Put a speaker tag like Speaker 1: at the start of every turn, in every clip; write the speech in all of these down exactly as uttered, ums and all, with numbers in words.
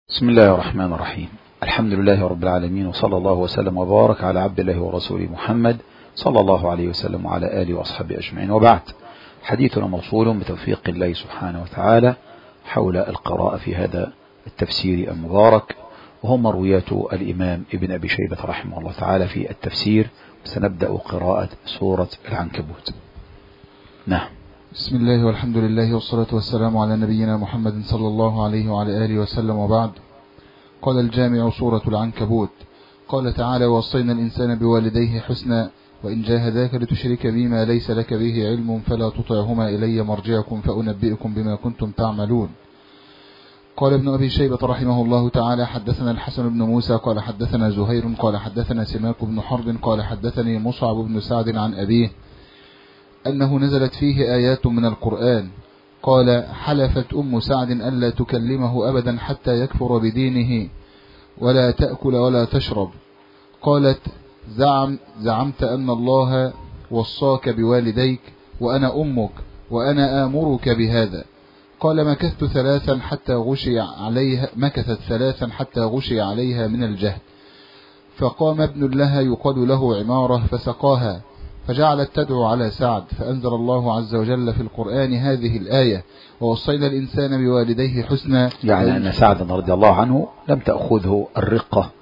Speaker 1: بسم الله الرحمن الرحيم. الحمد لله رب العالمين، وصلى الله وسلم وبارك على عبد الله ورسوله محمد صلى الله عليه وسلم وعلى آله وأصحابه أجمعين، وبعد. حديثنا موصول بتوفيق الله سبحانه وتعالى حول القراءة في هذا التفسير المبارك، وهم مرويات الإمام ابن أبي شيبة رحمه الله تعالى في التفسير. سنبدأ قراءة سورة العنكبوت. نعم.
Speaker 2: بسم الله والحمد لله والصلاة والسلام على نبينا محمد صلى الله عليه وعلى آله وسلم، وبعد. قال الجامع سورة العنكبوت. قال تعالى: ووصينا الإنسان بوالديه حسنا وإن جاهداك لتشرك بي ما ليس لك به علم فلا تطعهما إلي مرجعكم فأنبئكم بما كنتم تعملون. قال ابن أبي شيبة رحمه الله تعالى: حدثنا الحسن بن موسى قال حدثنا زهير قال حدثنا سماك بن حرب قال حدثني مصعب بن سعد عن أبيه أنه نزلت فيه آيات من القرآن. قال: حلفت أم سعد ألا تكلمه أبدا حتى يكفر بدينه ولا تأكل ولا تشرب. قالت: زعم زعمت أن الله وصاك بوالديك وأنا أمك وأنا آمرك بهذا. قال: مكثت ثلاثا حتى غشي عليها مكثت ثلاثا حتى غشي عليها من الجهل، فقام ابن لها يقال له عمارة فسقاها، فجعلت تدعو على سعد، فأنزل الله عز وجل في القرآن هذه الآية: ووصينا الإنسان بوالديه حسنا.
Speaker 1: يعني أن سعد رضي الله عنه لم تأخذه الرقة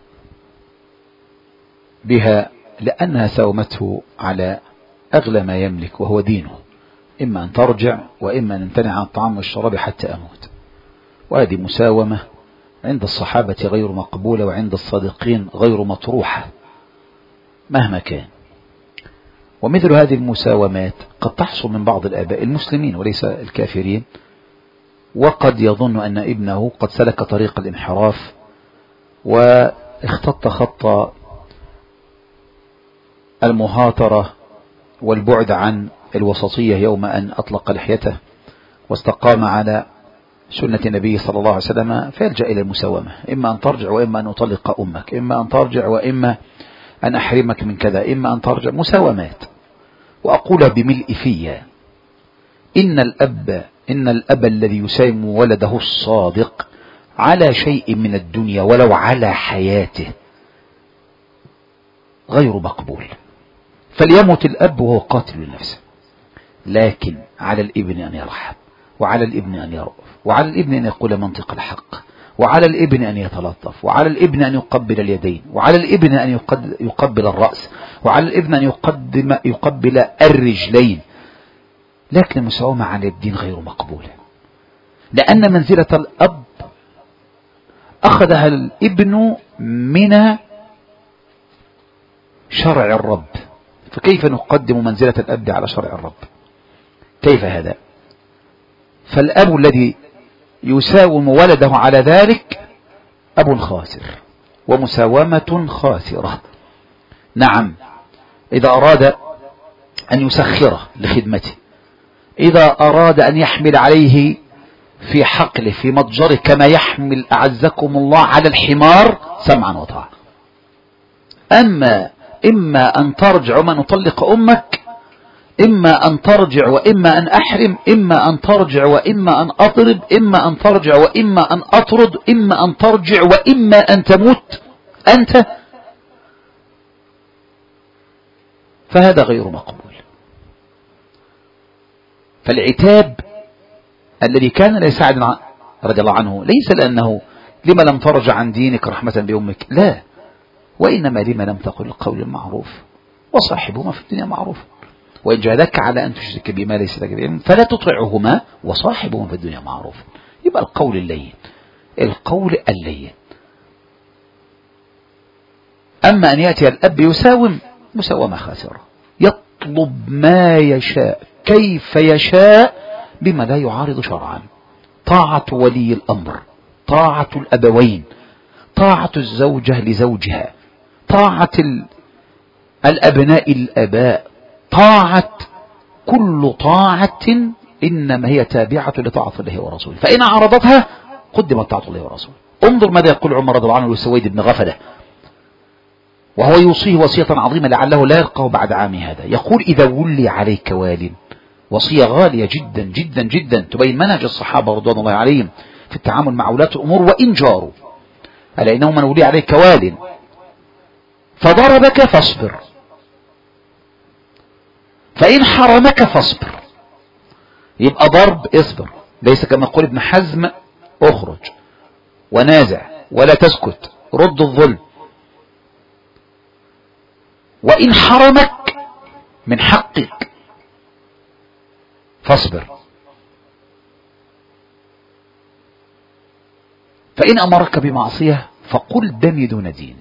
Speaker 1: بها، لأنها ساومته على أغلى ما يملك وهو دينه، إما أن ترجع وإما أن امتنع عن الطعام والشراب حتى أموت. وهذه مساومة عند الصحابة غير مقبولة، وعند الصادقين غير مطروحة مهما كان. ومثل هذه المساومات قد تحصل من بعض الآباء المسلمين وليس الكافرين، وقد يظن أن ابنه قد سلك طريق الانحراف واختط خط المهاترة والبعد عن الوسطية يوم أن أطلق لحيته واستقام على سنة النبي صلى الله عليه وسلم، فيلجأ إلى المساومة: إما أن ترجع وإما أن أطلق أمك، إما أن ترجع وإما أن أحرمك من كذا، إما أن ترجع. مساومات. وأقول بملء فيا: إن الأب إن الأب الذي يساوم ولده الصادق على شيء من الدنيا ولو على حياته غير مقبول. فليمت الأب وهو قاتل لنفسه، لكن على الابن أن يرحم، وعلى الابن أن يرأف، وعلى الابن أن يقول منطق الحق، وعلى الابن أن يتلطف، وعلى الابن أن يقبل اليدين، وعلى الابن أن يقبل الرأس، وعلى الابن أن يقدم يقبل الرجلين. لكن المساومة على الدين غير مقبولة، لأن منزلة الأب أخذها الابن من شرع الرب، فكيف نقدم منزلة الأب على شرع الرب؟ كيف هذا؟ فالأب الذي يساوم ولده على ذلك أب خاسر ومساومة خاسرة. نعم، إذا أراد أن يسخره لخدمته، إذا أراد أن يحمل عليه في حقله في متجره كما يحمل أعزكم الله على الحمار، سمعا وطاعة. أما إما أن ترجع وما نطلق أمك، إما أن ترجع وإما أن أحرم، إما أن ترجع وإما أن أضرب، إما أن ترجع وإما أن أطرد، إما أن ترجع وإما أن تموت أنت، فهذا غير مقبول. فالعتاب الذي كان لسعد رضي الله عنه ليس لأنه لما لم ترجع عن دينك رحمة بأمك، لا، وإنما لما لم تقل القول المعروف وصاحبهما في الدنيا معروف، وإن جاهداك على أن تشرك بما ليس لك به علم فلا تطعهما وصاحبهما في الدنيا معروف. يبقى القول اللين، القول اللين. أما أن يأتي الأب يساوم، مساومة خاسرة، يطلب ما يشاء كيف يشاء بما لا يعارض شرعا. طاعة ولي الأمر، طاعة الأبوين، طاعة الزوجة لزوجها، طاعة الأبناء الأباء، طاعة كل طاعة إنما هي تابعة لطاعة الله ورسوله، فإن عرضتها قدمت طاعة الله ورسوله. انظر ماذا يقول عمر رضي الله عنه لسويد بن غفلة وهو يوصيه وصية عظيمة لعله لا يلقاه بعد عام هذا. يقول: إذا ولي عليك وال، وصية غالية جدا جدا جدا تبين منهج الصحابة رضوان الله عليهم في التعامل مع ولاة الأمور وإن جاروا. ألا إنه من ولي عليك وال فضربك فاصبر، فإن حرمك فاصبر. يبقى ضرب اصبر، ليس كما يقول ابن حزم اخرج ونازع ولا تسكت، رد الظلم. وإن حرمك من حقك فاصبر، فإن أمرك بمعصية فقل دمي دون ديني.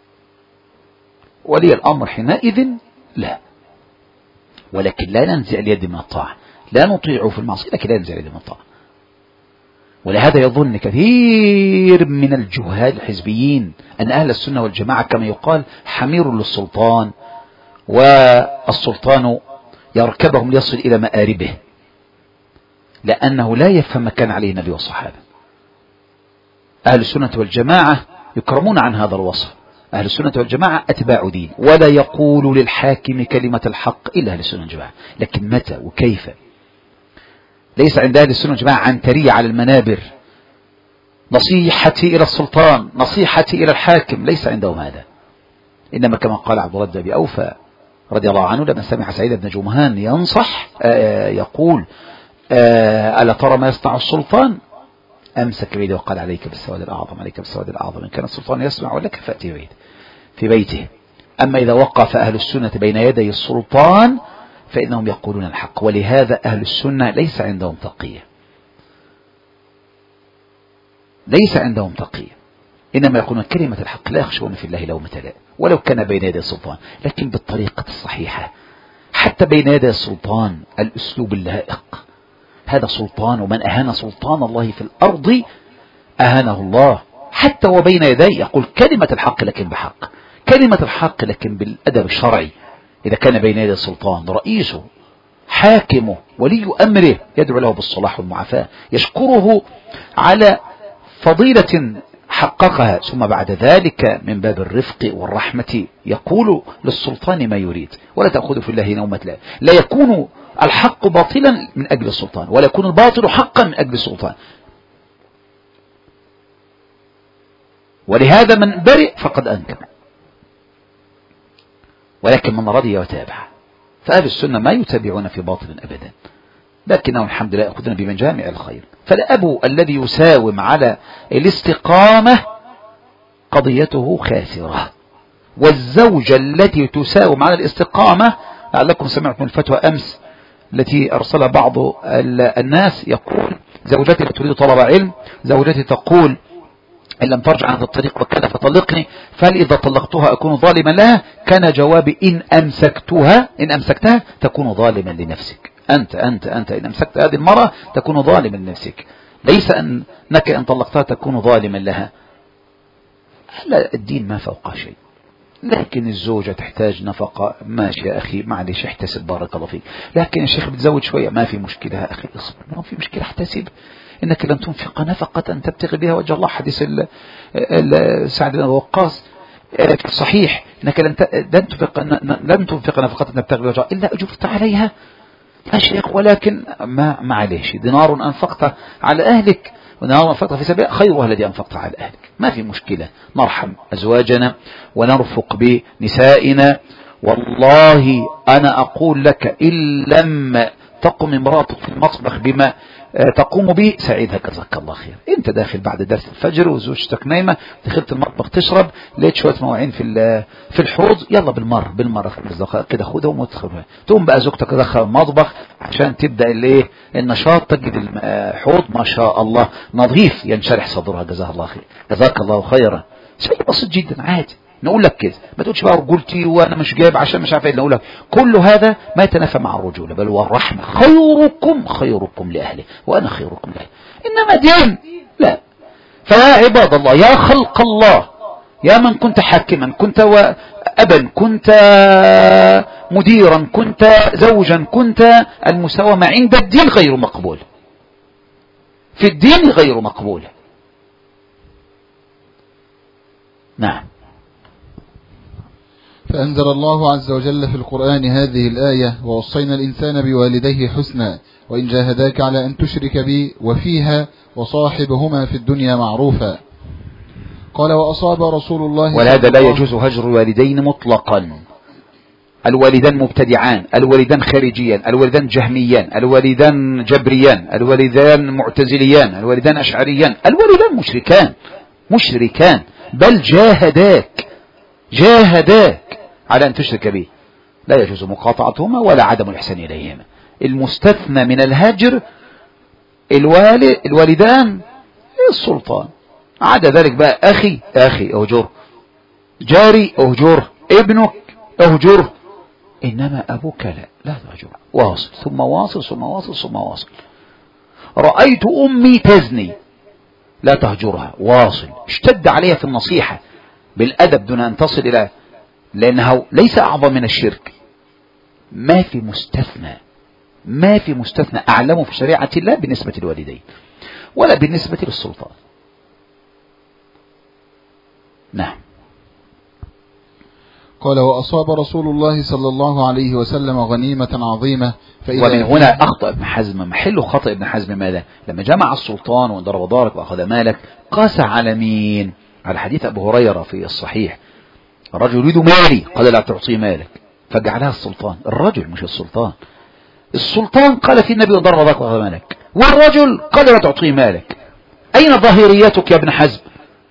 Speaker 1: ولي الأمر حينئذ لا، ولكن لا ننزع اليد من الطاعة، لا نطيعه في المعصية لكن لا ننزع اليد من الطاعة. ولهذا يظن كثير من الجهال الحزبيين أن أهل السنة والجماعة كما يقال حمير للسلطان، والسلطان يركبهم ليصل إلى مآربه، لأنه لا يفهم ما كان عليه النبي والصحابة. أهل السنة والجماعة يكرمون عن هذا الوصف. أهل السنة والجماعة أتباع دين، ولا يقول للحاكم كلمة الحق إلا أهل السنة والجماعة. لكن متى وكيف؟ ليس عند أهل السنة والجماعة عنترية على المنابر، نصيحتي إلى السلطان، نصيحتي إلى الحاكم، ليس عندهم هذا. إنما كما قال عبد الله بن أبي أوفى رضي الله عنه لما سمع سعيد بن جمهان ينصح آه يقول آه ألا ترى ما يصنع السلطان؟ أمسك بيده وقال عليك بالسواد الأعظم، عليك بالسواد الأعظم، إن كان السلطان يسمع ولك فأتي بيده في بيته. أما إذا وقف أهل السنة بين يدي السلطان فإنهم يقولون الحق. ولهذا أهل السنة ليس عندهم تقية، ليس عندهم تقية، إنما يقولون كلمة الحق، لا يخشون في الله لومة لائم ولو كان بين يدي السلطان، لكن بالطريقة الصحيحة. حتى بين يدي السلطان الأسلوب اللائق. هذا سلطان، ومن أهان سلطان الله في الأرض أهانه الله. حتى وبين يديه يقول كلمة الحق لكن بحق، كلمة الحق لكن بالأدب الشرعي. إذا كان بين يدي السلطان رئيسه حاكمه ولي أمره يدعو له بالصلاح والمعافاة، يشكره على فضيلة حققها، ثم بعد ذلك من باب الرفق والرحمة يقول للسلطان ما يريد، ولا تأخذ في الله نومة لائم. لا يكون الحق باطلا من أجل السلطان، ولا يكون الباطل حقا من أجل السلطان. ولهذا من برئ فقد أنكر، ولكن من رضي وتابع. فأهل السنة ما يتابعون في باطل أبدا، لكنهم الحمد لله يأخذون بمجامع الخير. فالأب الذي يساوم على الاستقامة قضيته خاسرة، والزوجة التي تساوم على الاستقامة، لعلكم سمعتم الفتوى أمس التي أرسلها بعض الناس، يقول زوجتي تريد طلب علم، زوجتي تقول إن لم ترجع عن هذا الطريق وكذا فطلقني، فهل إذا طلقتها أكون ظالما لها؟ كان جوابي إن أمسكتها إن أمسكتها تكون ظالما لنفسك. أنت أنت أنت إن أمسكت هذه المرأة تكون ظالما لنفسك، ليس أنك إن طلقتها تكون ظالما لها. لا، الدين ما فوق شيء. لكن الزوجة تحتاج نفقة، ماشي يا أخي معلش احتسب بارك الله فيك. لكن يا شيخ بتزوج شوية، ما في مشكلة يا أخي اصبر، ما في مشكلة احتسب، إنك لن تنفق نفقة تبتغي بها وجه الله. حديث سعد بن وقاص صحيح، إنك لن تنفق لن تنفق نفقة تبتغي بها وجه الله إلا أجرت عليها يا شيخ، ولكن ما معليش، دينار أنفقته على أهلك ودينار أنفقته في سبيل خيرها الذي أنفقته على أهلك. ما في مشكلة، نرحم أزواجنا ونرفق بنسائنا. والله أنا أقول لك إن لم تقم امرأتك في المطبخ بما تقوم به سعيدها جزاك الله خير. انت داخل بعد درس الفجر وزوجتك نايمة، دخلت المطبخ تشرب، لقيت شوية مواعين في في الحوض، يلا بالمر بالمر خمس دقائق كده خدهم وتدخل، تقوم بقى زوجتك تدخل المطبخ عشان تبدأ الايه النشاط، تجد الحوض ما شاء الله نظيف، ينشرح صدرها جزاها الله خير جزاك الله خيرا. شيء بسيط جدا عادي. نقول لك كده، ما تقولش بقى رجولتي وانا مش جايب عشان مش عارف ايه. نقول لك كل هذا ما يتنافى مع الرجوله، بل والرحمه. خيركم خيركم لاهله وانا خيركم لاهله. انما دين لا. فيا عباد الله، يا خلق الله، يا من كنت حاكما، كنت ابا، كنت مديرا، كنت زوجا، كنت المساومه عند الدين غير مقبول، في الدين غير مقبول. نعم.
Speaker 2: فأنزل الله عز وجل في القرآن هذه الآية: ووصينا الإنسان بوالديه حسنا وإن جاهداك على أن تشرك بي، وفيها وصاحبهما في الدنيا معروفا. قال وأصاب رسول الله
Speaker 1: ولهذا لا يجوز هجر الوالدين مطلقا. الوالدان مبتدعان، الوالدان خارجيان، الوالدان جهميان، الوالدان جبريان، الوالدان معتزليان، الوالدان أشعريان، الوالدان مشركان مشركان بل جاهداك جاهداك على أن تشرك به. لا يجوز مقاطعتهما ولا عدم الإحسان إليهما. المستثنى من الهجر الوالد الوالدان السلطان، عدا ذلك بقى أخي أخي أهجره، جاري أهجره، ابنك أهجره، إنما أبوك لا لا تهجره. واصل ثم واصل ثم واصل ثم واصل. رأيت أمي تزني لا تهجرها، واصل. اشتد عليها في النصيحة بالأدب دون أن تصل إلى، لأنه ليس أعظم من الشرك. ما في مستثنى ما في مستثنى أعلمه في شريعة الله بالنسبة للوالدين ولا بالنسبة للسلطان. نعم.
Speaker 2: قال وأصاب رسول الله صلى الله عليه وسلم غنيمة عظيمة.
Speaker 1: ومن هنا أخطأ ابن حزم. محل خطأ ابن حزم ماذا؟ لما جمع السلطان وضرب دارك وأخذ مالك قاس على مين؟ على حديث أبو هريرة في الصحيح: الرجل يريد مالي قال لا تعطي مالك، فجعلها السلطان. الرجل مش السلطان. السلطان قال في النبي ضرب دارك وأخذ مالك، والرجل قال لا تعطي مالك. أين ظاهريتك يا ابن حزم؟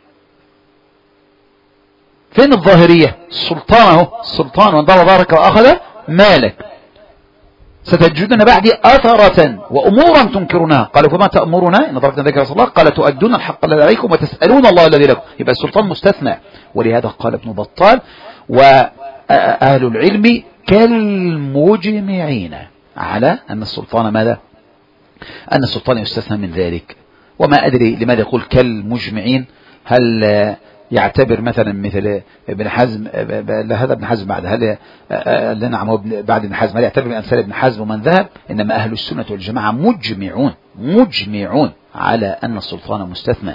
Speaker 1: فين الظاهرية؟ السلطان اهو، السلطان وضرب دارك وأخذ مالك. ستجدون بعدي أثرة وأمورا تنكرونها. قالوا فما تأمرنا إن تركنا ذكر رسول الله؟ قال تؤدون الحق الذي عليكم وتسألون الله الذي لكم. يبقى السلطان مستثنى. ولهذا قال ابن بطال: وأهل العلم كالمجمعين على أن السلطان ماذا؟ أن السلطان يستثنى من ذلك. وما أدري لماذا يقول كالمجمعين. هل يعتبر مثلا مثل ابن حزم؟ هذا ابن حزم بعد هل نعم بعد ابن حزم هل يعتبر من أمثال ابن حزم ومن ذهب؟ إنما أهل السنة والجماعة مجمعون مجمعون على أن السلطان مستثنى.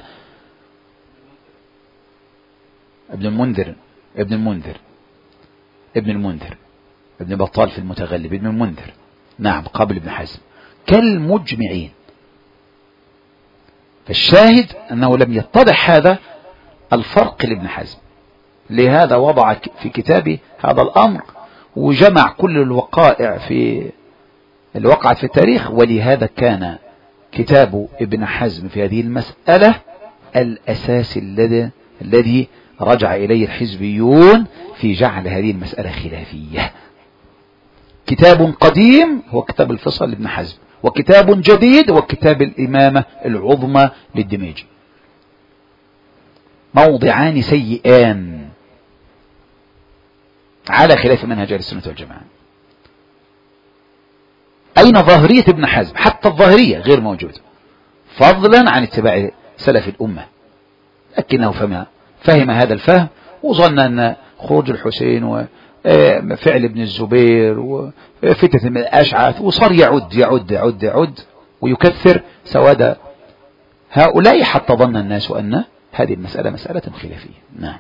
Speaker 1: ابن المنذر ابن المنذر ابن المنذر ابن بطال في المتغلب ابن المنذر نعم قبل ابن حزم كالمجمعين. فالشاهد أنه لم يتضح هذا الفرق لابن حزم، لهذا وضع في كتابه هذا الأمر وجمع كل الوقائع في الوقعة في التاريخ. ولهذا كان كتاب ابن حزم في هذه المسألة الأساس الذي الذي رجع إليه الحزبيون في جعل هذه المسألة خلافية. كتاب قديم هو كتاب الفصل لابن حزم، وكتاب جديد هو كتاب الإمامة العظمى للدميجي. موضعان سيئان على خلاف منهج أهل السنة والجماعة. أين ظاهرية ابن حزم؟ حتى الظاهرية غير موجودة، فضلا عن اتباع سلف الأمة. لكنه فهم, فهم هذا الفهم وظن أن خروج الحسين وفعل ابن الزبير وفتنة من الأشعث وصار يعد يعد يعد يعد ويكثر سواد هؤلاء حتى ظن الناس أن هذه المسألة مسألة خلافية. نعم.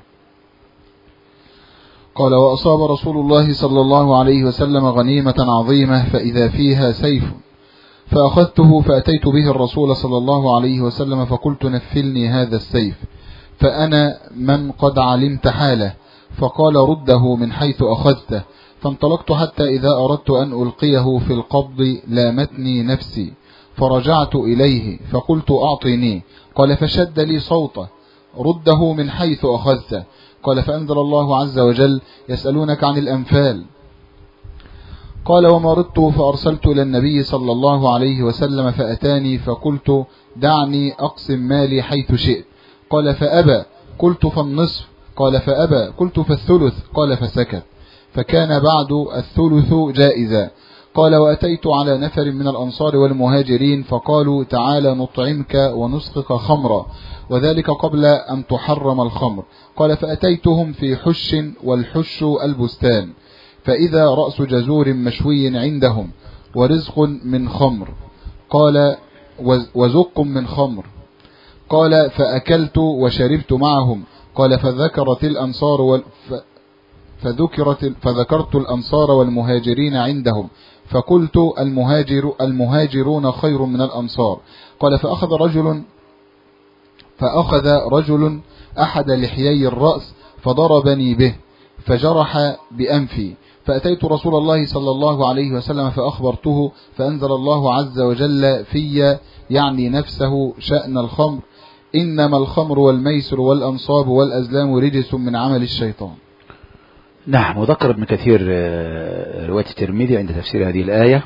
Speaker 2: قال وأصاب رسول الله صلى الله عليه وسلم غنيمة عظيمة فإذا فيها سيف، فأخذته فأتيت به الرسول صلى الله عليه وسلم فقلت نفلني هذا السيف، فأنا من قد علمت حاله، فقال رده من حيث أخذته. فانطلقت حتى إذا أردت أن ألقيه في القبض لامتني نفسي، فرجعت إليه فقلت أعطيني، قال فشد لي صوته رده من حيث أخذته. قال فأنزل الله عز وجل يسألونك عن الأنفال. قال ومرضت فأرسلت إلى النبي صلى الله عليه وسلم فأتاني فقلت دعني أقسم مالي حيث شئت، قال فأبى، قلت فالنصف، قال فأبى، قلت فالثلث، قال فسكت. فكان بعد الثلث جائزا. قال وأتيت على نفر من الأنصار والمهاجرين فقالوا تعالى نطعمك ونسقك خمرا، وذلك قبل أن تحرم الخمر. قال فأتيتهم في حش، والحش البستان، فإذا رأس جزور مشوي عندهم ورزق من خمر، قال وزق من خمر، قال فأكلت وشربت معهم. قال فذكرت الأنصار وال... ف... فذكرت فذكرت الأنصار والمهاجرين عندهم فقلت المهاجر المهاجرون خير من الأنصار. قال فأخذ رجل فأخذ رجل أحد لحيي الرأس فضربني به فجرح بأنفي، فأتيت رسول الله صلى الله عليه وسلم فأخبرته، فأنزل الله عز وجل في يعني نفسه شأن الخمر: إنما الخمر والميسر والأنصاب والأزلام رجس من عمل الشيطان.
Speaker 1: نعم. وذكر ابن كثير رواية الترمذي عند تفسير هذه الآية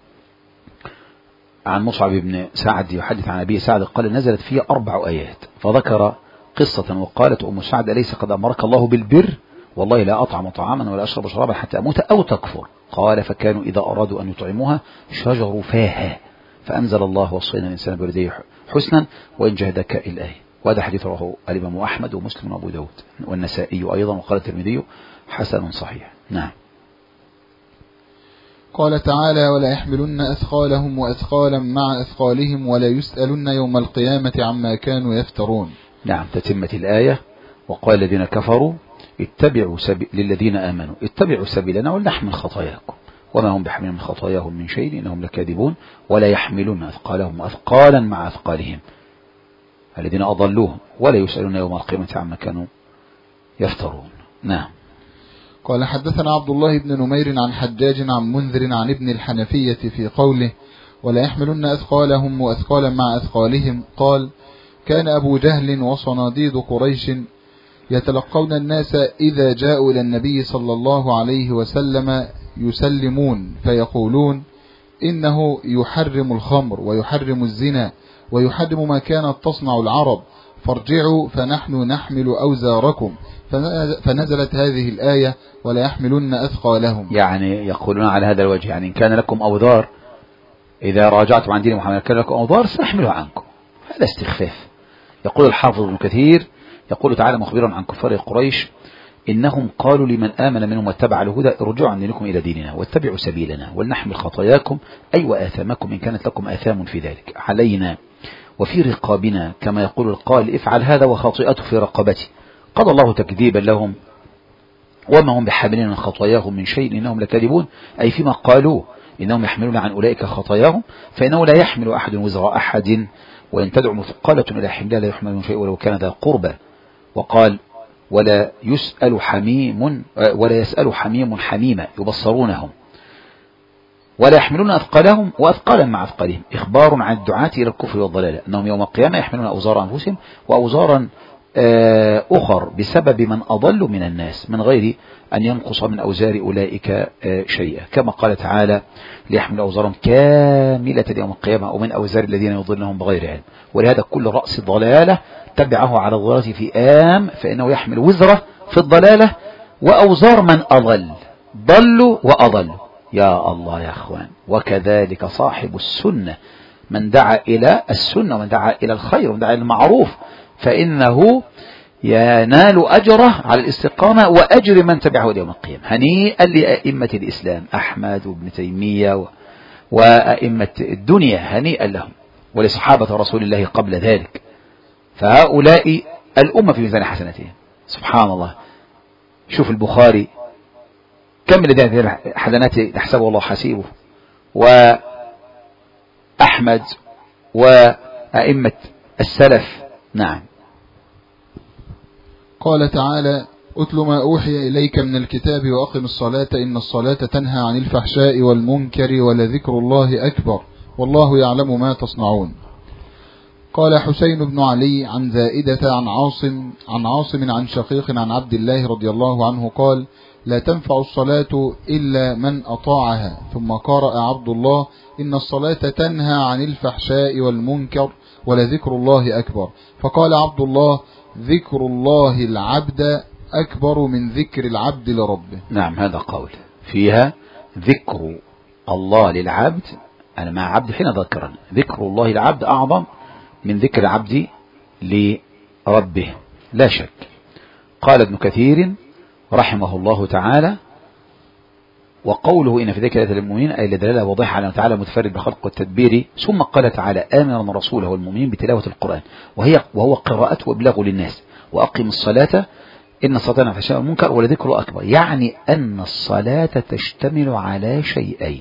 Speaker 1: عن مصعب بن سعد يحدث عن أبي سعد قال نزلت فيه أربع آيات، فذكر قصة وقالت أم سعد: أليس قد أمرك الله بالبر؟ والله لا أطعم طعاما ولا أشرب شرابا حتى أموت أو تكفر. قال: فكانوا إذا أرادوا أن يطعموها شجروا فاها، فأنزل الله: وصينا الإنسان بوالديه حسنا وإن جهدك الآية. وهذا حديث رواه الإمام أحمد ومسلم وأبو داود والنسائي أيضا، وقال الترمذي حسن صحيح. نعم.
Speaker 2: قال تعالى: ولا يحملن أثقالهم وأثقالا مع أثقالهم ولا يسألن يوم القيامة عما كانوا يفترون.
Speaker 1: نعم. تتمت الآية: وقال الذين كفروا اتبعوا سبيل للذين آمنوا اتبعوا سبيلنا ولنحمل خطاياكم وما هم بحمل من خطاياهم من شيء إنهم لكاذبون ولا يحملون أثقالهم أثقالا مع أثقالهم الذين أضلوهم ولا يسألون يوم القيامة عما كانوا يفترون. نعم.
Speaker 2: قال حدثنا عبد الله بن نمير عن حجاج عن منذر عن ابن الحنفية في قوله: ولا يحملن أثقالهم وأثقالا مع أثقالهم. قال: كان أبو جهل وصناديد قريش يتلقون الناس إذا جاءوا إلى النبي صلى الله عليه وسلم يسلمون فيقولون: إنه يحرم الخمر ويحرم الزنا ويحرم ما كانت تصنع العرب، فارجعوا فنحن نحمل أوزاركم. فنزلت هذه الآية: ولا يحملن أثقالهم.
Speaker 1: يعني يقولون على هذا الوجه، يعني إن كان لكم أوزار إذا راجعتم عن دين محمد كان لكم أوزار سنحملها عنكم. هذا استخفاف. يقول الحافظ ابن كثير يقول تعالى مخبرا عن كفار قريش: إنهم قالوا لمن آمن منهم واتبع الهدى: ارجعوا عن دينكم إلى ديننا واتبعوا سبيلنا ولنحمل خطاياكم أي وآثامكم إن كانت لكم آثام في ذلك علينا وفي رقابنا، كما يقول القائل: افعل هذا وخاطئته في رقبتي. قضى الله تكذيبا لهم وما هم بحاملين من خطاياهم من شيء إنهم لكاذبون، أي فيما قالوه إنهم يحملون عن أولئك خطاياهم، فإنه لا يحمل أحد وزر أحد، وإن تدعو مثقلة إلى حملها لا يحمل من شيء ولو كان ذا قربى. وقال: ولا يسأل حميم ولا يسأل حميم حميمة يبصرونهم ولا يحملون أثقالهم وأثقالا مع أثقالهم، إخبار عن الدعاة إلى الكفر والضلال أنهم يوم القيامة يحملون أوزار أنفسهم وأوزارا أخر بسبب من أضل من الناس من غير أن ينقص من أوزار أولئك شيئا، كما قال تعالى: ليحمل أوزارهم كاملة يوم القيامة ومن أوزار الذين يضلهم بغير علم. ولهذا كل رأس ضلالة تبعه على الضلالة في آم، فإنه يحمل وزره في الضلالة وأوزار من أضل ضلوا وأضلوا. يا الله يا أخوان. وكذلك صاحب السنة من دعا إلى السنة ومن دعا إلى الخير ومن دعا إلى المعروف فإنه ينال أجره على الاستقامة وأجر من تبعه يوم القيامة. هنيئا لأئمة الإسلام أحمد وابن تيمية وأئمة الدنيا، هنيئا لهم، ولصحابة رسول الله قبل ذلك، فهؤلاء الأمة في ميزان حسناتهم. سبحان الله. شوف البخاري كم من هذه الحسنات يحسبه الله حسيبه، وأحمد وأئمة السلف. نعم.
Speaker 2: قال تعالى: أتل ما أوحي إليك من الكتاب وأقم الصلاة إن الصلاة تنهى عن الفحشاء والمنكر ولذكر الله أكبر والله يعلم ما تصنعون. قال حسين بن علي عن زائدة عن عاصم عن عاصم عن شقيق عن عبد الله رضي الله عنه قال: لا تنفع الصلاة إلا من أطاعها. ثم قرأ عبد الله: إن الصلاة تنهى عن الفحشاء والمنكر ولذكر الله أكبر. فقال عبد الله: ذكر الله العبد أكبر من ذكر العبد لربه.
Speaker 1: نعم، هذا قول فيها ذكر الله للعبد، أنا مع عبد حين ذكرنا، ذكر الله العبد أعظم من ذكر العبد لربه لا شك. قال ابن كثير رحمه الله تعالى: وقوله إن في ذلك لآيات للمؤمنين أي لدلالة واضحة على أنه تعالى متفرد بالخلق والتدبير. ثم قال تعالى: آمرا رسوله والمؤمنين بتلاوة القرآن وهي وهو قراءته وإبلاغه للناس، وأقم الصلاة إن الصلاة تنهى عن الفحشاء والمنكر ولذكر الله أكبر، يعني أن الصلاة تشتمل على شيئين،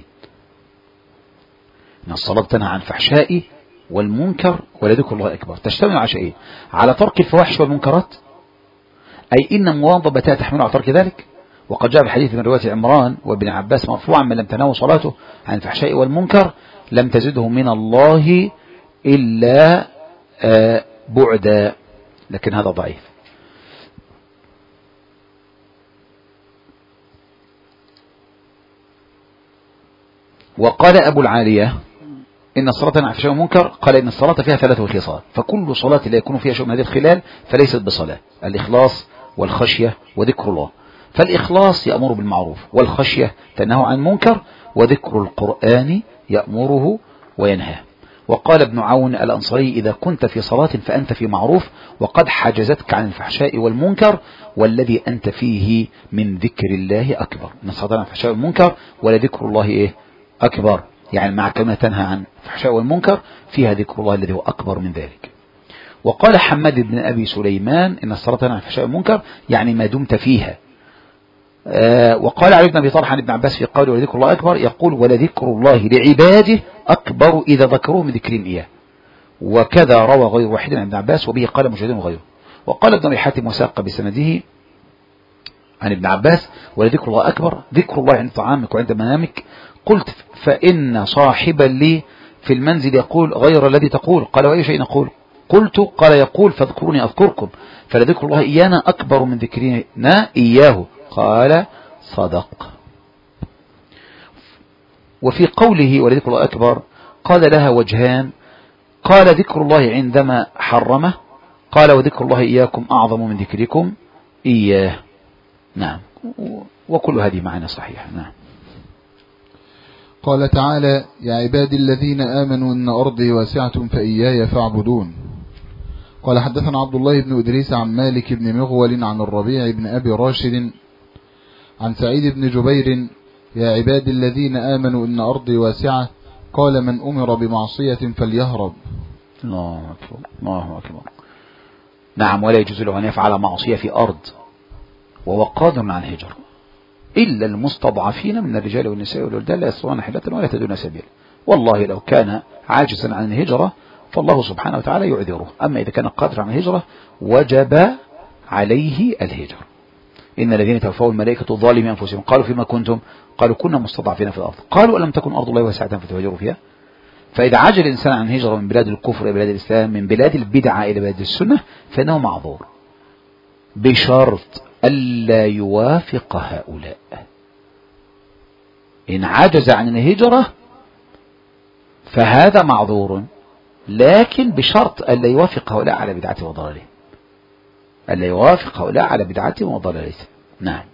Speaker 1: إن الصلاة تنهى عن الفحشاء والمنكر ولذكر الله أكبر، تشتمل على شيئين، على ترك الفواحش والمنكرات، أي إن مواظبتها تحمل على ترك ذلك، وقد جاء الحديث من رواية عمران وابن عباس مرفوعا: من لم تنهه صلاته عن الفحشاء والمنكر لم تزده من الله إلا بعدا، لكن هذا ضعيف. وقال أبو العالية: إن الصلاة عن الفحشاء والمنكر، قال إن الصلاة فيها ثلاثة خصال، فكل صلاة لا يكون فيها شيء من هذه الخلال فليست بصلاة: الإخلاص والخشية وذكر الله. فالإخلاص يأمر بالمعروف، والخشية تنهى عن المنكر، وذكر القرآن يأمره وينهاه. وقال ابن عون الأنصاري: إذا كنت في صلاة فأنت في معروف وقد حجزتك عن الفحشاء والمنكر، والذي أنت فيه من ذكر الله أكبر. إن الصلاة عن الفحشاء والمنكر ولذكر الله إيه؟ أكبر، يعني مع كلمة تنهى عن الفحشاء والمنكر فيها ذكر الله الذي هو أكبر من ذلك. وقال حماد بن أبي سليمان: إن الصلاة عن الفحشاء والمنكر يعني ما دمت فيها. آه وقال علي بن أبي طلحة عن ابن عباس في قوله ولذكر الله أكبر، يقول: ولذكر الله لعباده أكبر إذا ذكروه من ذكرهم إياه. وكذا روى غير واحد عن ابن عباس، وبه قال مجاهد وغيره. وقال ابن أبي حاتم وساق بسنده عن ابن عباس: ولذكر الله أكبر ذكر الله عند طعامك وعند منامك. قلت: فإن صاحبا لي في المنزل يقول غير الذي تقول. قال: وأي شيء نقول؟ قلت: قال: يقول فاذكروني أذكركم، فلذكر الله إيانا أكبر من ذكرنا إياه. قال: صدق. وفي قوله ولذكر الله أكبر قال: لها وجهان، قال: ذكر الله عندما حرمه، قال: وذكر الله إياكم أعظم من ذكركم إياه. نعم، وكل هذه معنا صحيح. نعم.
Speaker 2: قال تعالى: يا عبادي الذين آمنوا إن أرضي واسعة فإياي فاعبدون. قال حدثنا عبد الله بن إدريس عن مالك بن مغول عن الربيع بن أبي راشد عن سعيد بن جبير: يا عبادي الذين آمنوا إن أرضي واسعة، قال: من أمر بمعصية فليهرب.
Speaker 1: الله أكبر، الله أكبر. نعم، ولا يجوز له أن يفعل معصية في أرض وهو قادر عن الهجرة، إلا المستضعفين من الرجال والنساء والولدان لا يستطيعون حيلة ولا يهتدون سبيلا. والله لو كان عاجزا عن الهجرة فالله سبحانه وتعالى يعذره، أما إذا كان قادر عن الهجرة وجب عليه الهجرة. إن الذين توفوا الملائكة ظالمي أنفسهم قالوا: فيما كنتم؟ قالوا: كنا مستضعفين في الأرض. قالوا: ألم تكن أرض الله واسعة فتهاجروا فيها؟ فإذا عجل الإنسان عن هجرة من بلاد الكفر إلى بلاد الإسلام، من بلاد البدعة إلى بلاد السنة، فإنه معذور، بشرط ألا يوافق هؤلاء. إن عجز عن الهجرة فهذا معذور، لكن بشرط ألا يوافق هؤلاء على بدعته وضلاله، ألا يوافق هؤلاء على بدعته وضلالته. نعم.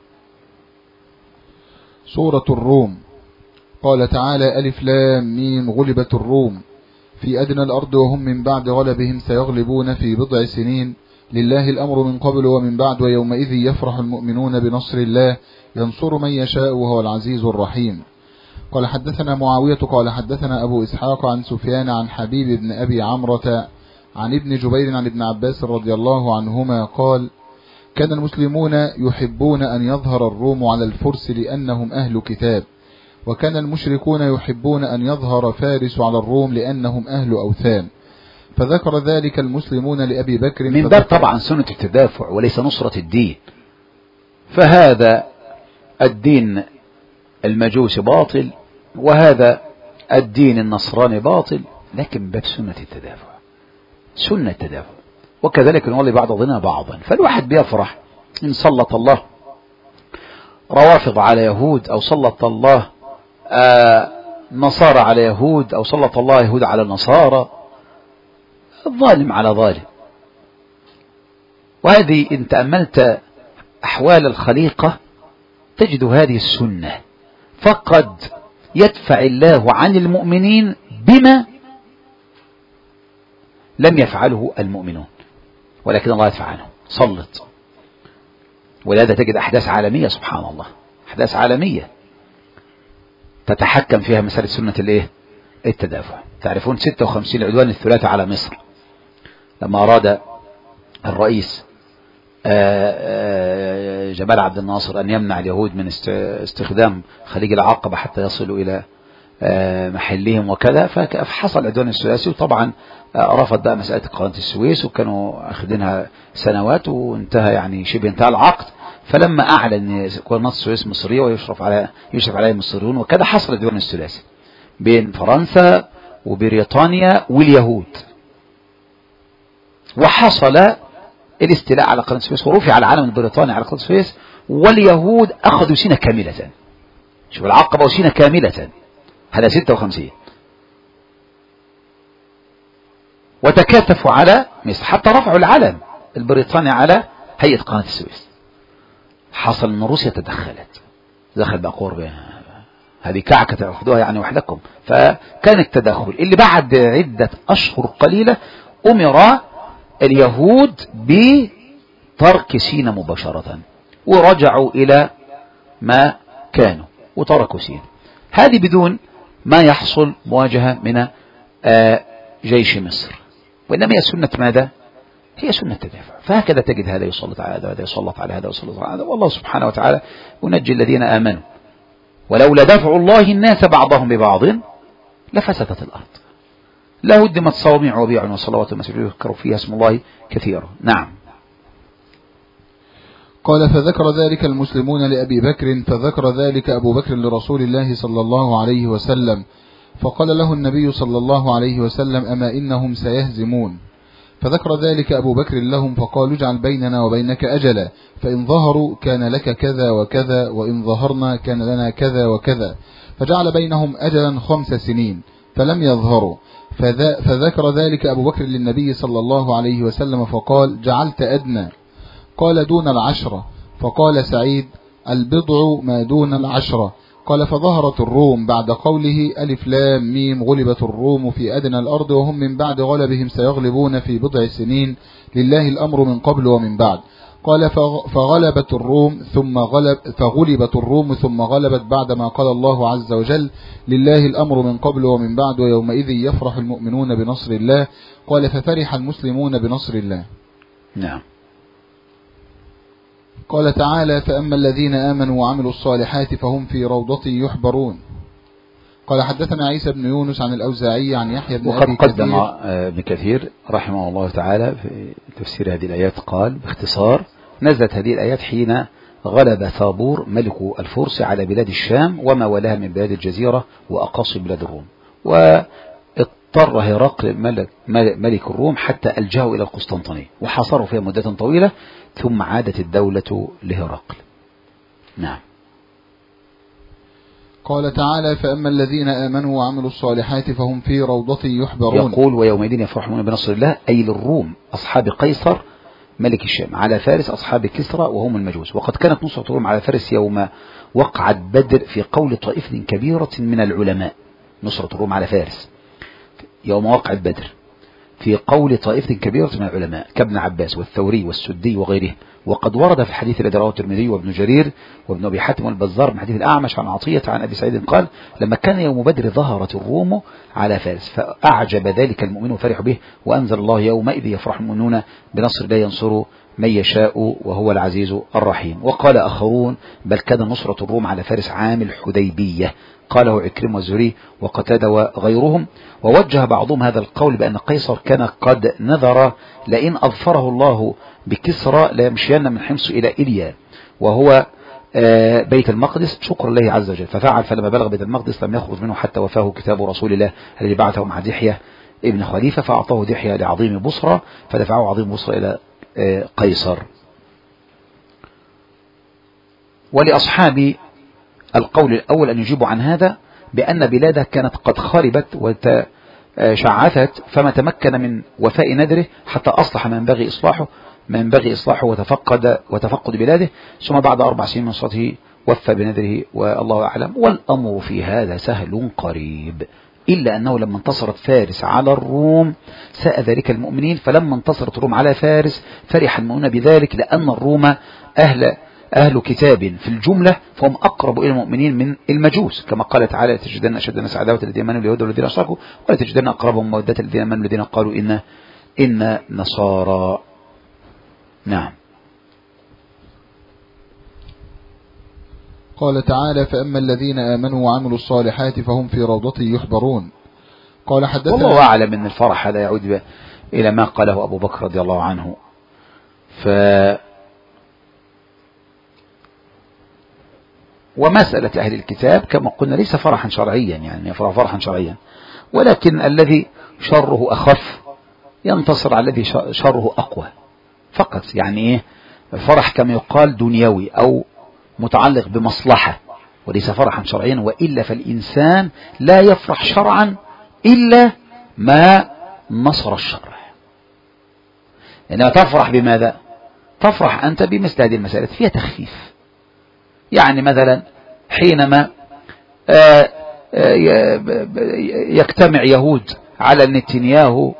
Speaker 2: سورة الروم. قال تعالى: ألف لام ميم غلبت الروم في أدنى الأرض وهم من بعد غلبهم سيغلبون في بضع سنين، لله الأمر من قبل ومن بعد، ويومئذ يفرح المؤمنون بنصر الله ينصر من يشاء وهو العزيز الرحيم. قال حدثنا معاوية قال حدثنا أبو إسحاق عن سفيان عن حبيب بن أبي عمرة عن ابن جبير عن ابن عباس رضي الله عنهما قال: كان المسلمون يحبون أن يظهر الروم على الفرس لأنهم أهل كتاب، وكان المشركون يحبون أن يظهر فارس على الروم لأنهم أهل أوثان، فذكر ذلك المسلمون لأبي بكر
Speaker 1: من باب طبعا سنة التدافع وليس نصرة الدين، فهذا الدين المجوسي باطل وهذا الدين النصراني باطل، لكن باب سنة التدافع، سنة التدافع. وكذلك نولي بعضنا بعضا، فالواحد بيفرح إن سلط الله روافض على يهود، أو سلط الله آه نصارى على يهود، أو سلط الله يهود على النصارى، الظالم على ظالم. وهذه إن تأملت أحوال الخليقة تجد هذه السنة، فقد يدفع الله عن المؤمنين بما لم يفعله المؤمنون، ولكن الله يدفع عنه، سلط. ولهذا تجد أحداث عالمية، سبحان الله، أحداث عالمية تتحكم فيها مسألة سنة الايه؟ التدافع. تعرفون ستة وخمسين عدوان الثلاثة على مصر، لما أراد الرئيس جمال عبد الناصر أن يمنع اليهود من استخدام خليج العقبة حتى يصلوا إلى محلهم وكذا، فحصل عدوان الثلاثي. وطبعا رفض بقى مسألة قناة السويس، وكانوا أخذينها سنوات وانتهى يعني شبه انتهى العقد. فلما أعلن قناة السويس مصرية ويشرف على يشرف عليها المصريون وكذا، حصل عدوان الثلاثي بين فرنسا وبريطانيا واليهود، وحصل الاستيلاء على قناة السويس ورفع العلم البريطاني على قناة السويس، واليهود أخذوا سيناء كاملة. شوف العقبة وسيناء كاملة، هذا ستة وخمسين، وتكاتفوا على مصر حتى رفعوا العلم البريطاني على هيئة قناة السويس. حصل أن روسيا تدخلت، دخل بقى قرب هذه كعكة تأخذوها يعني وحدكم. فكان التدخل اللي بعد عدة أشهر قليلة أمر اليهود بترك سيناء مباشرة، ورجعوا إلى ما كانوا وتركوا سيناء. هذه بدون ما يحصل مواجهة من جيش مصر، وإنما هي سنة ماذا؟ هي سنة تدافع. فهكذا تجد هذا يسلط على هذا وهذا يسلط على هذا ويسلط على هذا، والله سبحانه وتعالى ينجي الذين آمنوا، ولولا دفع الله الناس بعضهم ببعض لفسدت الأرض لهدمت صوامع وبيع وصلوات ومساجد يذكر فيها اسم الله كثيرا. نعم.
Speaker 2: قال فذكر ذلك المسلمون لأبي بكر، فذكر ذلك أبو بكر لرسول الله صلى الله عليه وسلم، فقال له النبي صلى الله عليه وسلم أما إنهم سيهزمون. فذكر ذلك أبو بكر لهم، فقالوا اجعل بيننا وبينك أجلا، فإن ظهروا كان لك كذا وكذا، وإن ظهرنا كان لنا كذا وكذا. فجعل بينهم أجلا خمس سنين فلم يظهروا. فذكر ذلك أبو بكر للنبي صلى الله عليه وسلم فقال جعلت أدنى؟ قال دون العشرة. فقال سعيد البضع ما دون العشرة. قال فظهرت الروم بعد قوله ألف لام ميم غلبت الروم في أدنى الأرض وهم من بعد غلبهم سيغلبون في بضع سنين لله الأمر من قبل ومن بعد. قال فغلبت الروم ثم غلب فغلبت الروم ثم غلبت بعدما قال الله عز وجل لله الأمر من قبل ومن بعد ويومئذ يفرح المؤمنون بنصر الله. قال ففرح المسلمون بنصر الله.
Speaker 1: نعم.
Speaker 2: قال تعالى فأما الذين آمنوا وعملوا الصالحات فهم في روضة يحبرون. قال حدثنا عيسى بن يونس عن الأوزاعي عن يحيى بن أبي كثير.
Speaker 1: وقد قدم ابن كثير رحمه الله تعالى في تفسير هذه الآيات قال باختصار نزلت هذه الآيات حين غلب ثابور ملك الفرس على بلاد الشام وما ولاها من بلاد الجزيرة وأقاصي بلاد الروم، واضطر هرقل ملك, ملك الروم حتى ألجأوا إلى القسطنطينية وحاصروا فيها مدة طويلة، ثم عادت الدولة لهرقل. نعم.
Speaker 2: قال تعالى فأما الذين آمنوا وعملوا الصالحات فهم في روضة يحبرون.
Speaker 1: يقول ويومئذ يفرحون بنصر الله أي للروم أصحاب قيصر ملك الشام على فارس أصحاب كسرى وهم المجوس. وقد كانت نصرة الروم على فارس يوم وقعت بدر في قول طائفة كبيرة من العلماء. نصرة الروم على فارس يوم وقعت بدر في قول طائفة كبيرة من العلماء كابن عباس والثوري والسدي وغيره. وقد ورد في الحديث الذي رواه الترمذي وابن جرير وابن أبي حاتم والبزار من حديث الأعمش عن عطية عن أبي سعيد قال لما كان يوم بدر ظهرت الروم على فارس فأعجب ذلك المؤمن وفرح به وأنزل الله يومئذ يفرح المؤمنون بنصر الله ينصر من يشاء وهو العزيز الرحيم. وقال آخرون بل كان نصرة الروم على فارس عام الحديبية قاله عكرمة والزهري وقتادة وغيرهم. ووجه بعضهم هذا القول بأن قيصر كان قد نذر لئن أظفره الله بكسرى ليمشين من حمص إلى إليا وهو بيت المقدس شكر الله عز وجل، ففعل فلما بلغ بيت المقدس لم يخرج منه حتى وفاه كتاب رسول الله الذي بعثه مع دحية ابن خليفة فأعطاه دحية لعظيم بصرى فدفعه عظيم بصرى إلى قيصر. ولأصحاب القول الأول أن يجيبوا عن هذا بأن بلاده كانت قد خربت وتشعثت فما تمكن من وفاء نذره حتى أصلح ما ينبغي إصلاحه ما ينبغي إصلاحه وتفقد وتفقد بلاده، ثم بعد أربع سنين من نصرته وفى بنذره والله أعلم. والأمر في هذا سهل قريب، إلا أنه لما انتصرت فارس على الروم ساء ذلك المؤمنين، فلما انتصرت الروم على فارس فرح المؤمنون بذلك لأن الروم أهل أهل كتاب في الجملة فهم أقرب إلى المؤمنين من المجوس كما قال تعالى تجدن أشد الناس عداوة الذين آمنوا اليهود والذين أشركوا ولا تجدن أقربهم مودة الذين آمنوا الذين قالوا إن إن نصارى. نعم.
Speaker 2: قال تعالى فأما الذين آمنوا وعملوا الصالحات فهم في روضة يحبرون. قال حدثنا
Speaker 1: والله أعلم أن الفرح هذا يعود إلى ما قاله أبو بكر رضي الله عنه. ف ومسألة أهل الكتاب كما قلنا ليس فرحا شرعيا، يعني فرحا شرعيا، ولكن الذي شره أخف ينتصر على الذي شره أقوى فقط. يعني إيه فرح كما يقال دنيوي أو متعلق بمصلحة، وليس فرحا شرعيا. وإلا فالإنسان لا يفرح شرعا إلا ما نصر الشرع. إنما تفرح بماذا؟ تفرح أنت بمثل هذه المسائل فيها تخفيف. يعني مثلا حينما يجتمع يهود على نتنياهو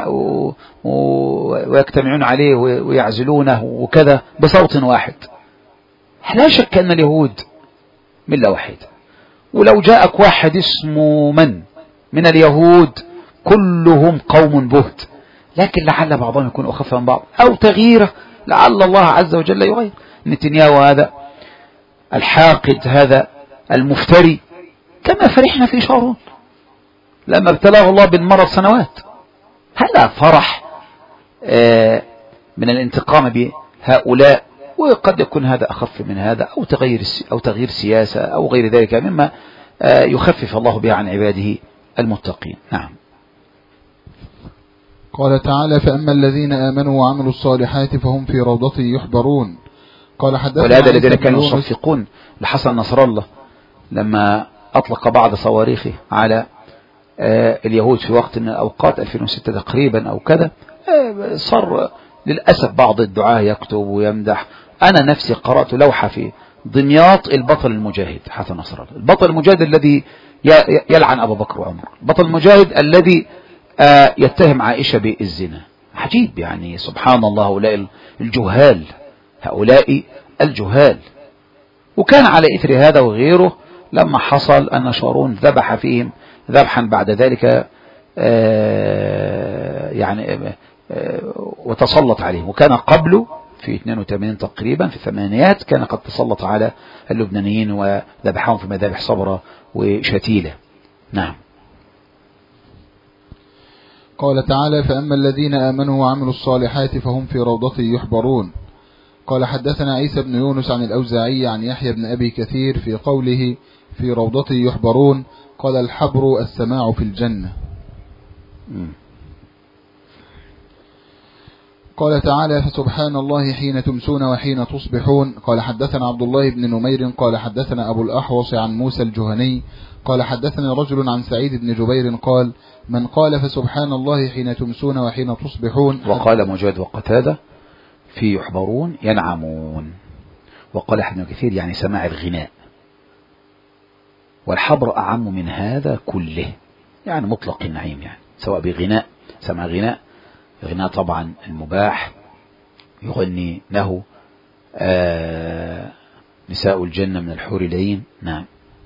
Speaker 1: ويجتمعون عليه ويعزلونه وكذا بصوت واحد، لا شك أن اليهود ملة واحدة. ولو جاءك واحد اسمه من من اليهود كلهم قوم بهت، لكن لعل بعضهم يكون أخف من بعض أو تغييره، لعل الله عز وجل يغير. نتنياهو هذا الحاقد، هذا المفتري، كما فرحنا في شارون لما ابتلاه الله بالمرض سنوات. هذا فرح من الانتقام بهؤلاء، وقد يكون هذا أخف من هذا، أو تغيير أو تغيير سياسة أو غير ذلك مما يخفف الله به عن عباده المتقين. نعم.
Speaker 2: قال تعالى فأما الذين آمنوا وعملوا الصالحات فهم في روضة يحبرون. قال حدثنا
Speaker 1: ولهذا الذين كانوا يصفقون لحسن نصر الله لما أطلق بعض صواريخه على اليهود في وقت من الأوقات ألفين وستة تقريبا أو كذا، صار للأسف بعض الدعاة يكتب ويمدح. أنا نفسي قرأت لوحة في دمياط البطل المجاهد حسن نصر الله، البطل المجاهد الذي يلعن أبو بكر وعمر، البطل المجاهد الذي يتهم عائشة بالزنا. عجيب يعني، سبحان الله، هؤلاء الجهال، هؤلاء الجهال. وكان على إثر هذا وغيره لما حصل أن شارون ذبح فيهم ذبحا بعد ذلك يعني وتسلط عليهم. وكان قبله في اثنين وثمانين تقريبا في الثمانينات كان قد تسلط على اللبنانيين وذبحهم في مذابح صبرة وشتيلة. نعم.
Speaker 2: قال تعالى فأما الذين آمنوا وعملوا الصالحات فهم في روضة يحبرون. قال حدثنا عيسى بن يونس عن الأوزاعي عن يحيى بن أبي كثير في قوله في روضة يحبرون قال الحبر السماع في الجنة. م. قال تعالى فسبحان الله حين تمسون وحين تصبحون. قال حدثنا عبد الله بن نمير قال حدثنا أبو الأحوص عن موسى الجهني قال حدثنا رجل عن سعيد بن جبير قال من قال فسبحان الله حين تمسون وحين تصبحون.
Speaker 1: وقال مجاهد وقتادة في يحبرون ينعمون. وقال ابن كثير يعني سماع الغناء. والحبر أعم من هذا كله، يعني مطلق النعيم، يعني سواء بغناء سمع غناء، غناء طبعا المباح يغني له آه نساء الجنة من الحور العين. نعم.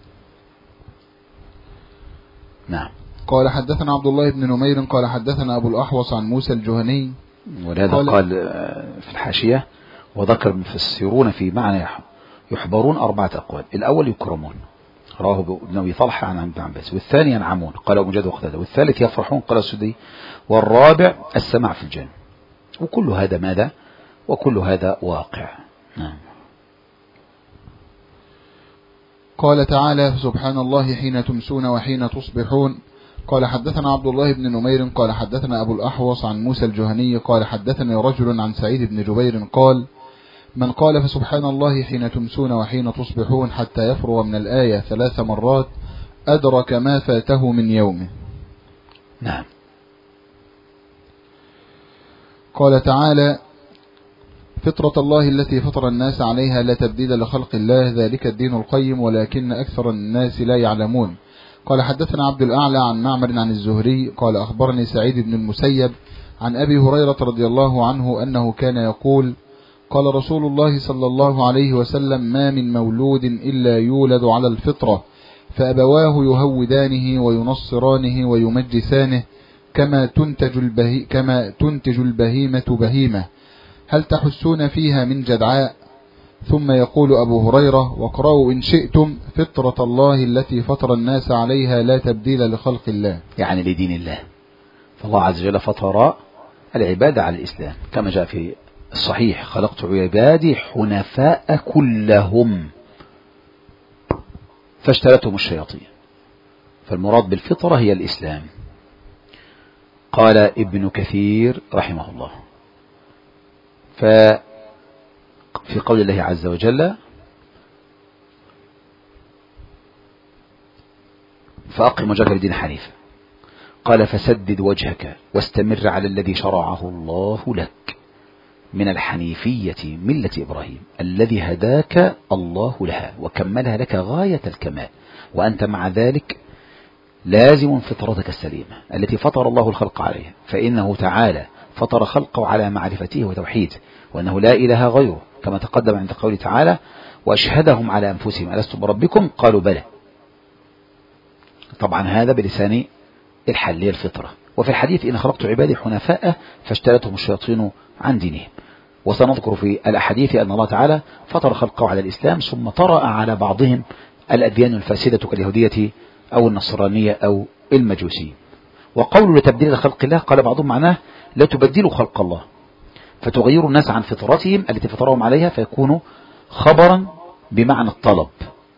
Speaker 1: نعم.
Speaker 2: قال حدثنا عبد الله بن نمير قال حدثنا أبو الأحوص عن موسى الجهني.
Speaker 1: ولهذا قال, قال في الحاشية وذكر المفسرون في معنى يحبرون أربعة أقوال. الأول يكرمون رواه ابن أبي طلحة عن ابن عباس، والثاني ينعمون قال أبو مجاهد وقتادة، والثالث يفرحون قال السدي، والرابع السماع في الجنة. وكل هذا ماذا؟ وكل هذا واقع. نعم.
Speaker 2: قال تعالى سبحان الله حين تمسون وحين تصبحون. قال حدثنا عبد الله بن نمير قال حدثنا أبو الأحوص عن موسى الجهني قال حدثني رجل عن سعيد بن جبير قال من قال فسبحان الله حين تمسون وحين تصبحون حتى يفرغ من الآية ثلاث مرات أدرك ما فاته من يومه.
Speaker 1: نعم.
Speaker 2: قال تعالى فطرة الله التي فطر الناس عليها لا تبديل لخلق الله ذلك الدين القيم ولكن أكثر الناس لا يعلمون. قال حدثنا عبد الأعلى عن معمر عن الزهري قال أخبرني سعيد بن المسيب عن أبي هريرة رضي الله عنه أنه كان يقول قال رسول الله صلى الله عليه وسلم ما من مولود إلا يولد على الفطرة فأبواه يهودانه وينصرانه ويمجسانه كما تنتج, البهي كما تنتج البهيمة بهيمة هل تحسون فيها من جدعاء ثم يقول أبو هريرة: واقرأوا إن شئتم فطرة الله التي فطر الناس عليها لا تبديل لخلق الله،
Speaker 1: يعني لدين الله. فالله عز وجل فطر العبادة على الإسلام كما جاء في الصحيح: خلقت عبادي حنفاء كلهم فاشترتهم الشياطين. فالمراد بالفطرة هي الإسلام. قال ابن كثير رحمه الله ففي قول الله عز وجل: فأقم وجهك للدين حنيفا، قال: فسدد وجهك واستمر على الذي شرعه الله لك من الحنيفية ملة إبراهيم الذي هداك الله لها وكملها لك غاية الكمال، وأنت مع ذلك لازم فطرتك السليمة التي فطر الله الخلق عليها، فإنه تعالى فطر خلقه على معرفته وتوحيده وأنه لا إله غيره، كما تقدم عند قوله تعالى: وأشهدهم على أنفسهم ألست بربكم قالوا بلى. طبعا هذا بلسان الحل الفطرة. وفي الحديث: إن خلقت عبادي حنفاء فاشترتهم الشياطين عن دينهم. وسنذكر في الأحاديث أن الله تعالى فطر خلقه على الإسلام ثم طرأ على بعضهم الأديان الفاسدة كاليهودية أو النصرانية أو المجوسية. وقول لتبديل خلق الله قال بعضهم معناه لا تبدلوا خلق الله، فتغيروا الناس عن فطرتهم التي فطرهم عليها، فيكون خبرا بمعنى الطلب،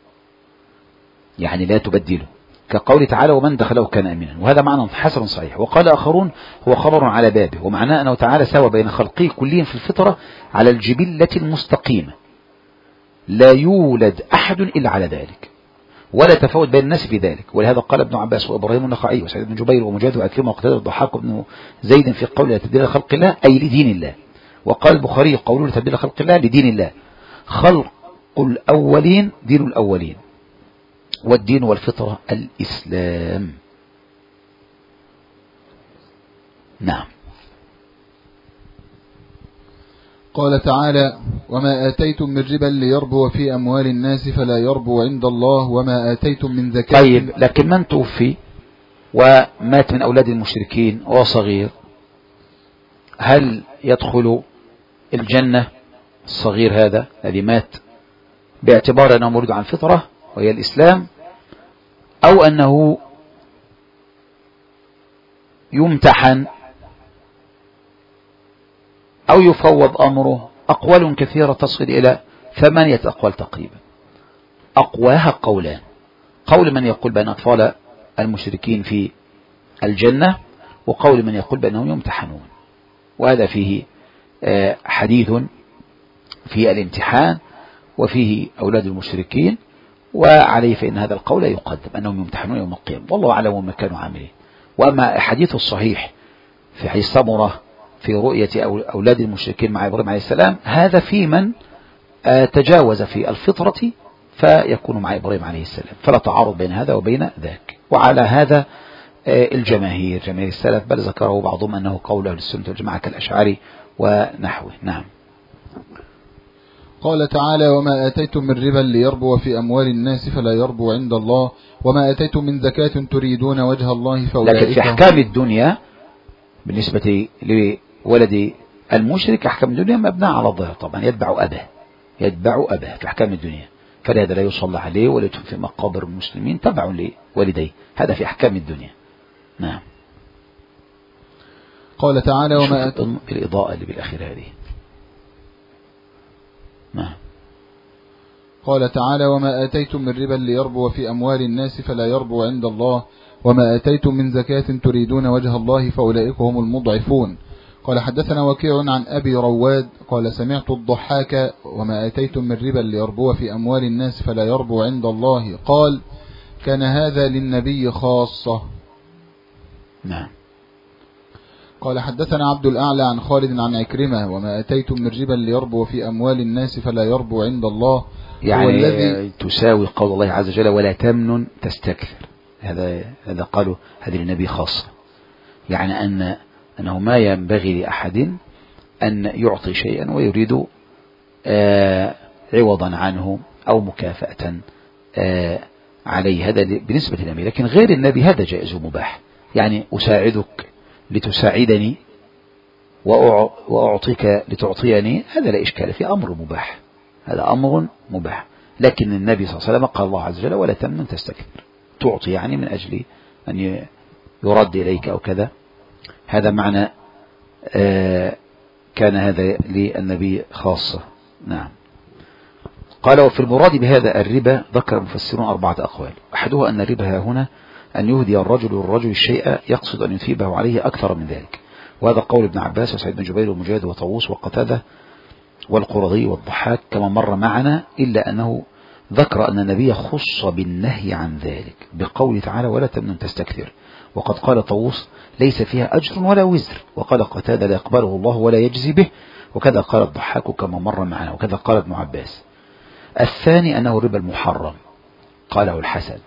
Speaker 1: يعني لا تبدلوا، كقول تعالى: ومن دخله كان آمنا، وهذا معنى حسن صحيح. وقال آخرون: هو خبر على بابه، ومعناه أنه تعالى سوى بين خلقه كلهم في الفطرة على الجبلة المستقيمة، لا يولد أحد إلا على ذلك، ولا تفاوت بين الناس في ذلك. ولهذا قال ابن عباس وإبراهيم النخعي وسعيد بن جبير ومجاهد وعكرمة وقتادة والضحاك بن زيد في قول لا تبديل خلق الله أي لدين الله. وقال البخاري: قوله لا تبديل خلق الله لدين الله، خلق الأولين دين الأولين، والدين والفطرة الإسلام. نعم.
Speaker 2: قال تعالى: وما آتيتم من ربا ليربو في أموال الناس فلا يربو عند الله وما آتيتم من زكاة.
Speaker 1: طيب، لكن من توفي ومات من أولاد المشركين وهو صغير، هل يدخل الجنة الصغير هذا الذي مات باعتبار أنه مولود عن فطرة وهي الإسلام، أو أنه يمتحن أو يفوض أمره؟ أقوال كثيرة تصل إلى ثمانية أقوال تقريبا، أقواها قولان: قول من يقول بأن أطفال المشركين في الجنة، وقول من يقول بأنهم يمتحنون، وهذا فيه حديث في الامتحان وفيه أولاد المشركين، وعليه فإن هذا القول يقدم أنهم يمتحنون يوم القيامة، والله أعلم ما كانوا عاملين. وأما حديث الصحيح في حديث سمرة في رؤية أولاد المشركين مع إبراهيم عليه السلام، هذا في من تجاوز في الفطرة فيكون مع إبراهيم عليه السلام، فلا تعارض بين هذا وبين ذاك. وعلى هذا الجماهير جماهير السلف، بل ذكره بعضهم أنه قول أهل السنة والجماعة كالأشعري ونحوه. نعم.
Speaker 2: قال تعالى: وما آتيتم من ربا ليربو في أموال الناس فلا يربو عند الله وما آتيتم من زكاة تريدون وجه الله فأولئك.
Speaker 1: لكن في أحكام الدنيا بالنسبة لولد المشرك أحكام الدنيا مبنى على الظاهر، طبعا يتبع أباه يتبع أباه في أحكام الدنيا، فلهذا لا يصلى عليه ولا يدفن في مقابر المسلمين تبع لوالديه، هذا في أحكام الدنيا. نعم.
Speaker 2: قال تعالى: وما آتيتم
Speaker 1: بالإضاءة اللي بالأخير هذه. نعم.
Speaker 2: قال تعالى: وما آتيتم من ربا ليربو في أموال الناس فلا يربو عند الله وما آتيتم من زكاة تريدون وجه الله فأولئك هم المضعفون. قال: حدثنا وكيع عن أبي رواد قال: سمعت الضحاك: وما آتيتم من ربا ليربو في أموال الناس فلا يربو عند الله، قال: كان هذا للنبي خاصة.
Speaker 1: نعم.
Speaker 2: قال: حدثنا عبد الأعلى عن خالد عن عكرمة: وما آتيتم من ربا ليربو في أموال الناس فلا يربو عند الله،
Speaker 1: يعني الذي تساوي قول الله عز وجل: ولا تمنن تستكثر. هذا هذا قالوا هذه للنبي خاصة، يعني أن أنه ما ينبغي لأحد أن يعطي شيئا ويريد آه عوضا عنه أو مكافأة آه عليه، هذا بالنسبة للنبي. لكن غير النبي هذا جائز ومباح، يعني أساعدك لتساعدني وأعطيك لتعطيني، هذا لا إشكال في، أمر مباح، هذا أمر مباح. لكن النبي صلى الله عليه وسلم قال الله عز وجل ولا تمنن تستكثر، تعطي يعني من أجل أن يرد إليك أو كذا. هذا معنى آه كان هذا للنبي خاصة. نعم. قال وفي المراد بهذا الربا ذكر المفسرون أربعة أقوال. أحدها أن الربا هنا أن يهدي الرجل للرجل الشيء يقصد أن يثيبه عليه أكثر من ذلك، وهذا قول ابن عباس وسعيد بن جبير ومجاهد وطاووس وقتادة والقرظي والضحاك كما مر معنا، إلا أنه ذكر أن النبي خص بالنهي عن ذلك بقول تعالى ولا تمنن تستكثر. وقد قال طاووس ليس فيها أجر ولا وزر، وقال قتادة لا يقبله الله ولا يجزي به، وكذا قال الضحاك كما مر معنا، وكذا قال ابن عباس. الثاني أنه الربا المحرم قاله الحسن.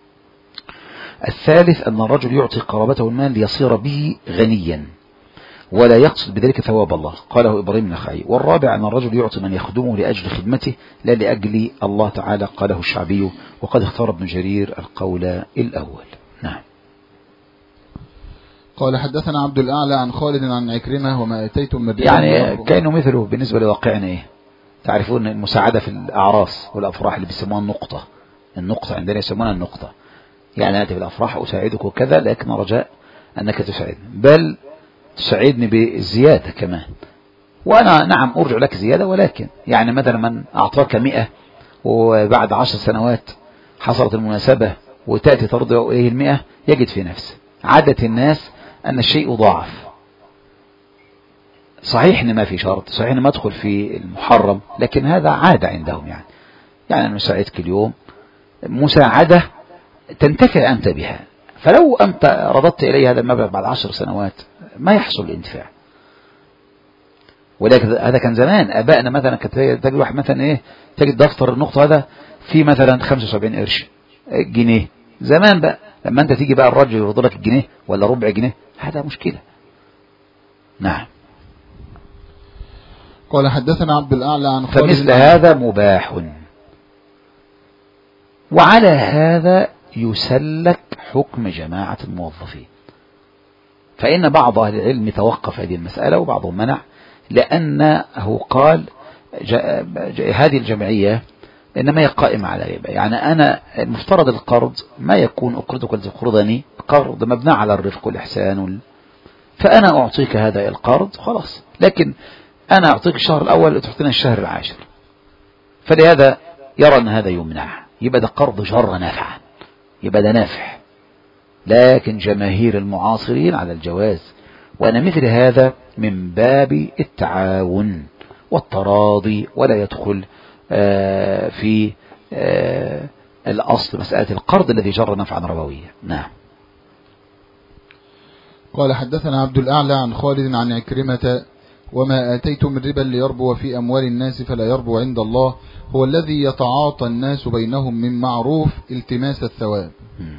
Speaker 1: الثالث أن الرجل يعطي قرابته المال ليصير به غنيا ولا يقصد بذلك ثواب الله قاله إبراهيم النخعي. والرابع أن الرجل يعطي من يخدمه لأجل خدمته لا لأجل الله تعالى قاله الشعبي، وقد اختار ابن جرير القول الأول. نعم.
Speaker 2: قال حدثنا عبد الأعلى عن خالد عن عكرمة وما أتيتم من
Speaker 1: يعني كأنه مثله بالنسبة لواقعنا إيه؟ تعرفون المساعدة في الأعراس والأفراح اللي بيسموها النقطة، النقطة عندنا يسمونها النقطة، يعني أتي في الأفراح أساعدك وكذا لكن رجاء أنك تساعدني، بل تساعدني بالزيادة كمان، وأنا نعم أرجع لك زيادة، ولكن يعني مثلا من أعطاك مئة وبعد عشر سنوات حصلت المناسبة وتأتي ترضي إليه المئة يجد في نفسه. عادة الناس أن الشيء ضاعف. صحيح إن ما في شرط، صحيح إن ما أدخل في المحرم، لكن هذا عادة عندهم يعني يعني أنا مساعدك اليوم مساعدة تنتفع أنت بها، فلو أنت رددت إلي هذا المبلغ بعد عشر سنوات ما يحصل الانتفاع. ولكن هذا كان زمان أبائنا مثلا كانت تجد واحد مثلا إيه تجد دفتر النقطة هذا في مثلا خمسة وسبعين قرش جنيه زمان بقى، لما أنت تيجي بقى الرجل يرضى لك الجنيه ولا ربع جنيه هذا مشكلة. نعم.
Speaker 2: قال حدثنا عبد الأعلى عن خالد
Speaker 1: فمثل هذا مباح، وعلى هذا يسلك حكم جماعة الموظفين. فإن بعض أهل العلم توقف هذه المسألة وبعضهم منع، لأنه قال جاء جاء هذه الجمعية إنما هي قائمة على ربا، يعني أنا المفترض القرض ما يكون أقرضك لتقرضني، قرض مبنى على الرفق والإحسان، فأنا أعطيك هذا القرض خلاص، لكن أنا أعطيك الشهر الأول وتعطينا الشهر العاشر، فلهذا يرى أن هذا يمنع، يبقى ده قرض جر نافعا، يبقى ده نافع. لكن جماهير المعاصرين على الجواز، وأنا مثل هذا من باب التعاون والتراضي، ولا يدخل آه في آه الأصل مسألة القرض الذي جر نفعا ربويا. نعم.
Speaker 2: قال حدثنا عبد الأعلى عن خالد عن عكرمة وما آتيتم من ربا ليربو في أموال الناس فلا يربو عند الله هو الذي يتعاطى الناس بينهم من معروف التماس الثواب.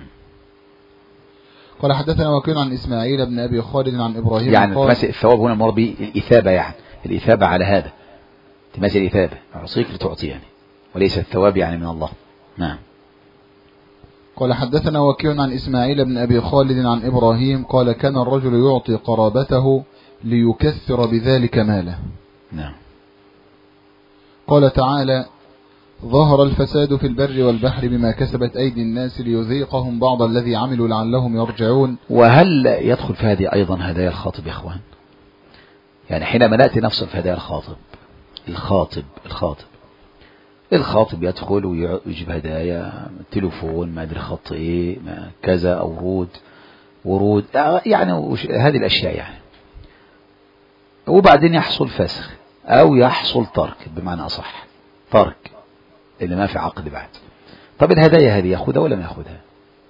Speaker 2: قال حدثنا وكيل عن إسماعيل بن أبي خالد عن إبراهيم
Speaker 1: يعني التماس الثواب هنا المراد به الإثابة، يعني الإثابة على هذا، التماس الإثابة أعطيك لتعطي يعني، وليس الثواب يعني من الله. نعم.
Speaker 2: قال حدثنا وكيل عن إسماعيل بن أبي خالد عن إبراهيم قال كان الرجل يعطي قرابته ليكثر بذلك ماله.
Speaker 1: نعم.
Speaker 2: قال تعالى ظهر الفساد في البر والبحر بما كسبت أيدي الناس ليذيقهم بعض الذي عملوا لعلهم يرجعون.
Speaker 1: وهل يدخل في هذه أيضا هدايا الخاطب يا إخوان؟ يعني حينما نأتي نفصل في هدايا الخاطب، الخاطب الخاطب الخاطب يدخل ويجيب هدايا تليفون ما أدري خط إيه كذا أو ورود ورود يعني هذه الأشياء يعني، وبعدين يحصل فسخ أو يحصل ترك، بمعنى أصح ترك اللي ما في عقد بعد. طب الهدايا هذه يأخذها ولا ما يأخذها؟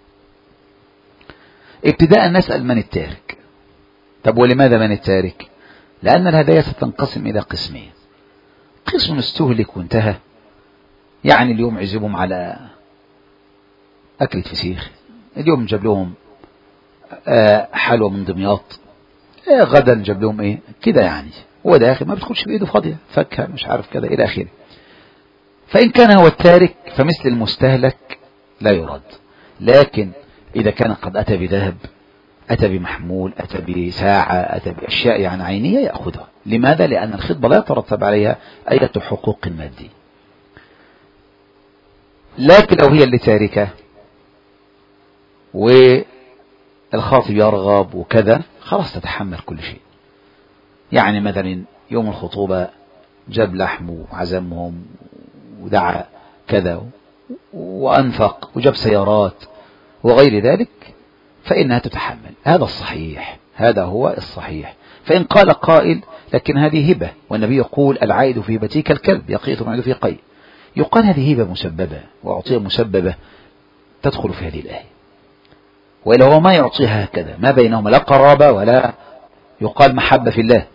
Speaker 1: ابتداء نسأل من التارك. طب ولماذا من التارك؟ لأن الهدايا ستنقسم إلى قسمين، قسم استهلك وانتهى، يعني اليوم عزبهم على أكلة فسيخ، اليوم جاب لهم حلوة من دمياط، غدا جاب لهم ايه كده يعني، هو داخل ما بتدخلش بإيده فاضية، فكها مش عارف كذا إلى آخره. فإن كان هو التارك فمثل المستهلك لا يرد، لكن إذا كان قد أتى بذهب، أتى بمحمول، أتى بساعة، أتى بأشياء يعني عينية يأخذها. لماذا؟ لأن الخطبة لا يترتب عليها أي حقوق مادية، لكن لو هي اللي تاركة والخاطب يرغب وكذا خلاص تتحمل كل شيء. يعني مثلا يوم الخطوبة جاب لحم وعزمهم ودعا كذا وأنفق وجاب سيارات وغير ذلك فإنها تتحمل. هذا الصحيح، هذا هو الصحيح. فإن قال قائل لكن هذه هبة، والنبي يقول العائد في هبته كالكلب يقيت العائد في قيء، يقال هذه هبة مسببة وأعطية مسببة تدخل في هذه الآية، وإلا هو ما يعطيها هكذا، ما بينهما لا قرابة ولا يقال محبة في الله،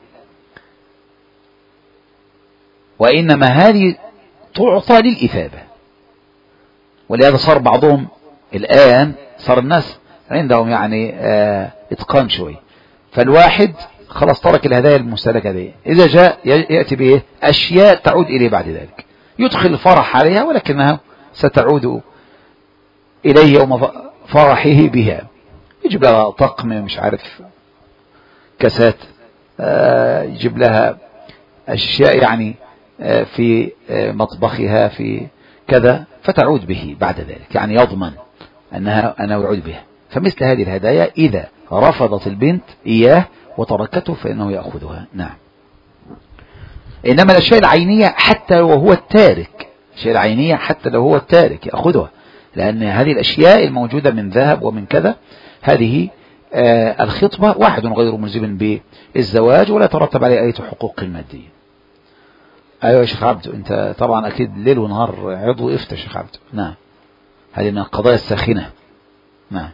Speaker 1: وإنما هذه تعطى للإثابة. ولهذا صار بعضهم الآن صار الناس عندهم يعني آه اتقان شوي، فالواحد خلاص ترك الهدايا المستهلكة دي، إذا جاء يأتي به أشياء تعود إليه بعد ذلك، يدخل الفرح عليها ولكنها ستعود إليه يوم فرحه بها. يجيب لها طقم مش عارف كاسات، آه يجيب لها أشياء يعني آه في آه مطبخها في كذا، فتعود به بعد ذلك، يعني يضمن أنها أنه يعود بها. فمثل هذه الهدايا إذا رفضت البنت إياه وتركته فإنه يأخذها. نعم. إنما الأشياء العينية حتى لو هو التارك، الأشياء العينية حتى لو هو التارك يأخذها، لأن هذه الأشياء الموجودة من ذهب ومن كذا هذه آه الخطبة واحد غير ملزم بالزواج ولا ترتب عليه أي حقوق مادية. أيوة يا شيخ عبد، أنت طبعا أكيد ليل ونهار عضو إفتى شيخ عبد. نعم، هذه من القضايا الساخنة. نعم.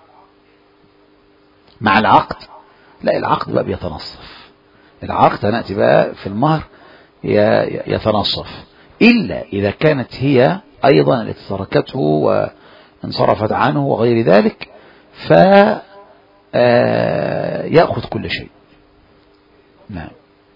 Speaker 1: مع العقد لا، العقد بقى بيتنصف، العقد هنأتي بقى في المهر يتنصف، إلا إذا كانت هي أيضا التي تركته وانصرفت عنه وغير ذلك فيأخذ كل شيء. نعم.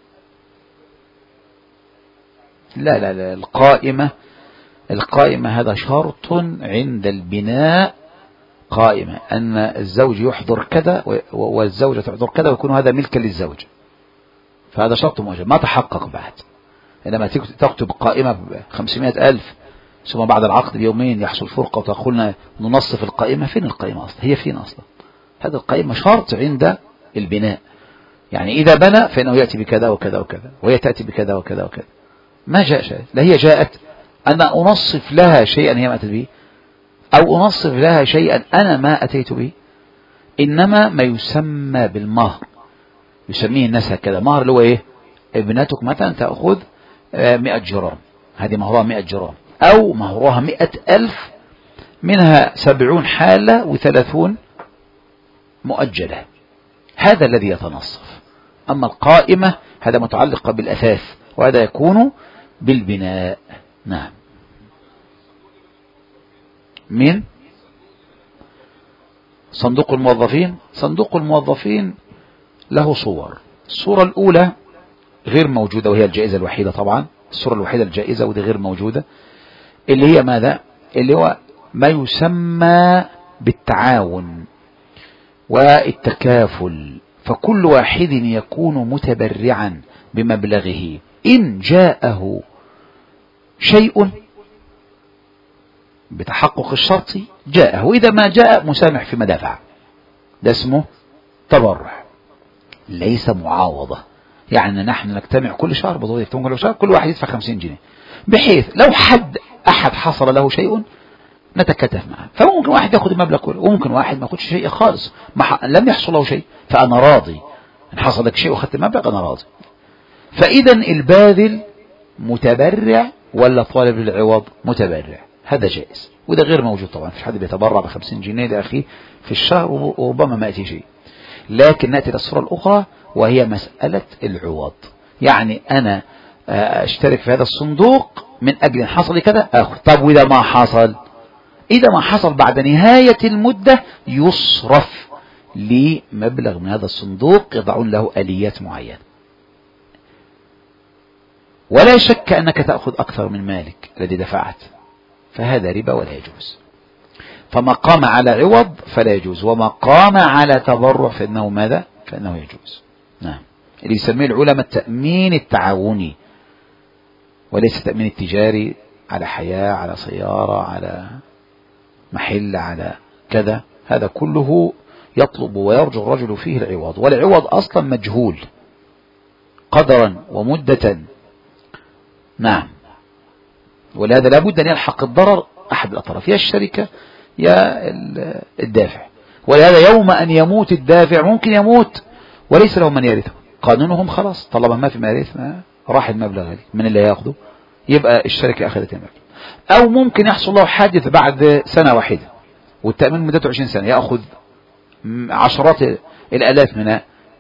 Speaker 1: لا لا لا، القائمة القائمة هذا شرط عند البناء، قائمة أن الزوج يحضر كذا والزوجة تحضر كذا ويكون هذا ملكا للزوج، فهذا شرط مؤجل ما تحقق بعد. إنما تكتب قائمة بخمسمائة ألف ثم بعد العقد بيومين يحصل فرقة وتقولنا ننصف القائمة، فين القائمة أصلا؟ هي فين أصلا؟ هذا القائمة شرط عند البناء، يعني إذا بنى فإنه يأتي بكذا وكذا وكذا وهي تأتي بكذا وكذا وكذا. ما جاء شيء، لا هي جاءت أنا أنصف لها شيئا هي ما أتت به أو أنصف لها شيئا أنا ما أتيت به، إنما ما يسمى بالمهر يسميه الناس هكذا، مهر اللي هو إيه؟ ابنتك مثلا تأخذ مئة جرام، هذه مهرها مئة جرام، أو مهرها مئة ألف منها سبعون حالة وثلاثون مؤجلة، هذا الذي يتنصف. أما القائمة هذا متعلق بالأثاث وهذا يكون بالبناء. نعم. من صندوق الموظفين؟ صندوق الموظفين له صور، الصورة الأولى غير موجودة وهي الجائزة الوحيدة طبعا، الصورة الوحيدة الجائزة ودي غير موجودة، اللي هي ماذا؟ اللي هو ما يسمى بالتعاون والتكافل، فكل واحد يكون متبرعا بمبلغه، إن جاءه شيء بتحقق الشرط جاءه، إذا ما جاء مسامح في مدافع، ده اسمه تبرع ليس معاوضة. يعني نحن نجتمع كل شهر بضوء يجتمع كل شهر كل واحد يدفع خمسين جنيه، بحيث لو حد أحد حصل له شيء نتكاتف معه، فممكن واحد يأخذ المبلغ كله وممكن واحد ما يأخذش شيء خالص، ما لم يحصل له شيء، فأنا راضي إن حصل لك شيء وأخذت المبلغ أنا راضي. فإذا الباذل متبرع ولا طالب العوض متبرع، هذا جائز وده غير موجود طبعا، فيش حد بيتبرع بخمسين جنيه لأخيه في الشهر وربما ما يأتي شيء. لكن نأتي للصورة الأخرى وهي مسألة العوض، يعني أنا أشترك في هذا الصندوق من أجل إن حصل كذا أخذ. طب وإذا ما حصل؟ إذا ما حصل بعد نهاية المدة يصرف لمبلغ من هذا الصندوق يضعون له آليات معينة، ولا شك أنك تأخذ أكثر من مالك الذي دفعت، فهذا ربا ولا يجوز. فما قام على عوض فلا يجوز، وما قام على تبرع فإنه ماذا؟ فإنه يجوز. نعم. اللي يسميه العلماء التأمين التعاوني وليس التأمين التجاري على حياة، على سيارة، على محل، على كذا، هذا كله يطلب ويرجو الرجل فيه العوض، والعوض أصلا مجهول قدرا ومدة. نعم. ولهذا لابد أن يلحق الضرر أحد الأطراف، يا الشركة يا الدافع. ولهذا يوم أن يموت الدافع ممكن يموت وليس له من يرثه، قانونهم خلاص طالما ما في ميراث راح المبلغ من اللي هياخده، يبقى الشركة أخذت المبلغ. أو ممكن يحصل له حادث بعد سنة واحدة والتأمين مدته عشرين سنة، يأخذ عشرات الآلاف من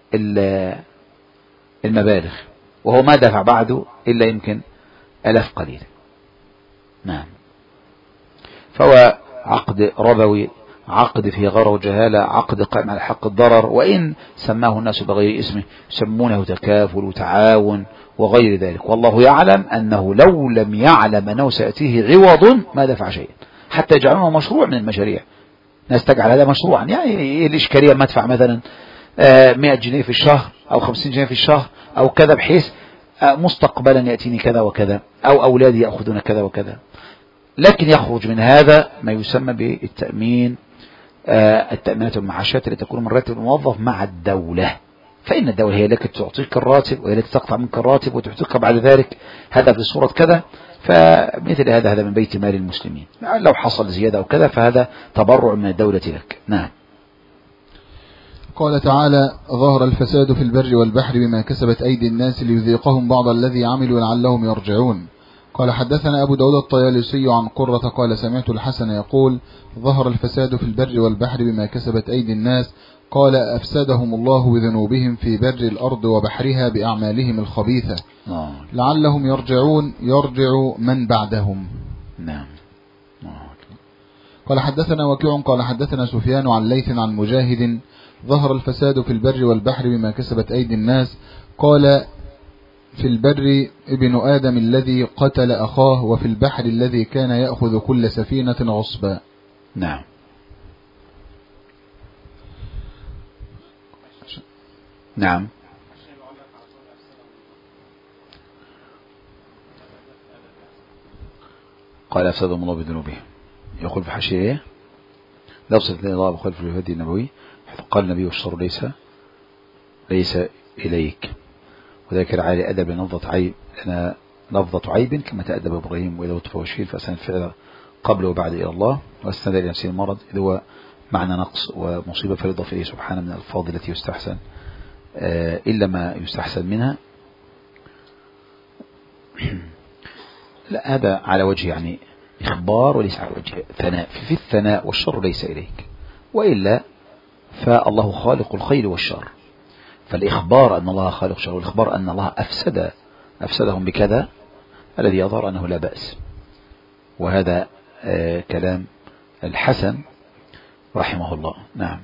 Speaker 1: المبالغ وهو ما دفع بعده إلا يمكن ألاف قليل. نعم. فهو عقد ربوي، عقد فيه غرر وجهالة، عقد قائم على حق الضرر، وإن سماه الناس بغير اسمه يسمونه تكافل وتعاون وغير ذلك، والله يعلم أنه لو لم يعلم أنه سيأتيه عوض ما دفع شيئا، حتى يجعلونه مشروع من المشاريع. ناس تجعل هذا مشروعا، يعني إيه الإشكالية ما ادفع مثلا مئة جنيه في الشهر أو خمسين جنيه في الشهر أو كذا، بحيث مستقبلا يأتيني كذا وكذا، أو أولادي يأخذون كذا وكذا. لكن يخرج من هذا ما يسمى بالتأمين، التأمينات والمعاشات التي تكون من راتب الموظف مع الدولة، فإن الدولة هي التي تعطيك الراتب وهي التي تقطع منك الراتب وتعطيك بعد ذلك هذا في صورة كذا. فمثل هذا هذا من بيت مال المسلمين، لو حصل زيادة أو كذا فهذا تبرع من الدولة لك. نعم.
Speaker 2: قال تعالى: ظهر الفساد في البر والبحر بما كسبت أيدي الناس ليذيقهم بعض الذي عملوا لعلهم يرجعون. قال حدثنا أبو داود الطيالسي عن قرة قال سمعت الحسن يقول: ظهر الفساد في البر والبحر بما كسبت أيدي الناس، قال: أفسدهم الله بذنوبهم في بر الأرض وبحرها بأعمالهم الخبيثة لعلهم يرجعون يرجع من بعدهم.
Speaker 1: نعم.
Speaker 2: قال حدثنا وكيع قال حدثنا سفيان عن ليث عن مجاهد: ظهر الفساد في البر والبحر بما كسبت أيدي الناس، قال: في البر ابن آدم الذي قتل أخاه، وفي البحر الذي كان يأخذ كل سفينة غصبا.
Speaker 1: نعم. نعم. قال: أفسدهم الله بذنوبهم. يقول في حاشية لفظة الله بخلف الهدي النبوي، قال النبي: والشر ليس ليس إليك. وذكر عالي أدب لنفضة عيب لنا لفظة عيب كما تأدب إبراهيم وإذا لطف وشيل فأسان الفعل قبل وبعد إلى الله، واستند إلى نفسه المرض إذ هو معنى نقص ومصيبة فيضاف إليه سبحانه من الألفاظ التي يستحسن إلا ما يستحسن منها. لا، هذا على وجه يعني إخبار وليس على وجه ثناء. في الثناء والشر ليس إليك، وإلا فالله خالق الخير والشر، فالإخبار أن الله خالق الشر والإخبار أن الله أفسد أفسدهم بكذا الذي يظهر أنه لا بأس. وهذا آه كلام الحسن رحمه الله. نعم.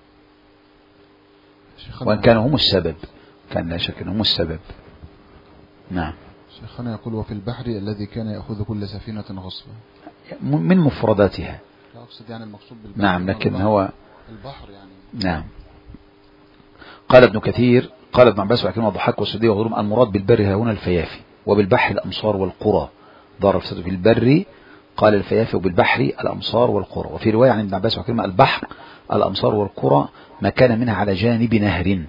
Speaker 1: وأن كانوا هم السبب، كان لا شك أنهم السبب. نعم.
Speaker 2: شيخنا يقول: وفي البحر الذي كان يأخذ كل سفينة غصبا،
Speaker 1: من مفرداتها.
Speaker 2: لا أقصد يعني المقصود بالبحر.
Speaker 1: نعم، لكن هو
Speaker 2: البحر يعني.
Speaker 1: نعم. قال ابن كثير قال ابن عباس وعكرمة والضحاك والسدي وغيرهم: المراد بالبر ها هنا الفيافي، وبالبحر الأمصار والقرى. ضرب الفساد في البر قال الفيافي، وبالبحر الأمصار والقرى. وفي رواية عن ابن عباس وعكرمة: البحر الأمصار والقرى ما كان منها على جانب نهر،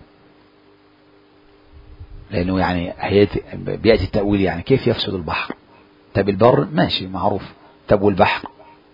Speaker 1: لأنه يعني بيأتي التأويل يعني كيف يفسد البحر؟ طب البر ماشي معروف، طب والبحر؟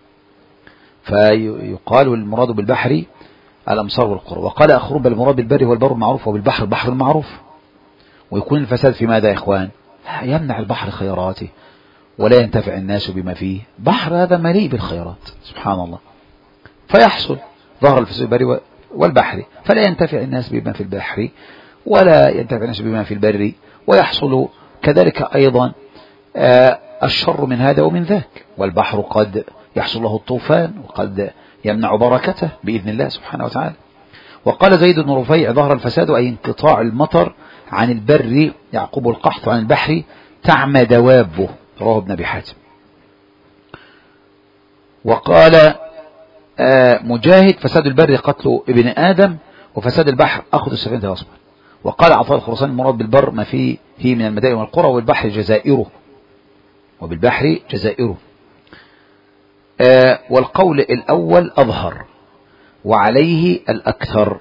Speaker 1: فيقال المراد بالبحر الأمصار والقرى. وقال آخرون: بل المراد بالبر هو البر المعروف، وبالبحر البحر المعروف. ويكون الفساد في ماذا يا إخوان؟ يمنع البحر خيراته ولا ينتفع الناس بما فيه. بحر هذا مليء بالخيرات سبحان الله، فيحصل ظهر الفساد بالبر والبحر، فلا ينتفع الناس بما في البحر ولا ينتفع الناس بما في البر، ويحصل كذلك أيضا آه الشر من هذا ومن ذاك. والبحر قد يحصل له الطوفان وقد يمنع بركته بإذن الله سبحانه وتعالى. وقال زيد بن رفيع: ظهر الفساد أي انقطاع المطر عن البر يعقب القحط عن البحر تعمى دوابه. رواه ابن أبي حاتم. وقال آه مجاهد: فساد البر قتل ابن آدم، وفساد البحر أخذ السفينة غصبا. وقال عطاء الخرساني: المراد بالبر ما فيه من المدائن والقرى، والبحر جزائره. وبالبحر جزائره. آه والقول الأول أظهر وعليه الأكثر،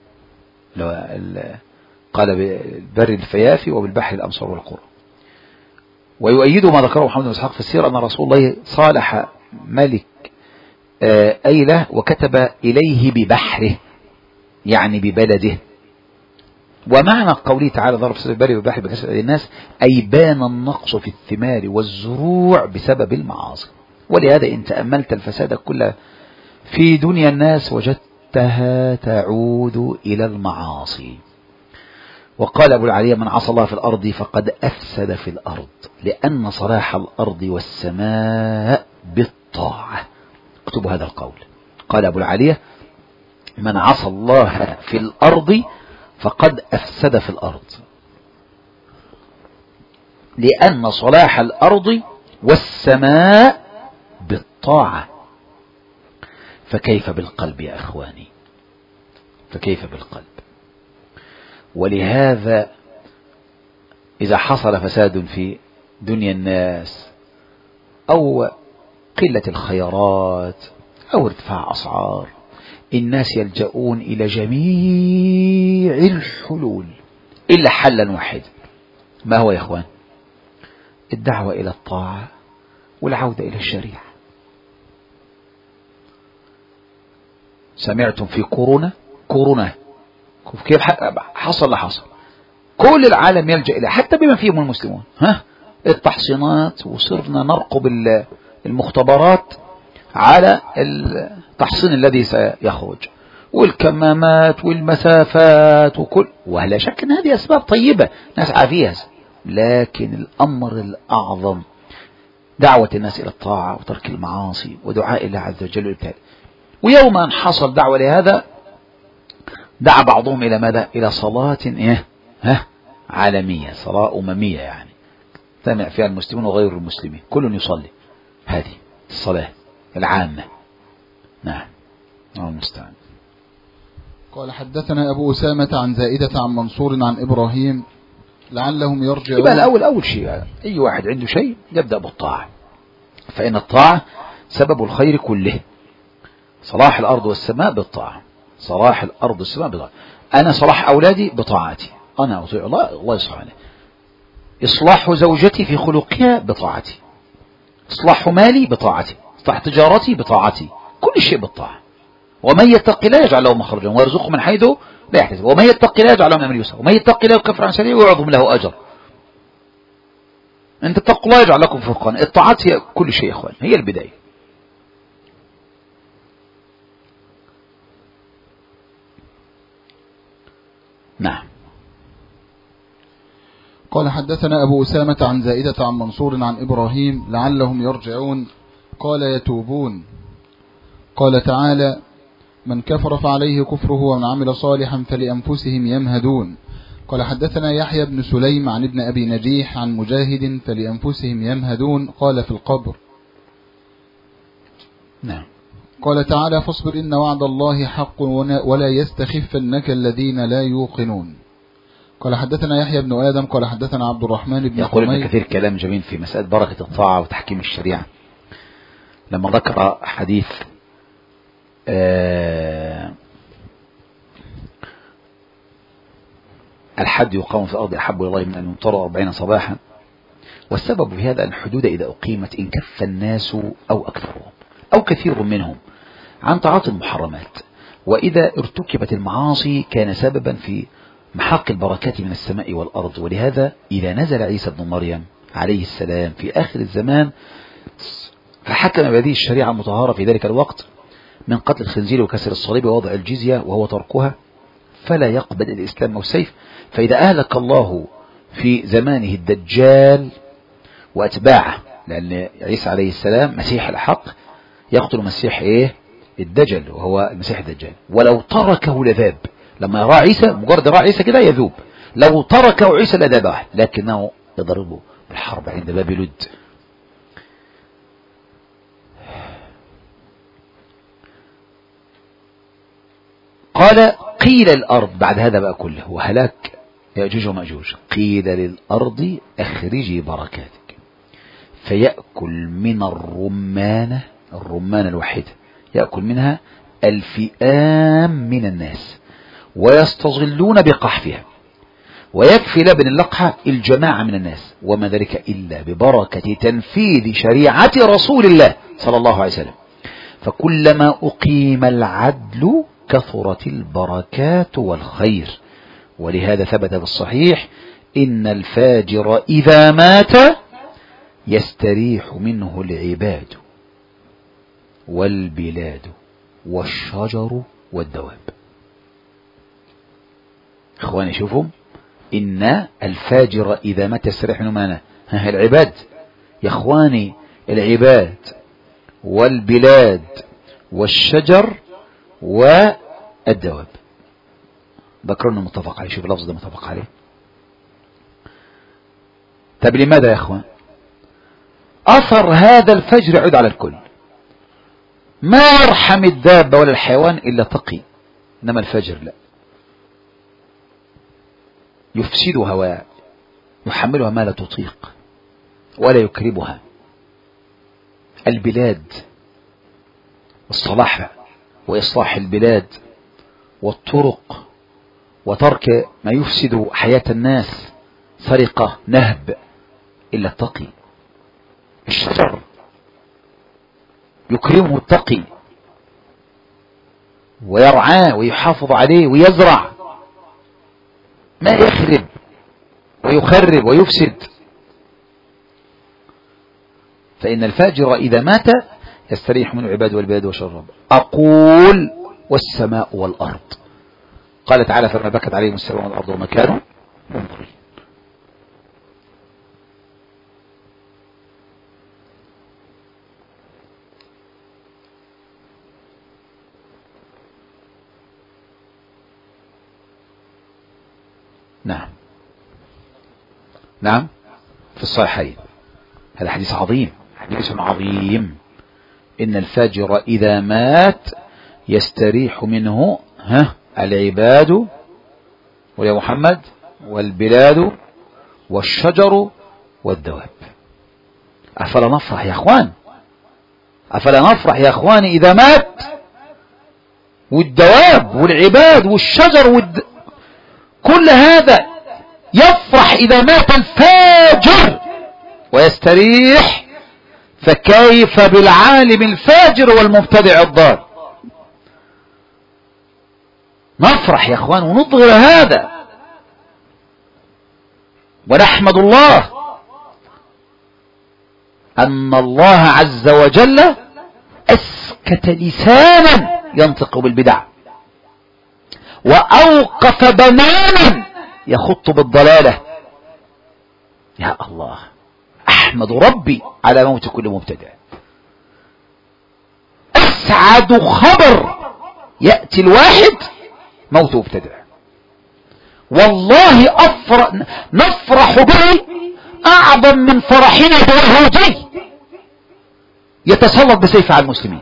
Speaker 1: قال بالبر الفيافي وبالبحر الأمصار والقرى. ويؤيد ما ذكره محمد بن إسحاق في السيرة أن رسول الله صالح ملك آه أيلة وكتب إليه ببحره، يعني ببلده. ومعنى قوله تعالى ضرب في البر والبحر بكسر أيدي الناس أي بان النقص في الثمار والزروع بسبب المعاصي. ولهذا إن تأملت الفساد كله في دنيا الناس وجدتها تعود إلى المعاصي. وقال أبو العالية من عصى الله في الأرض فقد أفسد في الأرض، لأن صلاح الأرض والسماء بالطاعة. اكتبوا هذا القول. قال أبو العالية من عصى الله في الأرض فقد أفسد في الأرض، لأن صلاح الأرض والسماء بالطاعة. فكيف بالقلب يا أخواني؟ فكيف بالقلب؟ ولهذا إذا حصل فساد في دنيا الناس أو قلة الخيرات أو ارتفاع أسعار، الناس يلجؤون إلى جميع الحلول إلا حلا واحد. ما هو يا إخوان؟ الدعوة إلى الطاعة والعودة إلى الشريعة. سمعتم في كورونا كورونا كيف حصل لحصل كل العالم يلجأ إليه حتى بما فيهم المسلمون، ها التحصينات، وصرنا نرقب المختبرات على التحصين الذي سيخرج، والكمامات والمسافات وكل، ولا شك أن هذه أسباب طيبة نسعى فيها، لكن الأمر الأعظم دعوة الناس إلى الطاعة وترك المعاصي ودعاء الله عز وجل والابتهال. ويوم أن حصل دعوة لهذا دعا بعضهم إلى ماذا؟ إلى صلاة إيه؟ ها؟ عالمية، صلاة أممية، يعني تجمع فيها المسلمون وغير المسلمين كل يصلي، هذه الصلاة العامة. نعم الله المستعان.
Speaker 2: قال حدثنا أبو أسامة عن زائدة عن منصور عن إبراهيم لعلهم يرجعون.
Speaker 1: يبقى الأول أول شيء أي واحد عنده شيء يبدأ بالطاعة، فإن الطاعة سبب الخير كله. صلاح الأرض والسماء بالطاعة، صلاح الأرض والسماء بالطاعة. أنا صلاح أولادي بطاعتي، أنا أطيع الله الله يصلحني. إصلاح زوجتي في خلقها بطاعتي، إصلاح مالي بطاعتي، إصلاح تجارتي بطاعتي، كل شيء بالطاعة. ومن يتق الله يجعل له مخرجا ويرزقه من حيث لا يحتسب، ومن يتق الله يجعل له من أمره يسرا، ومن يتق الله يكفر عن سيئاته ويعظم له أجر. أن تتقوا الله يجعل لكم فرقانا. الطاعات هي كل شيء يا إخوان، هي البداية. نعم.
Speaker 2: قال حدثنا أبو أسامة عن زائدة عن منصور عن إبراهيم لعلهم يرجعون قال يتوبون. قال تعالى من كفر فعليه كفره ومن عمل صالحا فلأنفسهم يمهدون. قال حدثنا يحيى بن سليم عن ابن أبي نجيح عن مجاهد فلأنفسهم يمهدون قال في القبر.
Speaker 1: نعم.
Speaker 2: قال تعالى فاصبر إن وعد الله حق ولا يستخفنك الذين لا يوقنون. قال حدثنا يحيى بن آدم قال حدثنا عبد الرحمن بن
Speaker 1: يقول ابن كثير كلام جميل في مسألة بركة الطاعة وتحكيم الشريعة، لما ذكر حديث آه الحد يقام في الأرض أحب إلى الله من أن يمطر أربعين صباحا، والسبب في هذا أن الحدود إذا أقيمت إن كف الناس أو أكثرهم أو كثير منهم عن تعاطي المحرمات، وإذا ارتكبت المعاصي كان سببا في محق البركات من السماء والأرض. ولهذا إذا نزل عيسى بن مريم عليه السلام في آخر الزمان فحكم بهذه الشريعة المطهرة في ذلك الوقت من قتل الخنزير وكسر الصليب ووضع الجزية وهو تركها، فلا يقبل الإسلام والسيف. فإذا أهلك الله في زمانه الدجال وأتباعه، لأن عيسى عليه السلام مسيح الحق يقتل مسيح إيه الدجل وهو المسيح الدجال، ولو تركه لذاب. لما يرى عيسى مجرد يرى عيسى كده يذوب، لو تركه عيسى لذابه، لكنه يضربه بالحرب عند باب لد. قال قيل الأرض بعد هذا بقى كله وهلاك يأجوج ومأجوج، قيل للأرض أخرجي بركاتك فيأكل من الرمانة، الرمانة الوحيدة يأكل منها الفئام من الناس ويستظلون بقحفها، ويكفي لبن اللقحة الجماعة من الناس، وما ذلك إلا ببركة تنفيذ شريعة رسول الله صلى الله عليه وسلم. فكلما أقيم العدل كثرت البركات والخير. ولهذا ثبت بالصحيح إن الفاجر إذا مات يستريح منه العباد والبلاد والشجر والدواب. اخواني شوفوا، إن الفاجر إذا مات يستريح منه مانا ها العباد. يا اخواني العباد والبلاد والشجر والدواب ذكرنا متفق عليه. شوف اللفظ ده متفق عليه. طب لماذا يا اخوان؟ أثر هذا الفجر يعود على الكل. ما يرحم الدابة ولا الحيوان إلا تقي، إنما الفجر لا، يفسدها ويحملها ما لا تطيق ولا يكرمها. البلاد والصلاح وإصلاح البلاد والطرق وترك ما يفسد حياة الناس، سرقة، نهب، إلا التقي. الشجر يكرمه التقي ويرعاه ويحافظ عليه ويزرع، ما يخرب ويخرب ويفسد. فإن الفاجر إذا مات يستريح من عباد والبلاد والشجر. أقول والسماء والأرض. قال تعالى فما بكت عليهم السماء والأرض وما كانوا منظرين. نعم نعم في الصحيحين. هذا حديث عظيم، حديث عظيم. إن الفاجر إذا مات يستريح منه ها العباد ويا محمد والبلاد والشجر والدواب. أفلا نفرح يا أخوان؟ أفلا نفرح يا أخوان إذا مات والدواب والعباد والشجر والد... كل هذا يفرح إذا مات الفاجر ويستريح، فكيف بالعالم الفاجر والمبتدع الضال؟ نفرح يا أخوان ونظهر هذا ونحمد الله أن الله عز وجل أسكت لسانا ينطق بالبدع، وأوقف بنانا يخط بالضلالة. يا الله، أحمد ربي على موت كل مبتدع. أسعد خبر يأتي الواحد موت مبتدع، والله أفرح نفرح به أعظم من فرحنا بيهودي يتسلط بسيف على المسلمين.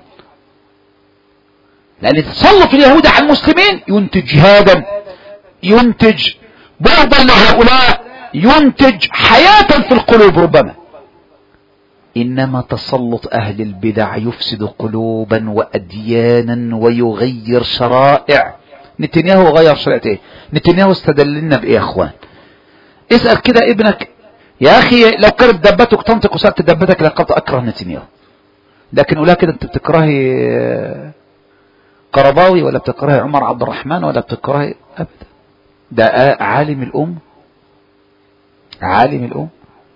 Speaker 1: لأن تسلط اليهود على المسلمين ينتج جهادا، ينتج بعضا لهؤلاء، ينتج حياة في القلوب ربما. إنما تسلط أهل البدع يفسد قلوبا وأديانا ويغير شرائع. نتنياهو غير شريعة ايه؟ نتنياهو استدل لنا بايه يا اخوان؟ اسأل كده ابنك يا اخي لو كانت دبتك تنطق وسألت دبتك لقد اكره نتنياهو، لكن ولا كده انت بتكرهي قرضاوي ولا بتكرهي عمر عبد الرحمن ولا بتكرهي ابدا. ده عالم الام، عالم الام.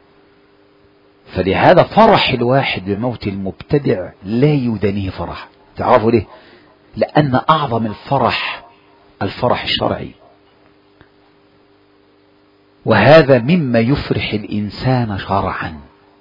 Speaker 1: فلهذا فرح الواحد بموت المبتدع لا يدانيه فرح. تعرفوا ليه؟ لأن أعظم الفرح الفرح الشرعي، وهذا مما يفرح الإنسان شرعا.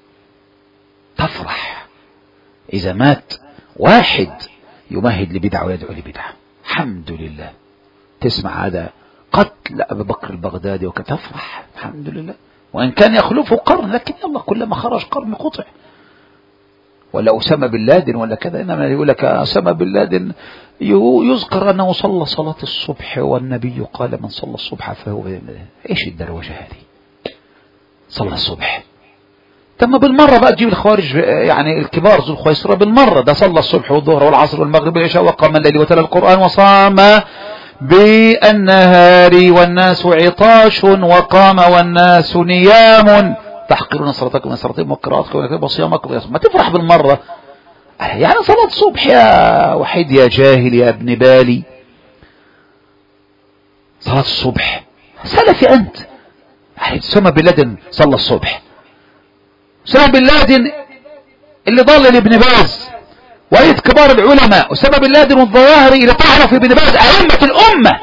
Speaker 1: تفرح إذا مات واحد يمهد لبدعة ويدعو لبدعة، الحمد لله. تسمع هذا قتل أبي بكر البغدادي وكتفرح الحمد لله، وإن كان يخلفه قرن، لكن يلا كلما خرج قرن قطع. ولا أسامة بن لادن ولا كذا، إنما يقول لك أسامة بن لادن يذكر أنه صلى صلاة الصبح والنبي قال من صلى الصبح فهو. إيش الدروشة هذه؟ صلى الصبح تم بالمرة بقى تجيب الخوارج يعني الكبار ذو الخويصرة بالمرة، ده صلى الصبح والظهر والعصر والمغرب والعشاء وقام الليل وتلا القرآن وصام بالنهار والناس عطاش وقام والناس نيام تحقرون صلاتكم وصلاتكم وقراءتكم وصيامكم، ما تفرح بالمرة. يعني صلاة الصبح يا وحيد يا جاهل يا ابن بالي، صلاة الصبح سلفي أنت. أسامة بن لادن صلى الصبح، أسامة بن لادن اللي ضل لابن باز وعيد كبار العلماء، أسامة بن لادن والظواهري اللي طعنوا في ابن باز أئمة الأمة،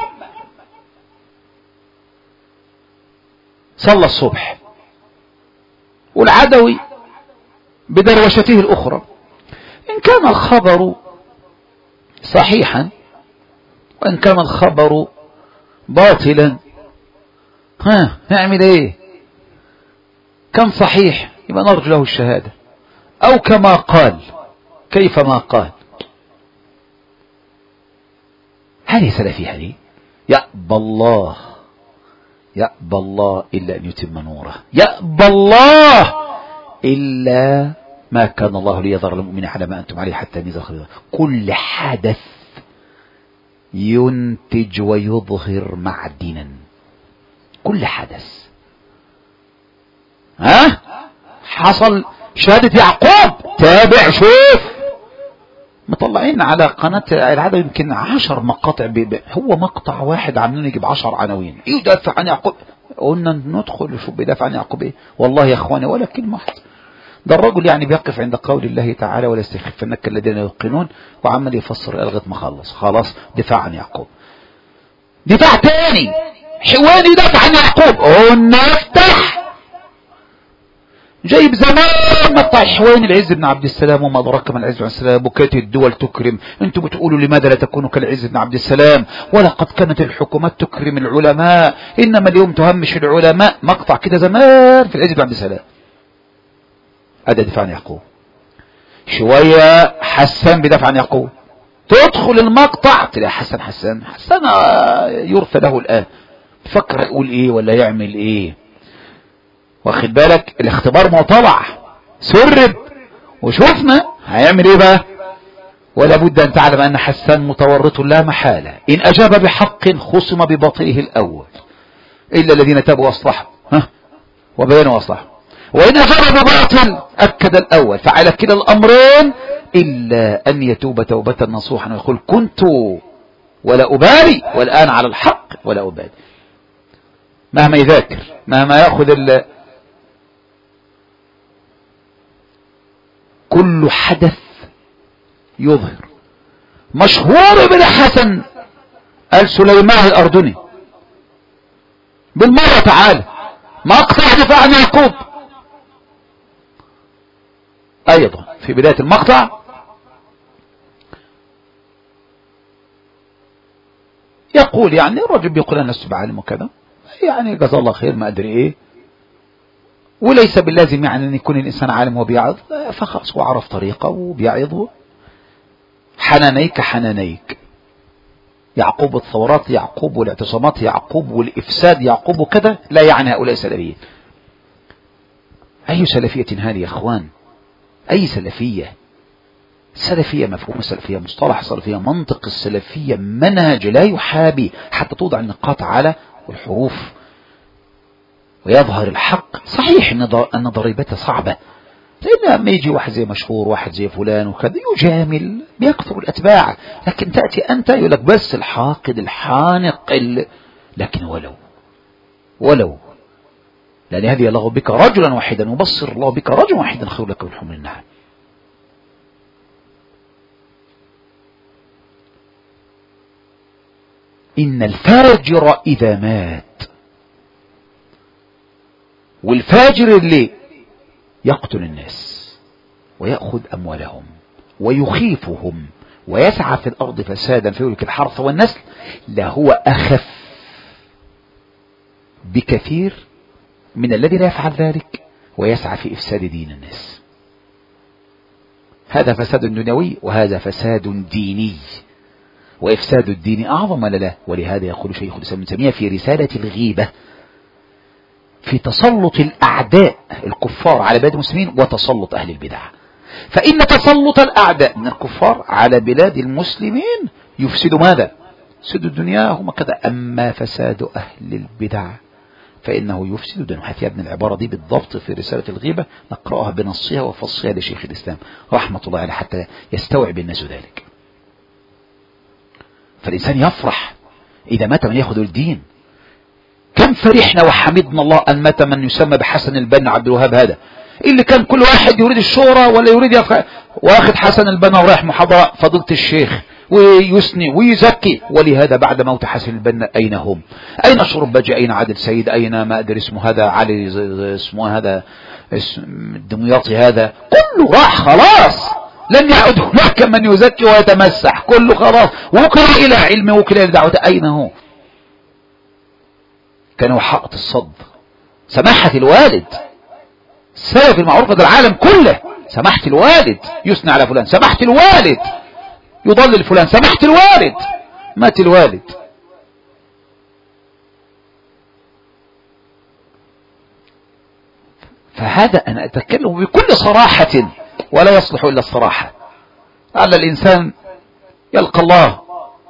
Speaker 1: صلى الصبح. والعدوي بدروشته الأخرى. إن كان الخبر صحيحا وإن كان الخبر باطلا، ها نعمل ايه؟ كان صحيح يبقى نرجو له الشهادة، او كما قال كيف ما قال. هذه سلفي هذه. يأبى الله يأبى الله إلا أن يتم نوره، يأبى الله إلا ما كان الله ليظهر المؤمن على ما أنتم عليه حتى يميز الخبيث. كل حدث ينتج ويظهر معدنا، كل حدث. ها حصل شهادة يعقوب، تابع شوف، مطلعين على قناة العادة يمكن عشر مقاطع ب... ب... هو مقطع واحد عاملين يجيب عشر عناوين يدافع عن يعقوب. قلنا ندخل نشوف بيدافع عن يعقوب ايه. والله يا اخواني ولا كلمة واحدة. ده الرجل يعني بيقف عند قول الله تعالى ولا يستخفنك الذين يوقنون، وعمل يفسر لغاية ما خلص. خلاص دفاع عن يعقوب. دفاع تاني حواني يدافع عن يعقوب، قلنا افتح. جايب زمان مقطع حواني العز بن عبد السلام وما أدراك ما العز بن عبد السلام، وكانت الدول تكرم. انتم بتقولوا لماذا لا تكونوا كالعز بن عبد السلام؟ ولقد كانت الحكومات تكرم العلماء، انما اليوم تهمش العلماء. مقطع كده زمان في العز بن عبد السلام. هذا دفاع عن يعقوب. شوية حسان بدافع عن يعقوب، تدخل المقطع تلاقي حسن حسن حسن يرثى له الآن، فكر يقول ايه ولا يعمل ايه. واخد بالك الاختبار ما طلع سرب وشوفنا هيعمل ايه بقى. ولا بد ان تعلم ان حسان متورط لا محالة. ان اجاب بحق خصم بباطله الاول، الا الذين تابوا واصلحوا ها وبينوا واصلحوا، وان اجاب بباطل اكد الاول. فعلى كلا الامرين الا ان يتوب توبة نصوحا ويقول كنت ولا ابالي، والان على الحق ولا ابالي. مهما يذاكر مهما ياخذ ال كل حدث يظهر. مشهور ابن حسن السليمان الأردني بالمرة تعالى مقطع دفاع عن يعقوب أيضا في بداية المقطع. يقول يعني الرجل بيقول أنا لست بعالم وكذا، يعني جزا الله خير ما أدري إيه، وليس باللازم يعني أن يكون الإنسان عالم وبيعظ، فخلاص هو عرف طريقة وبيعظه. حنانيك حنانيك، يعقوب الثورات يعقوب والاعتصامات يعقوب والإفساد يعقوب وكذا، لا يعني هؤلاء سلفيين. أي سلفية هذه يا أخوان؟ أي سلفية؟ السلفية مفهوم، السلفية مصطلح، السلفية منطق، السلفية منهج لا يحابي حتى توضع النقاط على الحروف ويظهر الحق. صحيح أن ضريبتها صعبة، لأن لما يجي واحد زي مشهور واحد زي فلان وكذا يجامل بيكثر الأتباع، لكن تأتي أنت يقول لك بس الحاقد الحانق ال... لكن ولو ولو لأن هذه الله بك رجلا واحدا وبصر الله بك رجلا واحدا خير لك من حمر النعم. إن الفاجر إذا مات، والفاجر اللي يقتل الناس ويأخذ أموالهم ويخيفهم ويسعى في الأرض فسادا فيهلك الحرث والنسل، لهو أخف بكثير من الذي لا يفعل ذلك ويسعى في إفساد دين الناس. هذا فساد دنيوي وهذا فساد ديني، وإفساد الدين أعظم ولا لا؟ ولهذا يقول شيخ الإسلام ابن تيمية في رسالة الغيبة في تسلط الأعداء الكفار على بلاد المسلمين وتسلط أهل البدع. فإن تسلط الأعداء من الكفار على بلاد المسلمين يفسد ماذا؟ يفسد دنياهم كذا. أما فساد أهل البدع فإنه يفسد دينهم. هاتي العبارة دي بالضبط في رسالة الغيبة، نقرأها بنصها وفصها لشيخ الإسلام رحمة الله عليه حتى يستوعب الناس ذلك. فالإنسان يفرح إذا مات من يأخذ الدين. كم فرحنا وحمدنا الله أن مات من يسمى بحسن البنا عبد الوهاب، هذا اللي كان كل واحد يريد الشهرة ولا يريد يفعل، واخد حسن البنا ورايح محاضرة فضيلة الشيخ ويثني ويزكي. ولهذا بعد موت حسن البنا أين هم؟ أين شربجي؟ أين عادل سيد؟ أين ما أدري اسمه هذا علي اسمه هذا الدمياطي، هذا كله راح خلاص. لم يعد هناك من يزكي ويتمسح، كله خلاص وكل إلى علم وكل إلى دعوة. أين هو؟ كانوا حائط الصد. سماحة الوالد السلف المعروفة ده العالم كله، سماحة الوالد يثنى على فلان، سماحة الوالد يضلل فلان، سماحة الوالد. مات الوالد. فهذا أنا أتكلم بكل صراحة ولا يصلح إلا الصراحة. على الإنسان يلقى الله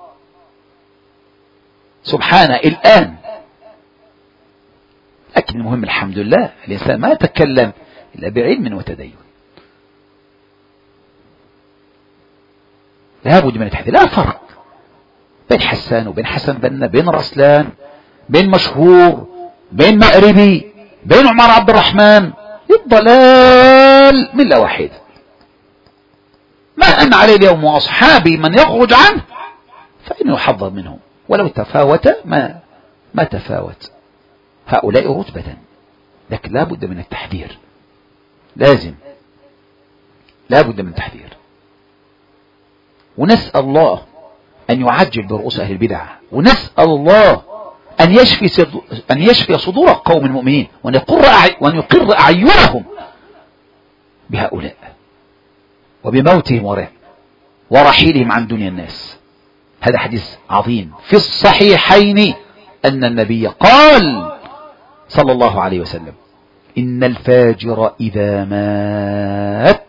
Speaker 1: سبحانه الآن. لكن المهم الحمد لله الإنسان ما يتكلم إلا بعلم وتدين. لا بد من التحديد. لا فرق بين حسان وبين حسن بنا، بين رسلان، بين مشهور، بين مأربي، بين عمر عبد الرحمن. الضلال ملة واحد. ما أن عليه اليوم وأصحابي من يخرج عنه فإنه يحذر منه، ولو تفاوت ما ما تفاوت هؤلاء رتبة. لكن لا بد من التحذير، لازم لا بد من التحذير. ونسأل الله أن يعجل برؤوس أهل البدع، ونسأل الله أن يشفي أن يشفي صدور قوم المؤمنين، وأن يقر وأن يقر أعينهم بهؤلاء وبموتهم ورحيلهم عن دنيا الناس. هذا حديث عظيم في الصحيحين أن النبي قال صلى الله عليه وسلم: إن الفاجر إذا مات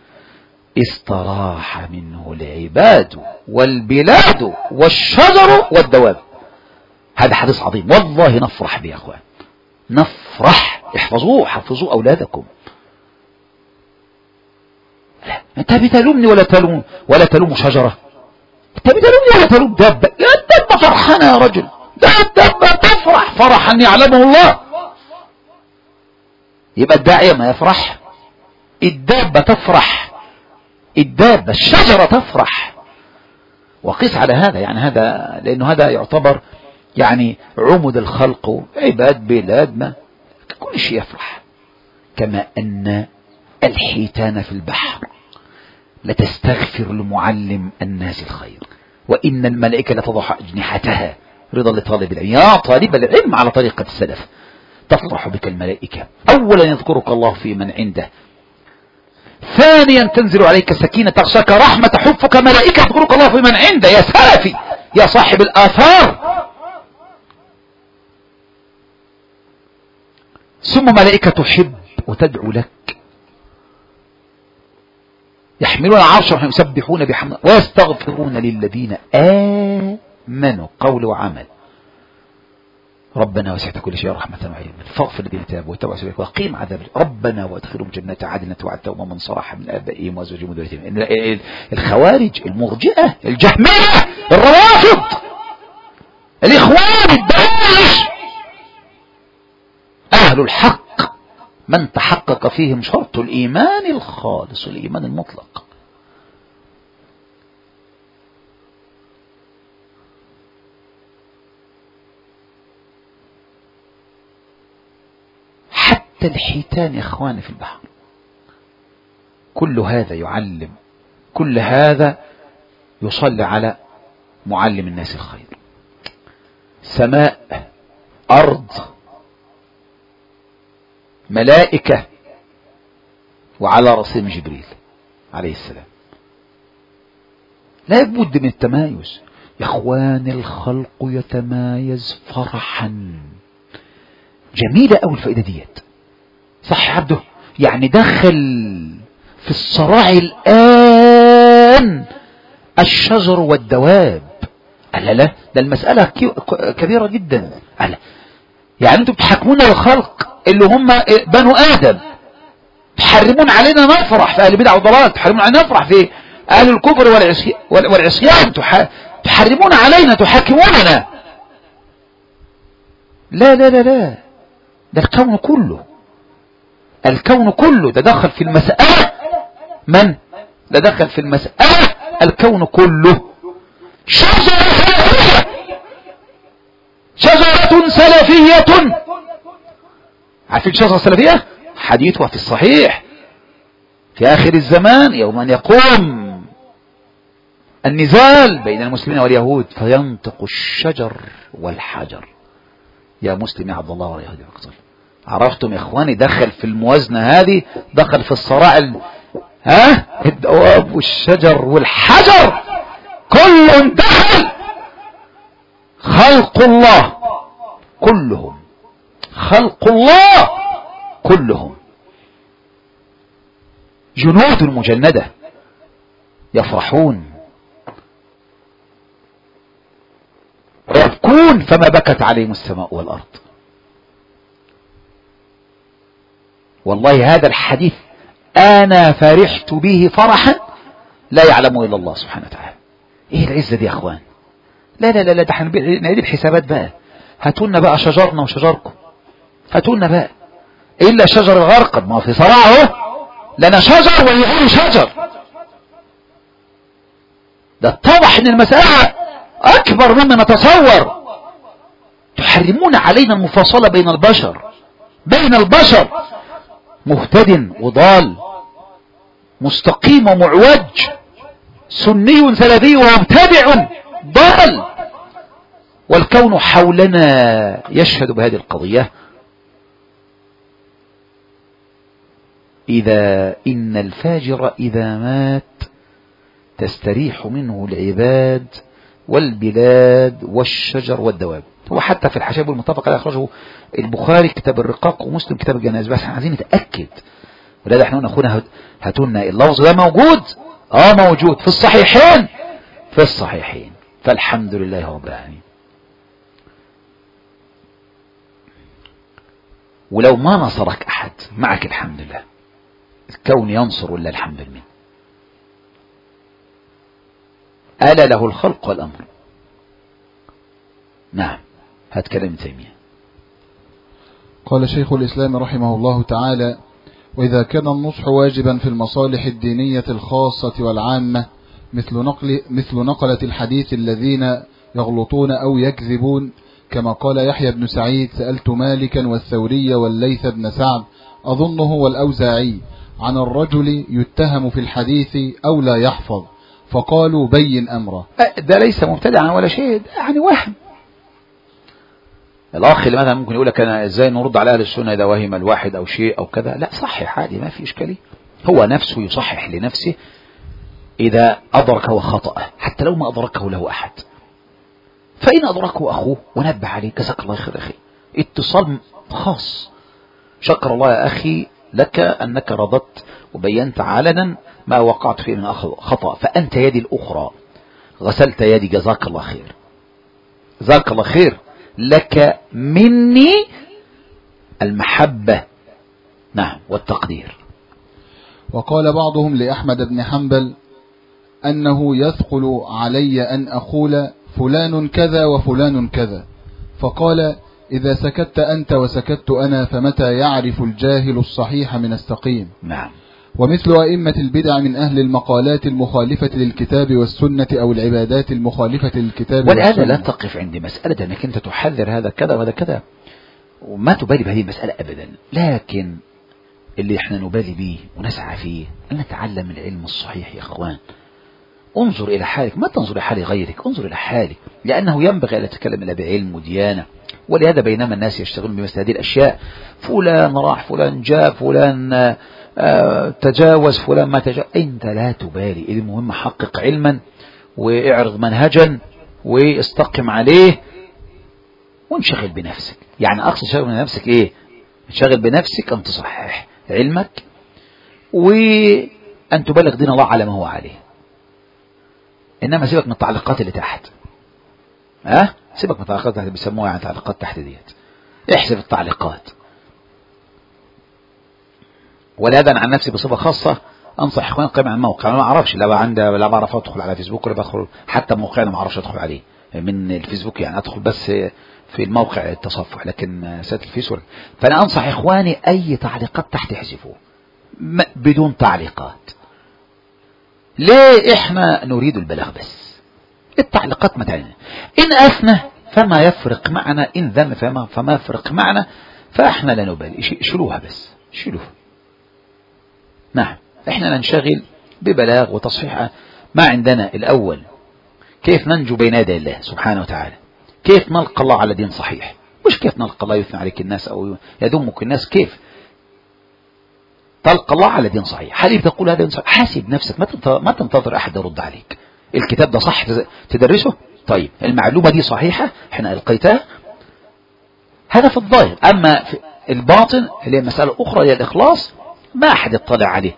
Speaker 1: استراح منه العباد والبلاد والشجر والدواب. هذا حديث عظيم والله نفرح به يا أخوان، نفرح. احفظوه، حفظوا أولادكم. لا أنت بتلومني ولا تلوم ولا تلوم شجرة، أنت بتلومني ولا تلوم دابة. يا الدابة فرحانة يا رجل، ده الدابة تفرح فرحا يعلمه الله. يبقى الداعية ما يفرح؟ الدابة تفرح، الدابة الشجرة تفرح. وقيس على هذا، يعني هذا لأنه هذا يعتبر يعني عمود الخلق، عباد بلاد ما كل شيء يفرح. كما أن الحيتان في البحر لتستغفر لمعلم الناس الخير، وإن الملائكة لتضع أجنحتها رضا لطالب العلم. يا طالب العلم على طريقة السلف تفرح بك الملائكة. أولا يذكرك الله في من عنده، ثانيا تنزل عليك السكينة تغشاك رحمة تحفك ملائكة يذكرك الله في من عنده. يا سلفي يا صاحب الآثار. ثم ملائكة تحب وتدعو لك، يحملون العرش ويسبحون بحمد ويستغفرون للذين آمنوا قول وعمل. ربنا وسعت كل شيء رحمة وعلما فاغفر الذين تابوا واتبعوا سبيلك وقيم عذاب ربنا وادخلهم جنات عدن وعدتهم ومن صلح من آبائهم وأزواجهم وذريتهم. الخوارج، المرجئة، الجهمية، الروافض، الإخوان، الداعش، أهل الحق من تحقق فيهم شرط الإيمان الخالص، الإيمان المطلق. حتى الحيتان يا إخواني في البحر. كل هذا يعلم، كل هذا يصلي على معلم الناس الخير. سماء، أرض، ملائكة، وعلى رأسهم جبريل عليه السلام. لا بد من التمايز يا اخوان. الخلق يتمايز فرحا جميلة أوي الفائدة ديت. صح يا عبده؟ يعني دخل في الصراع الآن الشجر والدواب. ألا لا، ده المسألة كبيرة جدا. ألا يعني أنتم بتحكمون الخلق اللي هم بنو آدم، تحرمون علينا نفرح في أهل البدع والضلال، تحرمون علينا نفرح في أهل الكفر والعصيان، تحرمون علينا، تحكموننا. لا لا لا لا، ده الكون كله، الكون كله ده دخل في المسألة. من ده دخل في المسألة؟ الكون كله. شجرة سلفية، شجرة سلفية. عارفين شجرة سلفية؟ حديثها في الصحيح في آخر الزمان يوم أن يقوم النزال بين المسلمين واليهود فينطق الشجر والحجر. يا مسلم يا عبد الله واليهودي أقتل. عرفتم يا إخواني؟ دخل في الموازنة هذه، دخل في الصراع ال... ها الدواب والشجر والحجر كل دخل. خلق الله كلهم، خلق الله كلهم جنود مجندة يفرحون ويبكون فما بكت عليهم السماء والأرض. والله هذا الحديث أنا فرحت به فرحا لا يعلم إلا الله سبحانه وتعالى. إيه العزة دي يا أخوان؟ لا لا لا لا، ده احنا نعيد الحسابات بقى. هاتولنا بقى شجرنا وشجركم، هاتولنا بقى إلا شجر الغرقد، ما في صراعه لنا شجر ويقول شجر. ده اتضح ان المسألة أكبر مما نتصور. تحرمون علينا المفاصلة بين البشر، بين البشر مهتد وضال، مستقيم ومعوج، سني سلفي ومبتدع ضال، والكون حولنا يشهد بهذه القضية. إذا إن الفاجر إذا مات تستريح منه العباد والبلاد والشجر والدواب. هو حتى في الحشاب المتفق عليه أخرجه البخاري كتاب الرقاق ومسلم كتاب الجنائز، بس عايزين نتأكد. ولذا احنا ناخدنا هاتونا اللفظ ده موجود، اه موجود في الصحيحين، في الصحيحين، فالحمد لله رب العالمين. ولو ما نصرك أحد معك الحمد لله، الكون ينصر ولا الحمد لله. ألا له الخلق والأمر. نعم، هات كلام تيمية.
Speaker 2: قال شيخ الإسلام رحمه الله تعالى: وإذا كان النصح واجبا في المصالح الدينية الخاصة والعامة مثل نقل مثل نقلة الحديث الذين يغلطون أو يكذبون، كما قال يحيى بن سعيد: سألت مالكا والثوري والليث بن سعد أظنه والأوزاعي عن الرجل يتهم في الحديث أو لا يحفظ، فقالوا بين أمره.
Speaker 1: ده ليس مبتدعا ولا شيء، يعني وهم. الأخ اللي مثلا ممكن يقول لك أنا إزاي نرد على أهل السنة إذا وهم الواحد أو شيء أو كذا، لا صحح عادي، ما في إشكالية. هو نفسه يصحح لنفسه إذا أدركه خطأه، حتى لو ما أدركه له أحد. فإن أدركه أخوه ونبه عليه جزاك الله خير أخي، اتصال خاص. شكر الله يا أخي لك أنك رددت وبينت علنا ما وقعت فيه من خطأ، فأنت يدي الأخرى غسلت يدي، جزاك الله خير، جزاك الله خير، لك مني المحبة نعم والتقدير.
Speaker 2: وقال بعضهم لأحمد بن حنبل أنه يثقل علي أن أقول فلان كذا وفلان كذا، فقال: إذا سكت أنت وسكت أنا فمتى يعرف الجاهل الصحيح من السقيم.
Speaker 1: نعم.
Speaker 2: ومثل أئمة البدع من أهل المقالات المخالفة للكتاب والسنة أو العبادات المخالفة للكتاب والسنة.
Speaker 1: ولهذا لا تقف عند مسألة أنك أنت تحذر هذا كذا وهذا كذا وما تبالي بهذه المسألة أبدا، لكن اللي احنا نبالي به ونسعى فيه أن نتعلم العلم الصحيح يا أخوان. انظر إلى حالك، ما تنظر إلى حال غيرك، انظر إلى حالك، لأنه ينبغي أن تتكلم إلا بعلم وديانة. ولهذا بينما الناس يشتغلون بمثل هذه الأشياء، فلان راح، فلان جاء، فلان آه تجاوز، فلان ما تجاوز، أنت لا تبالي. المهم حقق علما واعرض منهجا واستقم عليه وانشغل بنفسك. يعني أقصد شغل بنفسك إيه؟ انشغل بنفسك أن تصحح علمك وأن تبلغ دين الله على ما هو عليه. إنما سيبك من التعليقات اللي تحت. ها أه؟ سيبك من التعليقات اللي بيسموها يعني تعليقات تحت ديت. احسب التعليقات. ولهذا عن نفسي بصفة خاصة أنصح إخواني قيم عن الموقع. أنا ما أعرفش، لا عندي لا بعرف أدخل على فيسبوك ولا بدخل حتى موقعنا ما أعرفش أدخل عليه من الفيسبوك، يعني أدخل بس في الموقع التصفح، لكن سات الفيسبوك. فأنا أنصح إخواني أي تعليقات تحت يحذفوه بدون تعليقات. ليه؟ إحنا نريد البلاغ بس. التعليقات متعنا إن أثنى فما يفرق معنا، إن ذم فما, فما يفرق معنا، فإحنا لا نبالي، شيلوها بس، شيلوها. نعم، إحنا ننشغل ببلاغ وتصحيح ما عندنا. الأول كيف ننجو بين يدي الله سبحانه وتعالى، كيف نلقى الله على دين صحيح، مش كيف نلقى الله يثنى عليك الناس أو يذمك الناس، كيف تلقى الله على دين صحيح. حالي بتقول هذا دين صحيح، حاسب نفسك، ما تنتظر أحد يرد عليك. الكتاب ده صح تدرسه، طيب المعلومة دي صحيحة احنا القيتها، هذا في الظاهر. أما في الباطن اللي هي مسألة أخرى هي الإخلاص، ما أحد يطلع عليه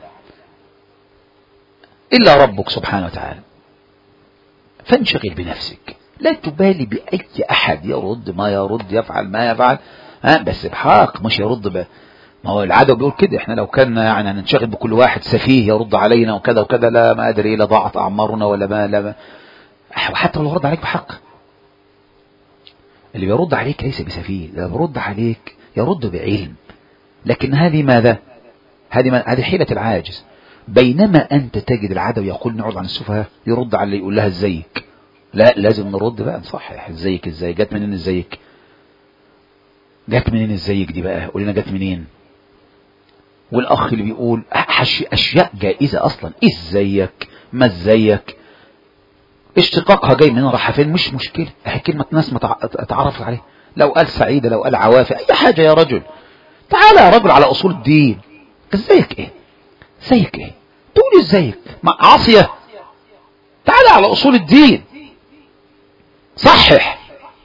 Speaker 1: إلا ربك سبحانه وتعالى. فانشغل بنفسك، لا تبالي بأي أحد يرد ما يرد، يفعل ما يفعل، ها بس بحق، مش يرد ب... ما هو العادة بيقول كده، احنا لو كان يعني ننشغل بكل واحد سفيه يرد علينا وكذا وكذا، لا ما أدري لا ضاعت أعمارنا ولا ما لا ما. حتى لو يرد عليك بحق، اللي بيرد عليك ليس بسفيه، اللي بيرد عليك يرد بعلم. لكن هذه ماذا؟ هذه هذه حيلة العاجز. بينما أنت تجد العدو يقول نعرض عن السفهاء، يرد على اللي يقول لها ازيك، لا لازم نرد بقى نصحح. ازيك ازاي؟ جت منين ازيك؟ جت منين ازيك دي بقى؟ قول لنا جت منين. والأخ اللي بيقول أشياء جائزة أصلا، ازيك ما ازيك، اشتقاقها جاي من راح فين، مش مشكلة، هي كلمة ناس ما تعرف عليه. لو قال سعيدة، لو قال عوافي، أي حاجة يا رجل. تعالى يا رجل على أصول الدين. ازيك ايه؟ ازيك ايه؟ تقول ازيك مع عاصية؟ تعالى على أصول الدين، صحح.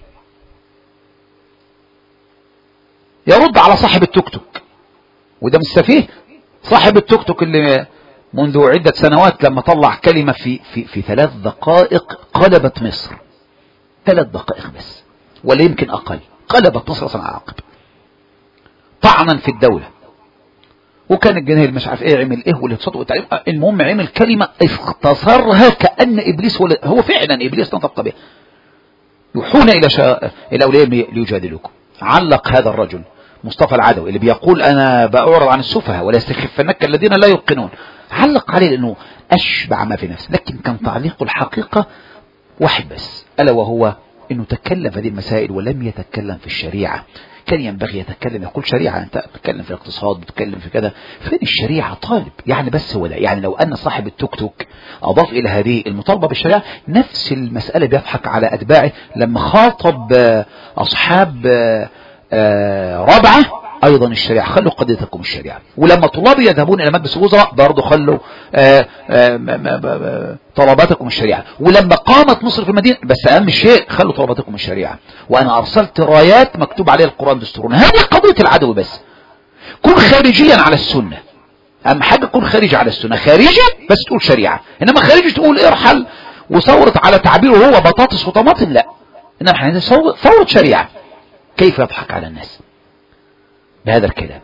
Speaker 1: يرد على صاحب التوك توك، وده مش سفيه. صاحب التوك توك اللي منذ عدة سنوات لما طلع كلمة في في في ثلاث دقائق قلبت مصر، ثلاث دقائق بس ولا يمكن أقل، قلبت مصر صنع عقب، طعنا في الدولة. وكان الجنيه مش عارف ايه عمل ايه والاقتصاد والتعليم، المهم عمل كلمة اختصرها كأن ابليس هو, هو فعلا ابليس نطق بها. يوحون الى شا... الى اولياء ليجادلوكم. علق هذا الرجل مصطفى العدوي اللي بيقول انا بأعرض عن السفهاء ولا يستخفنك الذين لا يوقنون، علق عليه لانه اشبع ما في نفسه، لكن كان تعليق الحقيقة واحد بس، الا وهو انه تكلم في هذه المسائل ولم يتكلم في الشريعة. كان ينبغي يتكلم، يقول شريعة، انت بتتكلم في الاقتصاد، بتتكلم في كذا، فين الشريعة؟ طالب يعني بس ولا يعني لو ان صاحب التوك توك اضاف الى هذه المطالبة بالشريعة نفس المسألة بيضحك على اتباعه لما خاطب اصحاب رابعة ايضا الشريعة، خلوا قضيتكم الشريعة. ولما طلاب يذهبون الى مجلس الوزراء برضو خلوا آآ آآ طلباتكم الشريعة. ولما قامت مصر في المدينة بس اهم شيء خلوا طلباتكم الشريعة، وانا ارسلت رايات مكتوب عليها القرآن دستورنا. هذه قضية العدو بس. كن خارجيا على السنة، اهم حاجة كن خارجي على السنة، خارجي بس تقول شريعة، انما خارجي تقول ارحل وصورت على تعبيره هو بطاطس وطماطم، لا، انما احنا ثورة شريعة. كيف يضحك على الناس بهذا الكلام؟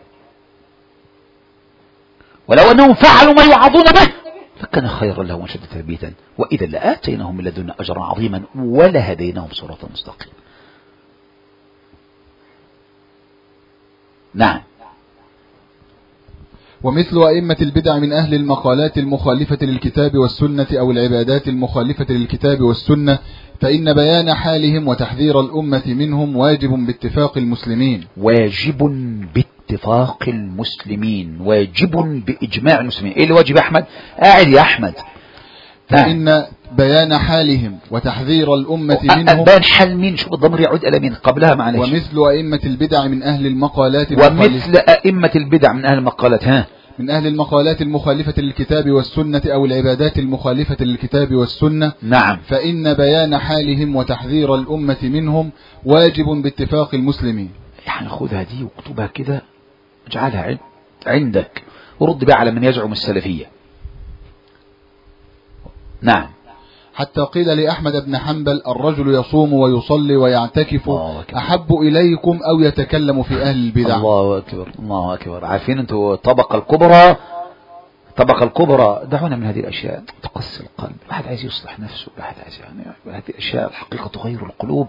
Speaker 1: ولو أنهم فعلوا ما يوعظون به فكان خيرا لهم وشد تثبيتا وإذا لآتيناهم من لدنا أجرا عظيما ولهديناهم صراطا مستقيما. نعم.
Speaker 2: ومثل أئمة البدع من أهل المقالات المخالفة للكتاب والسنة أو العبادات المخالفة للكتاب والسنة، فإن بيان حالهم وتحذير الأمة منهم واجب باتفاق المسلمين.
Speaker 1: واجب باتفاق المسلمين، واجب بإجماع المسلمين. إيه اللي واجب يا أحمد؟ قاعد يا أحمد.
Speaker 2: فإن بيان حالهم وتحذير الأمة منهم.
Speaker 1: بيان حال مين؟ شوف الضمير يعود إلى مين قبلها معلش.
Speaker 2: ومثل أئمة البدع من أهل المقالات
Speaker 1: ومثل أئمة البدع من أهل المقالات، ها
Speaker 2: من أهل المقالات المخالفة للكتاب والسنة أو العبادات المخالفة للكتاب والسنة.
Speaker 1: نعم.
Speaker 2: فإن بيان حالهم وتحذير الأمة منهم واجب باتفاق المسلمين.
Speaker 1: يعني خذها دي واكتبها كده، اجعلها عندك ورد بها على من يزعم السلفية. نعم.
Speaker 2: حتى قيل لأحمد بن حنبل: الرجل يصوم ويصلي ويعتكف أحب إليكم أو يتكلم في أهل البدع.
Speaker 1: الله أكبر الله أكبر. عارفين أنتوا الطبقة الكبرى، الطبقة الكبرى دعونا من هذه الأشياء تقسي القلب. الواحد عايز يصلح نفسه، الواحد عايز يعني هذه الأشياء الحقيقة تغير القلوب.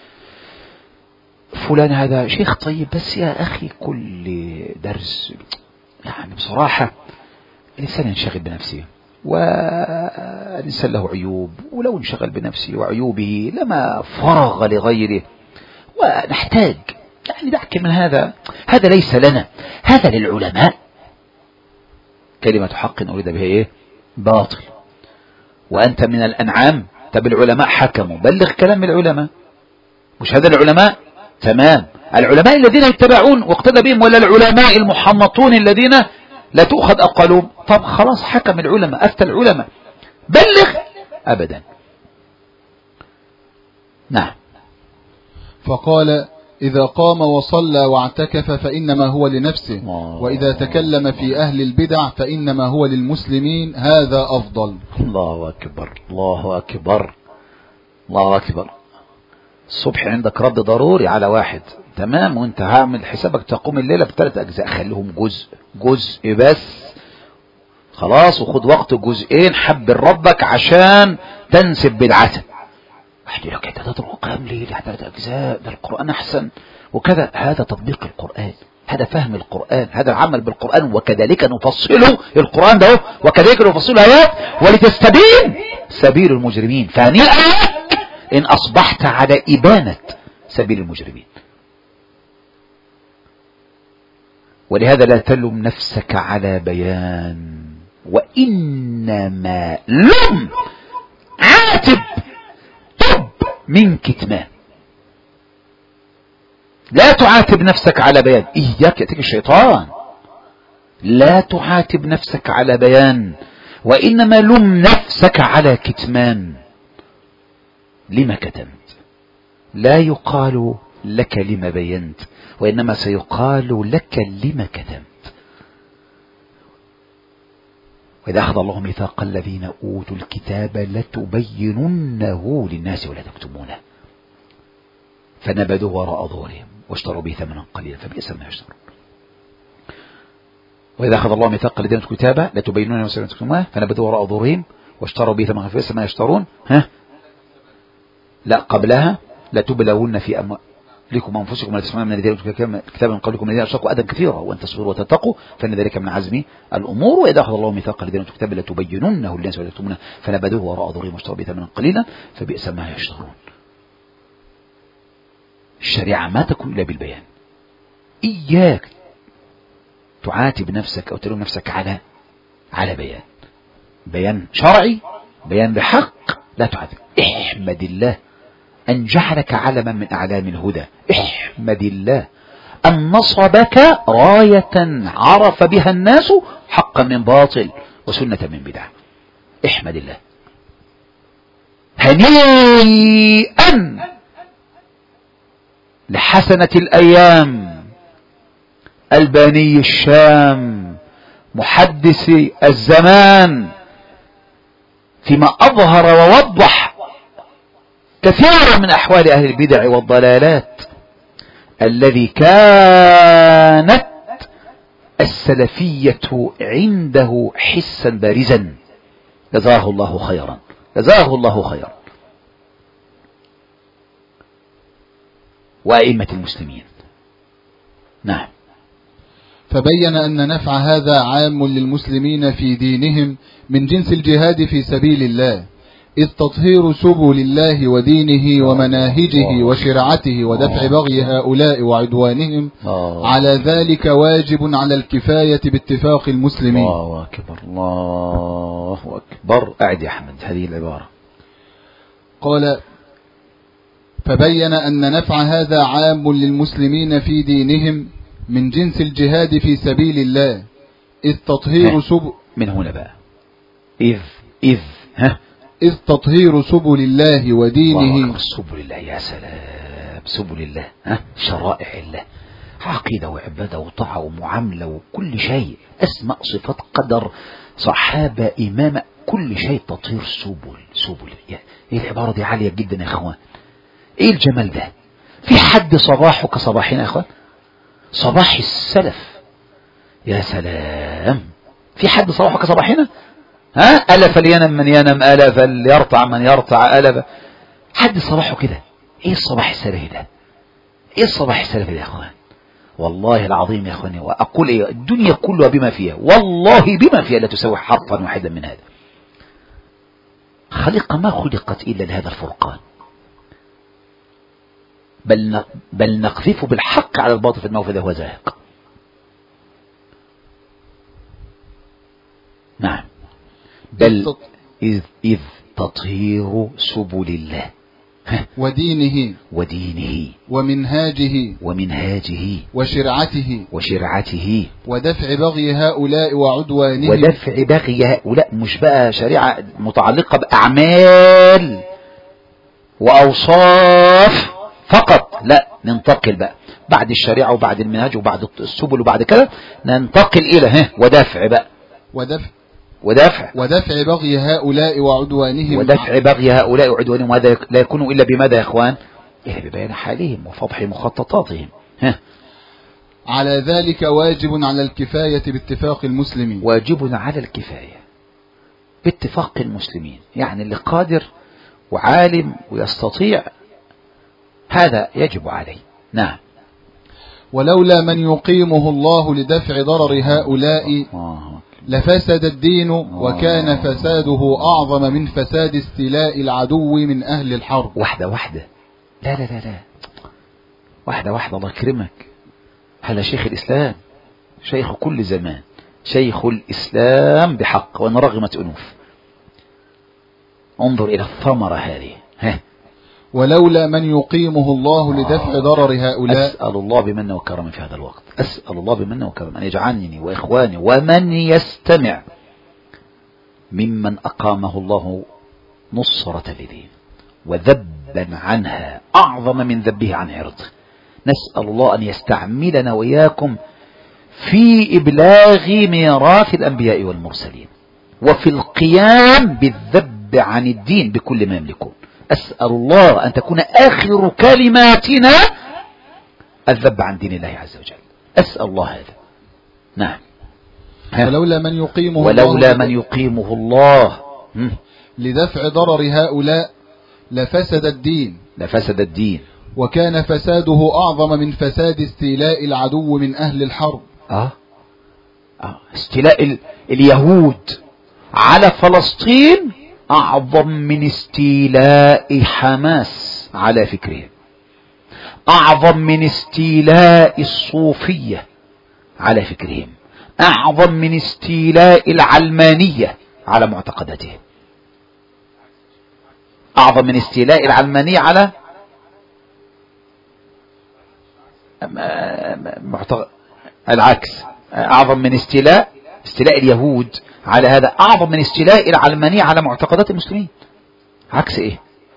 Speaker 1: فلان هذا شيخ طيب، بس يا أخي كل درس يعني بصراحة الإنسان ينشغل بنفسه، والإنسان له عيوب، ولو انشغل بنفسه وعيوبه لما فرغ لغيره. ونحتاج يعني دعك من هذا، هذا ليس لنا، هذا للعلماء. كلمة حق أريد بها إيه؟ باطل. وأنت من الأنعام. طب العلماء حكموا، بلغ كلام العلماء. مش هذا العلماء؟ تمام. العلماء الذين يتبعون واقتدى بهم، ولا العلماء المحنطون الذين لا تؤخذ أقوالهم؟ طب خلاص، حكم العلماء، أفتى العلماء، بلغ. أبدا. نعم.
Speaker 2: فقال: إذا قام وصلى واعتكف فإنما هو لنفسه، وإذا تكلم في أهل البدع فإنما هو للمسلمين، هذا أفضل.
Speaker 1: الله أكبر الله أكبر الله أكبر. الصبح عندك رد ضروري على واحد، تمام، وانت هعمل حسابك تقوم الليلة بثلاث أجزاء، خليهم جزء جزء بس خلاص، وخد وقت جزئين حب ربك عشان تنسب بدعته. واحد يقول لك ده تضرب قيام ليل ثلاث أجزاء، ده القرآن أحسن وكذا. هذا تطبيق القرآن، هذا فهم القرآن، هذا العمل بالقرآن. وكذلك نفصله القرآن ده، وكذلك نفصل آيات ولتستبين سبيل المجرمين. فهنيئا إن أصبحت على إبانة سبيل المجرمين. ولهذا لا تلم نفسك على بيان، وإنما لم عاتب تب من كتمان. لا تعاتب نفسك على بيان، إياك يأتيك الشيطان. لا تعاتب نفسك على بيان، وإنما لم نفسك على كتمان. لما كتمت؟ لا يقال لك لما بينت، وإنما سيقال لك لما كتمت. وإذا أخذ الله ميثاق الذين أوتوا الكتاب لتبيننه للناس ولا تكتمونه، فنبذوه وراء ظهورهم واشتروا به ثمنا قليلا فبئس ما يشترون. وإذا أخذ الله ميثاق الذين أوتوا الكتاب لتبيننه للناس ولا تكتمونه فنبذوه وراء ظهورهم واشتروا به ثمنا فبئس ما يشترون. ها لا، قبلها لتبلون في أموالكم وأنفسكم ولا تسمعون من الذين أوتوا الكتاب من قبلكم الذين أشركوا أذى كثيرا وأن تصبروا وتتقوا فإن ذلك من عزم الأمور. وإذا أخذ الله ميثاق الذين أوتوا الكتاب لتبيننه للناس ولا تكتمونه فنبذوه وراء ظهورهم واشتروا به ثمنا قليلا فبئس ما يشترون. الشريعة ما تكون إلا بالبيان. إياك تعاتب نفسك أو تلوم نفسك على على بيان، بيان شرعي، بيان بحق. لا تعاتب. احمد الله أن جعلك علما من أعلام الهدى. احمد الله أن نصبك راية عرف بها الناس حقا من باطل وسنة من بدعة. احمد الله. هنيئا لحسنة الأيام الباني الشام محدث الزمان فيما أظهر ووضح كثيرا من أحوال أهل البدع والضلالات، الذي كانت السلفية عنده حسا بارزا. جزاه الله خيرا، جزاه الله خيرا. وأئمة المسلمين. نعم.
Speaker 2: فبين أن نفع هذا عام للمسلمين في دينهم من جنس الجهاد في سبيل الله، إذ تطهير سبل الله ودينه ومناهجه وشرعته ودفع بغي هؤلاء وعدوانهم على ذلك واجب على الكفاية باتفاق المسلمين.
Speaker 1: الله أكبر الله أكبر. أعد يا أحمد هذه العبارة.
Speaker 2: قال: فبين أن نفع هذا عام للمسلمين في دينهم من جنس الجهاد في سبيل الله، إذ تطهير سبل
Speaker 1: من هنا بقى إذ إذ ها
Speaker 2: إذ تطهير سبل الله ودينه.
Speaker 1: سبل الله، يا سلام، سبل الله، ها شرائع الله، عقيدة وعبادة وطاعة ومعاملة وكل شيء، أسماء صفات قدر صحابة إمامة، كل شيء تطهير سبل سبل. إيه العبارة دي عالية جدا يا إخوان، إيه الجمال ده؟ في حد صباحه كصباحنا يا إخوان؟ صباح السلف، يا سلام، في حد صباحه كصباحنا؟ ها ألا فلينم من ينم، ألا فليرتع من يرتع، ألا حد صباحه كده؟ إيه الصباح السلفي ده؟ إيه الصباح السلفي ده يا إخوان؟ والله العظيم يا إخواني، وأقول إيه، الدنيا كلها بما فيها، والله بما فيها لا تسوي حرفا واحدا من هذا. خلق ما خلقت إلا لهذا الفرقان، بل بل نقذف بالحق على الباطل فإنه فإذا هو زاهق. نعم، بل إذ, إذ تطهير سبل الله
Speaker 2: ودينه
Speaker 1: ودينه
Speaker 2: ومنهاجه
Speaker 1: ومنهاجه
Speaker 2: وشرعته
Speaker 1: وشرعته
Speaker 2: ودفع بغي هؤلاء وعدوانهم.
Speaker 1: ودفع بغي هؤلاء، مش بقى شريعة متعلقة بأعمال وأوصاف فقط، لا، ننتقل بقى بعد الشريعة وبعد المنهاج وبعد السبل وبعد كده ننتقل إلى ها ودفع بقى
Speaker 2: ودفع
Speaker 1: ودافع
Speaker 2: ودفع بغي هؤلاء وعدوانهم.
Speaker 1: ودفع بغي هؤلاء وعدوانهم، وهذا لا يكون إلا بماذا يا إخوان؟ إلا ببيان حالهم وفضح مخططاتهم. ها.
Speaker 2: على ذلك واجب على الكفاية باتفاق المسلمين.
Speaker 1: واجب على الكفاية باتفاق المسلمين، يعني اللي قادر وعالم ويستطيع هذا يجب عليه. نعم.
Speaker 2: ولولا من يقيمه الله لدفع ضرر هؤلاء لفسد الدين، وكان فساده أعظم من فساد استيلاء العدو من أهل الحرب.
Speaker 1: واحدة واحدة، لا لا لا لا، واحدة واحدة، الله يكرمك. هذا شيخ الإسلام، شيخ كل زمان، شيخ الإسلام بحق، وإن رغمت أنوف. انظر إلى الثمرة هذه. ها.
Speaker 2: ولولا من يقيمه الله لدفع ضرر هؤلاء.
Speaker 1: أسأل الله بمنه وكرمه في هذا الوقت، أسأل الله بمنه وكرمه أن يجعلني وإخواني ومن يستمع ممن أقامه الله نصرة لدين وذبا عنها أعظم من ذبه عن عرضه. نسأل الله أن يستعملنا وإياكم في إبلاغ ميراث الأنبياء والمرسلين وفي القيام بالذب عن الدين بكل ما يملكون. أسأل الله أن تكون آخر كلماتنا الذب عن دين الله عز وجل، أسأل الله هذا. نعم.
Speaker 2: ولولا من يقيمه
Speaker 1: ولولا من يقيمه الله
Speaker 2: لدفع ضرر هؤلاء لفسد الدين
Speaker 1: لفسد الدين
Speaker 2: وكان فساده أعظم من فساد استيلاء العدو من أهل الحرب.
Speaker 1: آه. آه. استيلاء ال... اليهود على فلسطين أعظم من استيلاء حماس على فكرهم، أعظم من استيلاء الصوفية على فكرهم، أعظم من استيلاء العلمانية على معتقداتهم، أعظم من استيلاء العلمانية على معتقد العكس، أعظم من استيلاء استيلاء اليهود على هذا، أعظم من استيلاء العلمانية على معتقدات المسلمين. عكس إيه؟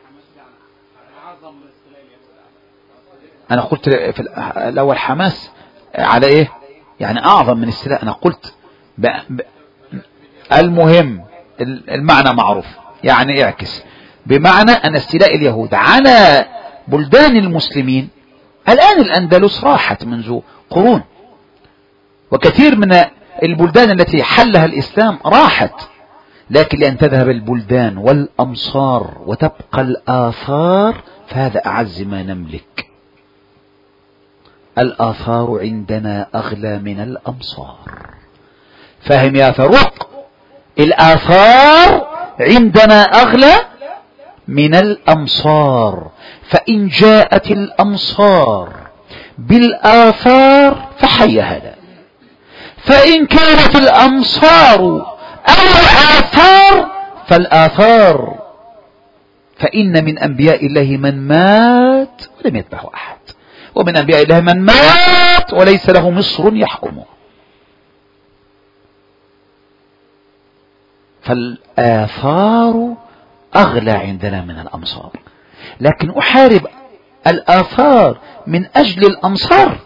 Speaker 1: أنا قلت في الأول حماس على إيه؟ يعني أعظم من استيلاء. أنا قلت ب... ب... المهم المعنى معروف، يعني اعكس، بمعنى أن استيلاء اليهود على بلدان المسلمين، الآن الأندلس راحت منذ قرون، وكثير من البلدان التي حلها الإسلام راحت، لكن لأن تذهب البلدان والأمصار وتبقى الآثار فهذا أعز ما نملك. الآثار عندنا أغلى من الأمصار، فهم يا فاروق؟ الآثار عندنا أغلى من الأمصار، فإن جاءت الأمصار بالآثار فحي هذا، فإن كانت الأمصار أو الآثار فالآثار، فإن من أنبياء الله من مات ولم يتبعه أحد، ومن أنبياء الله من مات وليس له مصر يحكمه. فالآثار أغلى عندنا من الأمصار، لكن أحارب الآثار من أجل الأمصار،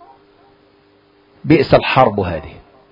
Speaker 1: بئس الحرب هذه،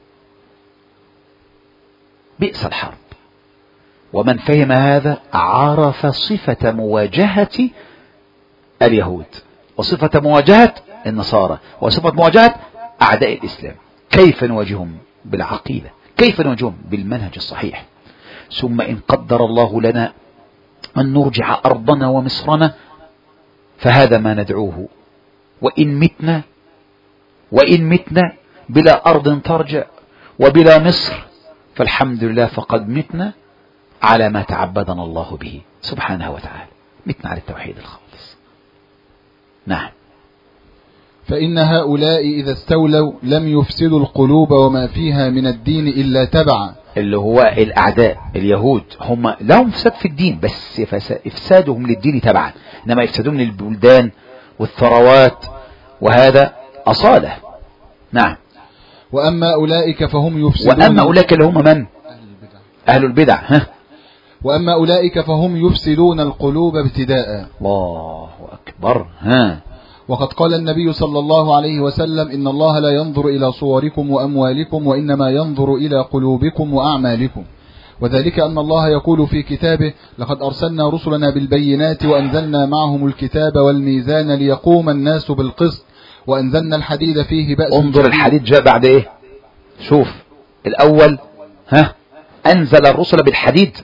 Speaker 1: بئس الحرب. ومن فهم هذا عرف صفة مواجهة اليهود، وصفة مواجهة النصارى، وصفة مواجهة أعداء الإسلام. كيف نواجههم؟ بالعقيدة. كيف نواجههم؟ بالمنهج الصحيح. ثم إن قدر الله لنا أن نرجع أرضنا ومصرنا فهذا ما ندعوه، وإن متنا وإن متنا بلا أرض ترجع وبلا مصر فالحمد لله، فقد متنا على ما تعبدنا الله به سبحانه وتعالى، متنا على التوحيد الخالص. نعم.
Speaker 2: فإن هؤلاء إذا استولوا لم يفسدوا القلوب وما فيها من الدين إلا تبعا،
Speaker 1: اللي هو الأعداء اليهود هم لهم فساد في الدين، بس إفسادهم للدين تبعا، إنما إفسادهم للبلدان والثروات، وهذا أصالة. نعم.
Speaker 2: وأما أولئك فهم يفسدون
Speaker 1: وأما أولئك اللي هم من؟ أهل البدع. ها.
Speaker 2: وأما أولئك فهم يفسدون القلوب ابتداء.
Speaker 1: الله أكبر. ها.
Speaker 2: وقد قال النبي صلى الله عليه وسلم: إن الله لا ينظر إلى صوركم وأموالكم وإنما ينظر إلى قلوبكم وأعمالكم. وذلك أن الله يقول في كتابه: لقد أرسلنا رسلنا بالبينات وأنزلنا معهم الكتاب والميزان ليقوم الناس بالقسط وأنزلنا الحديد فيه بأس.
Speaker 1: انظر الحديد جاء بعد إيه؟ شوف الأول، ها، أنزل الرسل بالحديد،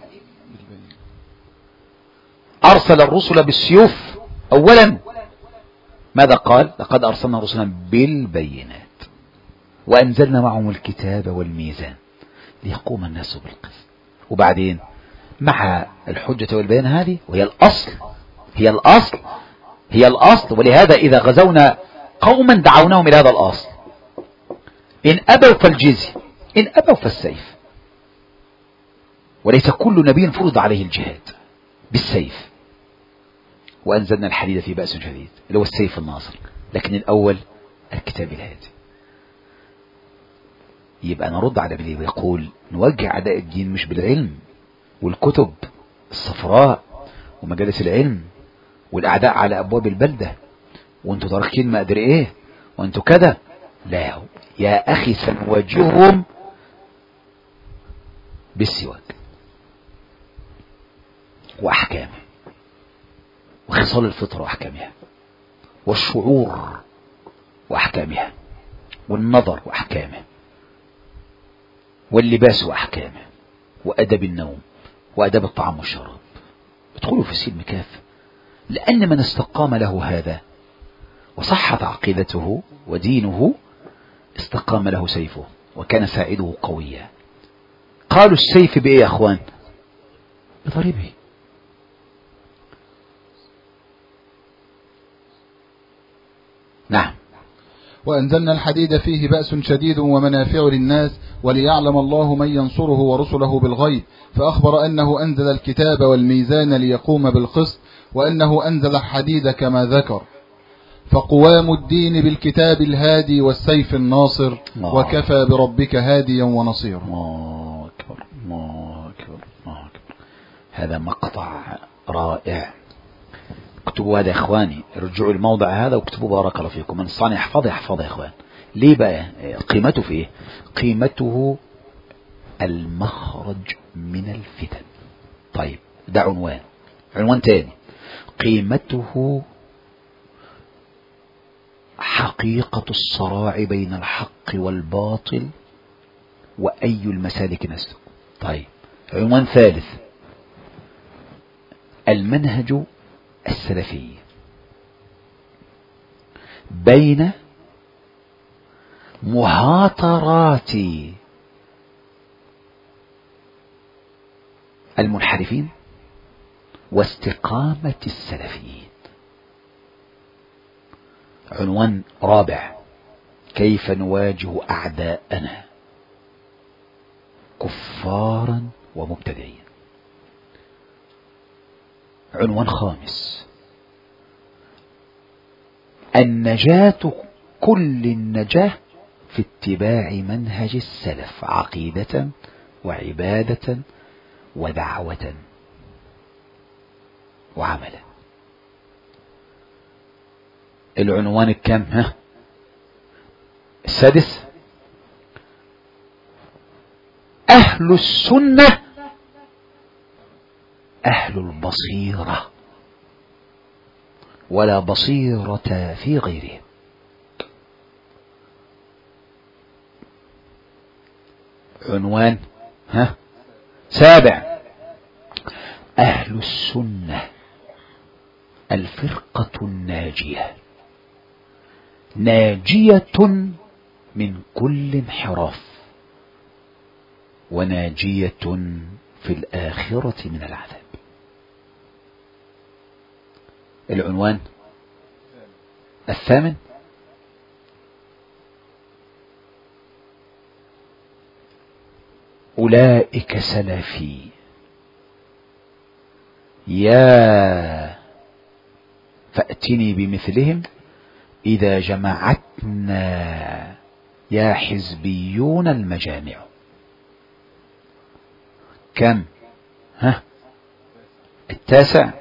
Speaker 1: أرسل الرسل بالسيوف أولا. ماذا قال؟ لقد أرسلنا رسلنا بالبينات وأنزلنا معهم الكتاب والميزان ليقوم الناس بالقسط. وبعدين مع الحجة والبيان هذه، وهي الأصل، هي الأصل هي الأصل ولهذا إذا غزونا قوما دعوناهم إلى هذا الأصل، إن أبوا فالجزية، إن أبوا فالسيف. وليس كل نبي فرض عليه الجهاد بالسيف. وأنزلنا الحديد في بأس شديد اللي هو السيف الناصر، لكن الأول الكتاب الهادي. يبقى نرد على اللي بيقول نوجه أعداء الدين مش بالعلم والكتب الصفراء ومجالس العلم والأعداء على أبواب البلدة وانتوا تاركين ما أدري إيه وانتوا كذا. لا يا أخي، سنواجههم بالسواك وأحكامه وخصال الفطرة وأحكامها والشعور وأحكامها والنظر وأحكامه واللباس وأحكامه وأدب النوم وأدب الطعام والشراب. ادخلوا في السلم كافة، لأن من استقام له هذا وصحت عقيدته ودينه استقام له سيفه وكان ساعده قويا. قالوا السيف بإيه يا أخوان؟ بضربه. نعم.
Speaker 2: وأنزلنا الحديد فيه بأس شديد ومنافع للناس وليعلم الله من ينصره ورسله بالغيب. فأخبر أنه أنزل الكتاب والميزان ليقوم بالقسط وأنه أنزل الحديد كما ذكر. فقوام الدين بالكتاب الهادي والسيف الناصر، وكفى بربك هاديا ونصيرا.
Speaker 1: الله أكبر، الله أكبر، الله أكبر. هذا مقطع رائع. اكتبوا هذا يا إخواني، رجعوا الموضع هذا واكتبوا بارك الله فيكم. من الصانع يحفظه يحفظه يا إخوان. ليه بقى؟ قيمته في إيه؟ قيمته المخرج من الفتن. طيب ده عنوان. عنوان تاني، قيمته حقيقة الصراع بين الحق والباطل وأي المسالك نسلك. طيب عنوان ثالث، المنهج السلفي بين مهاترات المنحرفين واستقامة السلفيين. عنوان رابع، كيف نواجه أعداءنا كفارا ومبتدعين. عنوان خامس، النجاة كل النجاة في اتباع منهج السلف عقيدة وعبادة ودعوة وعملا. العنوان الكام؟ ها السادس، أهل السنة أهل البصيرة ولا بصيرة في غيرهم. عنوان ها سابع، أهل السنة الفرقة الناجية، ناجية من كل انحراف وناجية في الآخرة من العذاب. العنوان الثامن، أولئك سلفي يا فأتني بمثلهم إذا جمعتنا يا حزبيون المجامع. كم؟ ها التاسع،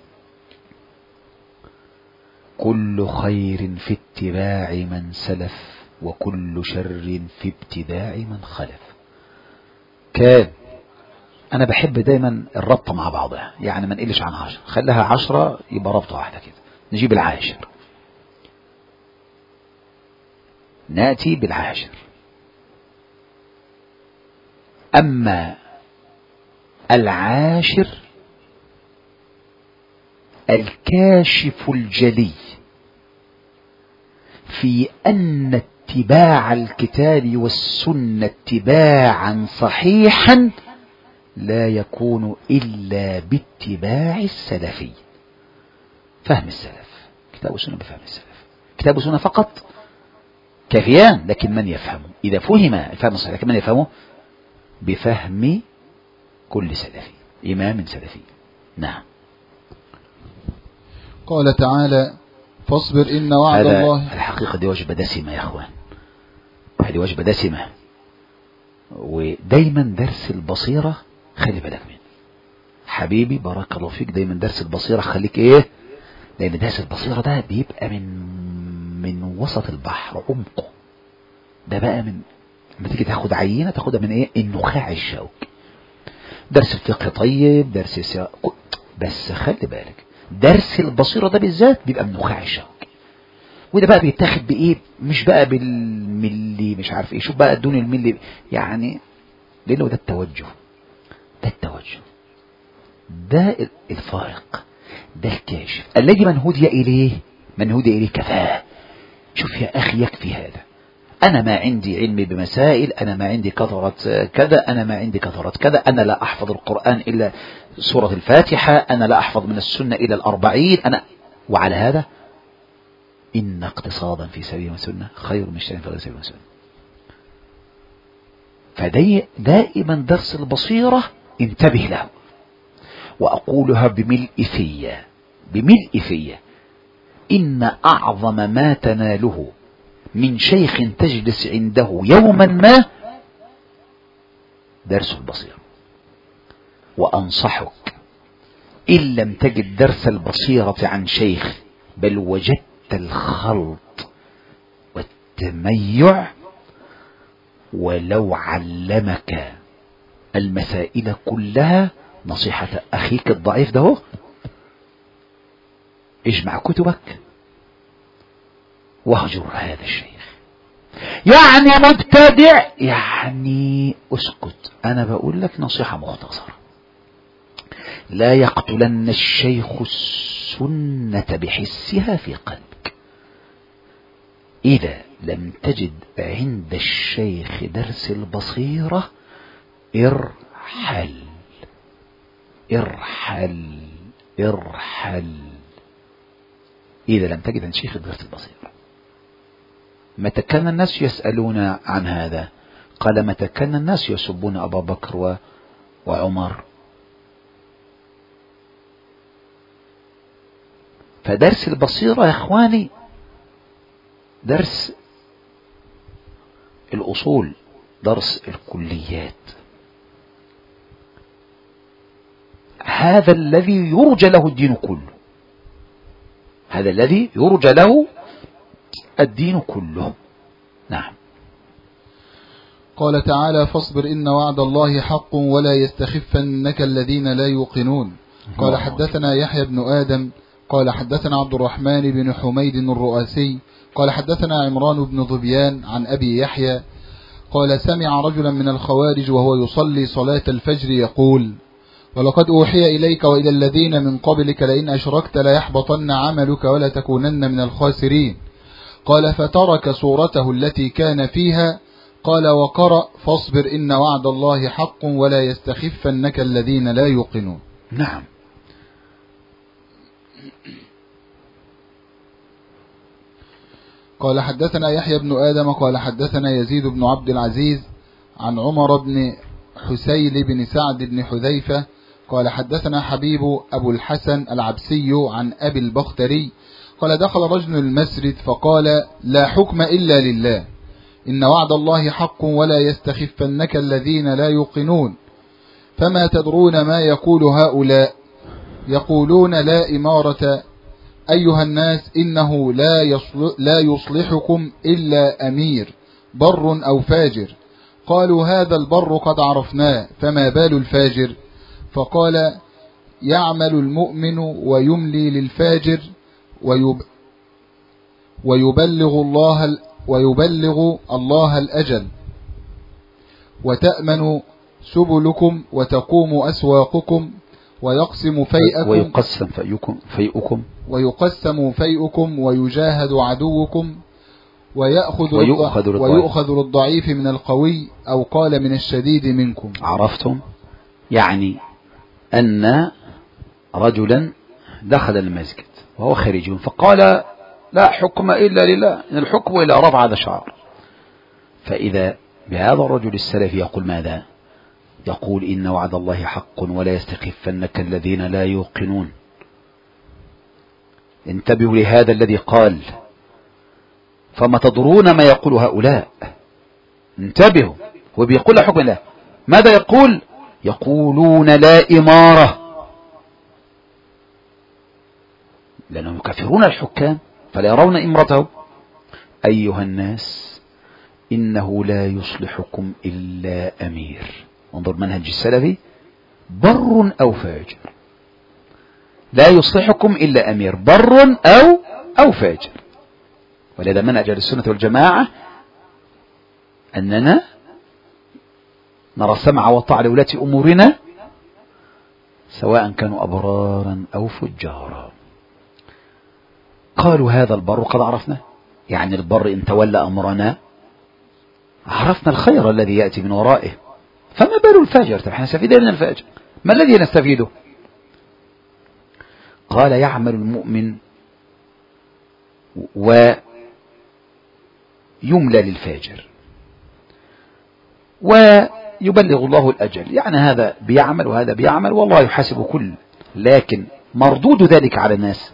Speaker 1: كل خير في اتباع من سلف وكل شر في ابتداع من خلف. كان أنا بحب دايما الربط مع بعضها، يعني ما نقلش عن عشر، خليها عشرة يبقى ربطة واحدة كده. نجيب العاشر، نأتي بالعاشر. أما العاشر الكاشف الجلي في أن اتباع الكتاب والسنة اتباعا صحيحا لا يكون إلا باتباع السلفي. فهم السلف، كتاب والسنة بفهم السلف. كتاب والسنة فقط كافيان، لكن من يفهمه إذا فهم الفهم الصحيح، لكن من يفهمه بفهم كل سلفي، إمام سلفي. نعم.
Speaker 2: قال تعالى فاصبر إن وعد الله.
Speaker 1: الحقيقة دي وجبة دسمة يا أخوان، هذه وجبة دسمة، ودايما درس البصيرة خلي بالك منه حبيبي، بارك الله فيك. دايما درس البصيرة خليك ايه، لأن درس البصيرة ده بيبقى من من وسط البحر عمقه. ده بقى من لما تيجي تاخد عينة تاخدها من ايه، النخاع الشوك. درس الفقه طيب، درس السياق، بس خلي بالك درس البصيرة ده بالذات بيبقى من نخاع الشوك. وده بقى بيتاخد بايه، مش بقى بالملي مش عارف ايه، شوف بقى ادوني الملي يعني، لانه ده التوجه، ده التوجه، ده الفارق، ده الكاشف الذي من هدي اليه، من هدي اليه كفاه. شوف يا اخي يكفي هذا، انا ما عندي علم بمسائل، انا ما عندي كثرة كذا، انا ما عندي كثرة كذا، انا لا احفظ القرآن الا سورة الفاتحة، انا لا احفظ من السنة الا الاربعين، انا وعلى هذا إن اقتصادا في سبيل وسنة خير من اشتراك في غير سبيل وسنة. فدي دائما درس البصيرة انتبه له، وأقولها بملء فيا بملء فيا إن أعظم ما تناله من شيخ تجلس عنده يوما ما درس البصيرة. وأنصحك إن لم تجد درس البصيرة عن شيخ بل وجدت الخلط والتميع، ولو علمك المسائل كلها، نصيحة أخيك الضعيف ده، اجمع كتبك واهجر هذا الشيخ. يعني مبتدع يعني اسكت. أنا بقول لك نصيحة مختصرة، لا يقتلن الشيخ السنة بحسها في قلبك. إذا لم تجد عند الشيخ درس البصيرة ارحل ارحل ارحل. إذا لم تجد عند الشيخ درس البصيرة. متى كان الناس يسألون عن هذا؟ قال متى كان الناس يسبون أبا بكر و... وعمر. فدرس البصيرة يا إخواني درس الأصول، درس الكليات. هذا الذي يرجى له الدين كله، هذا الذي يرجى له الدين كله. نعم.
Speaker 2: قال تعالى: فاصبر إن وعد الله حق ولا يستخفنك الذين لا يوقنون. قال حدثنا يحيى بن آدم قال حدثنا عبد الرحمن بن حميد الرؤاسي قال حدثنا عمران بن ظبيان عن أبي يحيى قال سمع رجلا من الخوارج وهو يصلي صلاة الفجر يقول: ولقد أوحي إليك وإلى الذين من قبلك لئن أشركت ليحبطن عملك ولا تكونن من الخاسرين. قال فترك صورته التي كان فيها. قال وقرأ: فاصبر إن وعد الله حق ولا يستخفنك الذين لا يوقنون.
Speaker 1: نعم.
Speaker 2: قال حدثنا يحيى بن آدم قال حدثنا يزيد بن عبد العزيز عن عمر بن حسيل بن سعد بن حذيفة قال حدثنا حبيب أبو الحسن العبسي عن أبي البختري قال دخل رجل المسجد فقال: لا حكم إلا لله، إن وعد الله حق ولا يستخفنك الذين لا يوقنون. فما تدرون ما يقول هؤلاء؟ يقولون لا إمارة أيها الناس، إنه لا يصلح لا يصلحكم إلا أمير بر أو فاجر. قالوا هذا البر قد عرفناه، فما بال الفاجر؟ فقال: يعمل المؤمن ويملي للفاجر ويب ويبلغ الله ويبلغ الله الأجل، وتأمن سبلكم وتقوم أسواقكم، ويقسم فيئكم
Speaker 1: ويقسم فيئكم فيئكم
Speaker 2: ويقسم فيئكم ويجاهد عدوكم، ويأخذ
Speaker 1: ويؤخذ
Speaker 2: ويؤخذ للضعيف من القوي، أو قال من الشديد منكم.
Speaker 1: عرفتم؟ يعني أن رجلا دخل المسجد وهو خارج فقال: لا حكم إلا لله، إن الحكم إلا رفع هذا شعار. فإذا بهذا الرجل السلفي يقول ماذا؟ يقول: إن وعد الله حق ولا يستخفنك الذين لا يوقنون. انتبهوا لهذا الذي قال: فما تدرون ما يقول هؤلاء. انتبهوا، وبيقول حكم الله. ماذا يقول؟ يقولون لا إمارة، لأنهم يكفرون الحكام فلا يرون إمرته. أيها الناس، إنه لا يصلحكم إلا أمير. انظر منهج السلفي: بر أو فاجر. لا يصلحكم إلا أمير بر أو أو فاجر. ولذا منهج السنة والجماعة أننا نرى السمع والطاعة لولاة أمورنا سواء كانوا أبرارا أو فجارا. قالوا هذا البر قد عرفنا، يعني البر إن تولى أمرنا عرفنا الخير الذي يأتي من ورائه، فما بال الفاجر؟ طيب احنا نستفيد من الفاجر، ما الذي نستفيده؟ قال: يعمل المؤمن ويملى للفاجر ويبلغ الله الأجل. يعني هذا بيعمل وهذا بيعمل والله يحاسب كل، لكن مردود ذلك على الناس: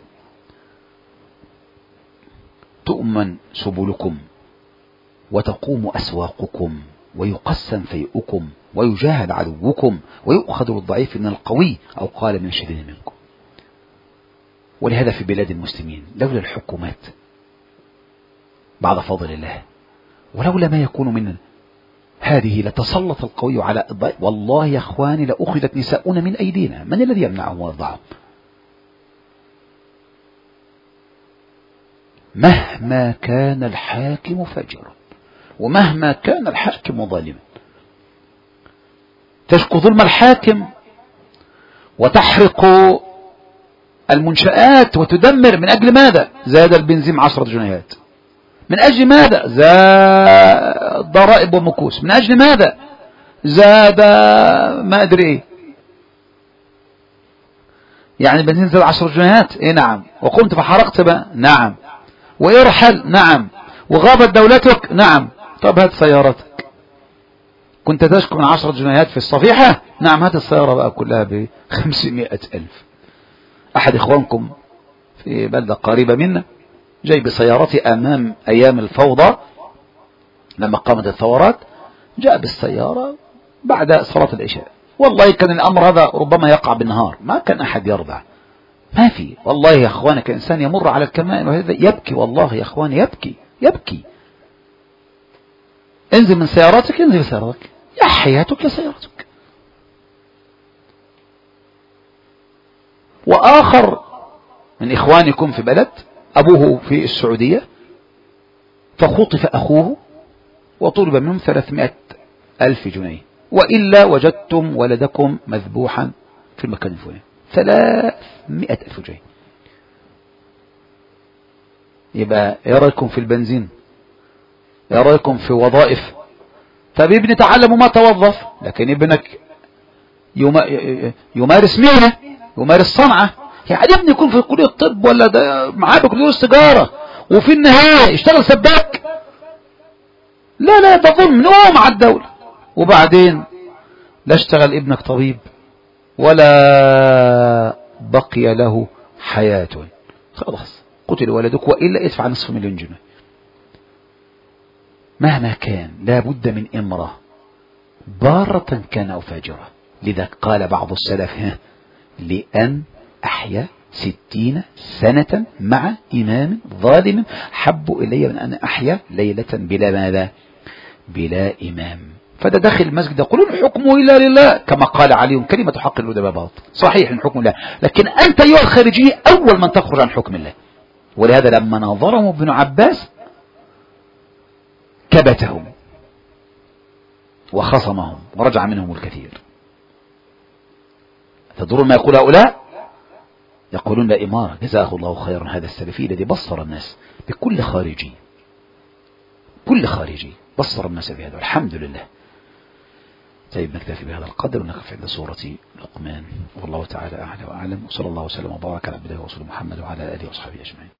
Speaker 1: تؤمن سبلكم وتقوم أسواقكم ويقسم فيئكم ويجاهد عدوكم ويؤخذ الضعيف من القوي، أو قال من الشديد منكم. ولهذا في بلاد المسلمين لولا الحكومات بعد فضل الله ولولا ما يكون من هذه لتسلط القوي على الضعيف. والله يا أخواني لأخذت نساؤنا من أيدينا، من الذي يمنعهم ويرضعهم؟ مهما كان الحاكم فجرا ومهما كان الحاكم ظالما. تشكو ظلم الحاكم وتحرق المنشآت وتدمر. من أجل ماذا؟ زاد البنزين عشرة جنيهات. من أجل ماذا؟ زاد ضرائب ومكوس. من أجل ماذا؟ زاد ما أدري إيه. يعني البنزين زاد عشرة جنيهات؟ إيه نعم. وقمت فحرقت بقى؟ نعم. ويرحل؟ نعم. وغابت دولتك؟ نعم. طب هات سيارتك. كنت تشكو من عشرة جنيهات في الصفيحة؟ نعم، هات السيارة بقى كلها بخمسمائة ألف. أحد إخوانكم في بلدة قريبة منا جاي بسيارتي أمام أيام الفوضى لما قامت الثورات، جاء بالسيارة بعد صلاة العشاء والله كان الأمر هذا ربما يقع بالنهار، ما كان أحد يرضع، ما في. والله يا أخواني كإنسان يمر على الكمائن وهذا يبكي، والله يا أخواني يبكي يبكي. انزل من سياراتك، انزل من سيارتك، يا حياتك يا سيارتك. وآخر من إخوانكم في بلد أبوه في السعودية، فخطف أخوه وطلب منهم ثلاثمائة ألف جنيه، وإلا وجدتم ولدكم مذبوحا في المكان الفلاني. ثلاثمائة ألف جنيه. يبقى ايه رأيكم في البنزين؟ ايه رأيكم في وظائف؟ طب ابني تعلم وما توظف، لكن ابنك يمارس مهنة، يمارس صنعة. يعني ابني يكون في كلية الطب ولا معاه بكالوريوس تجارة وفي النهاية يشتغل سباك؟ لا لا، ده ظلم نوم على الدولة. وبعدين لا اشتغل ابنك طبيب ولا بقي له حياة، خلاص قتل ولدك، وإلا ادفع نصف مليون جنيه. مهما كان لا بد من امرأة بارة كان أو فاجرة. لذا قال بعض السلف: لأن أحيا ستين سنة مع إمام ظالم حب إلي من أن أحيا ليلة بلا ماذا؟ بلا إمام. فده داخل المسجد يقولون حكمه إلا لله، كما قال علي: كلمة حق الأدب باطل. صحيح إن حكم الله، لكن أنت أيها الخارجي أول من تخرج عن حكم الله. ولهذا لما ناظرهم ابن عباس كبتهم وخصمهم ورجع منهم الكثير. تدرون ما يقول هؤلاء؟ يقولون: لا إمارة، جزاه الله خيرا هذا السلفي الذي بصر الناس بكل خارجي، كل خارجي بصر الناس بهذا، الحمد لله. طيب نكتفي بهذا القدر ونقف عند سورة لقمان، والله تعالى أعلى وأعلم، وصلى الله وسلم وبارك على عبده ورسوله محمد وعلى آله وصحبه أجمعين.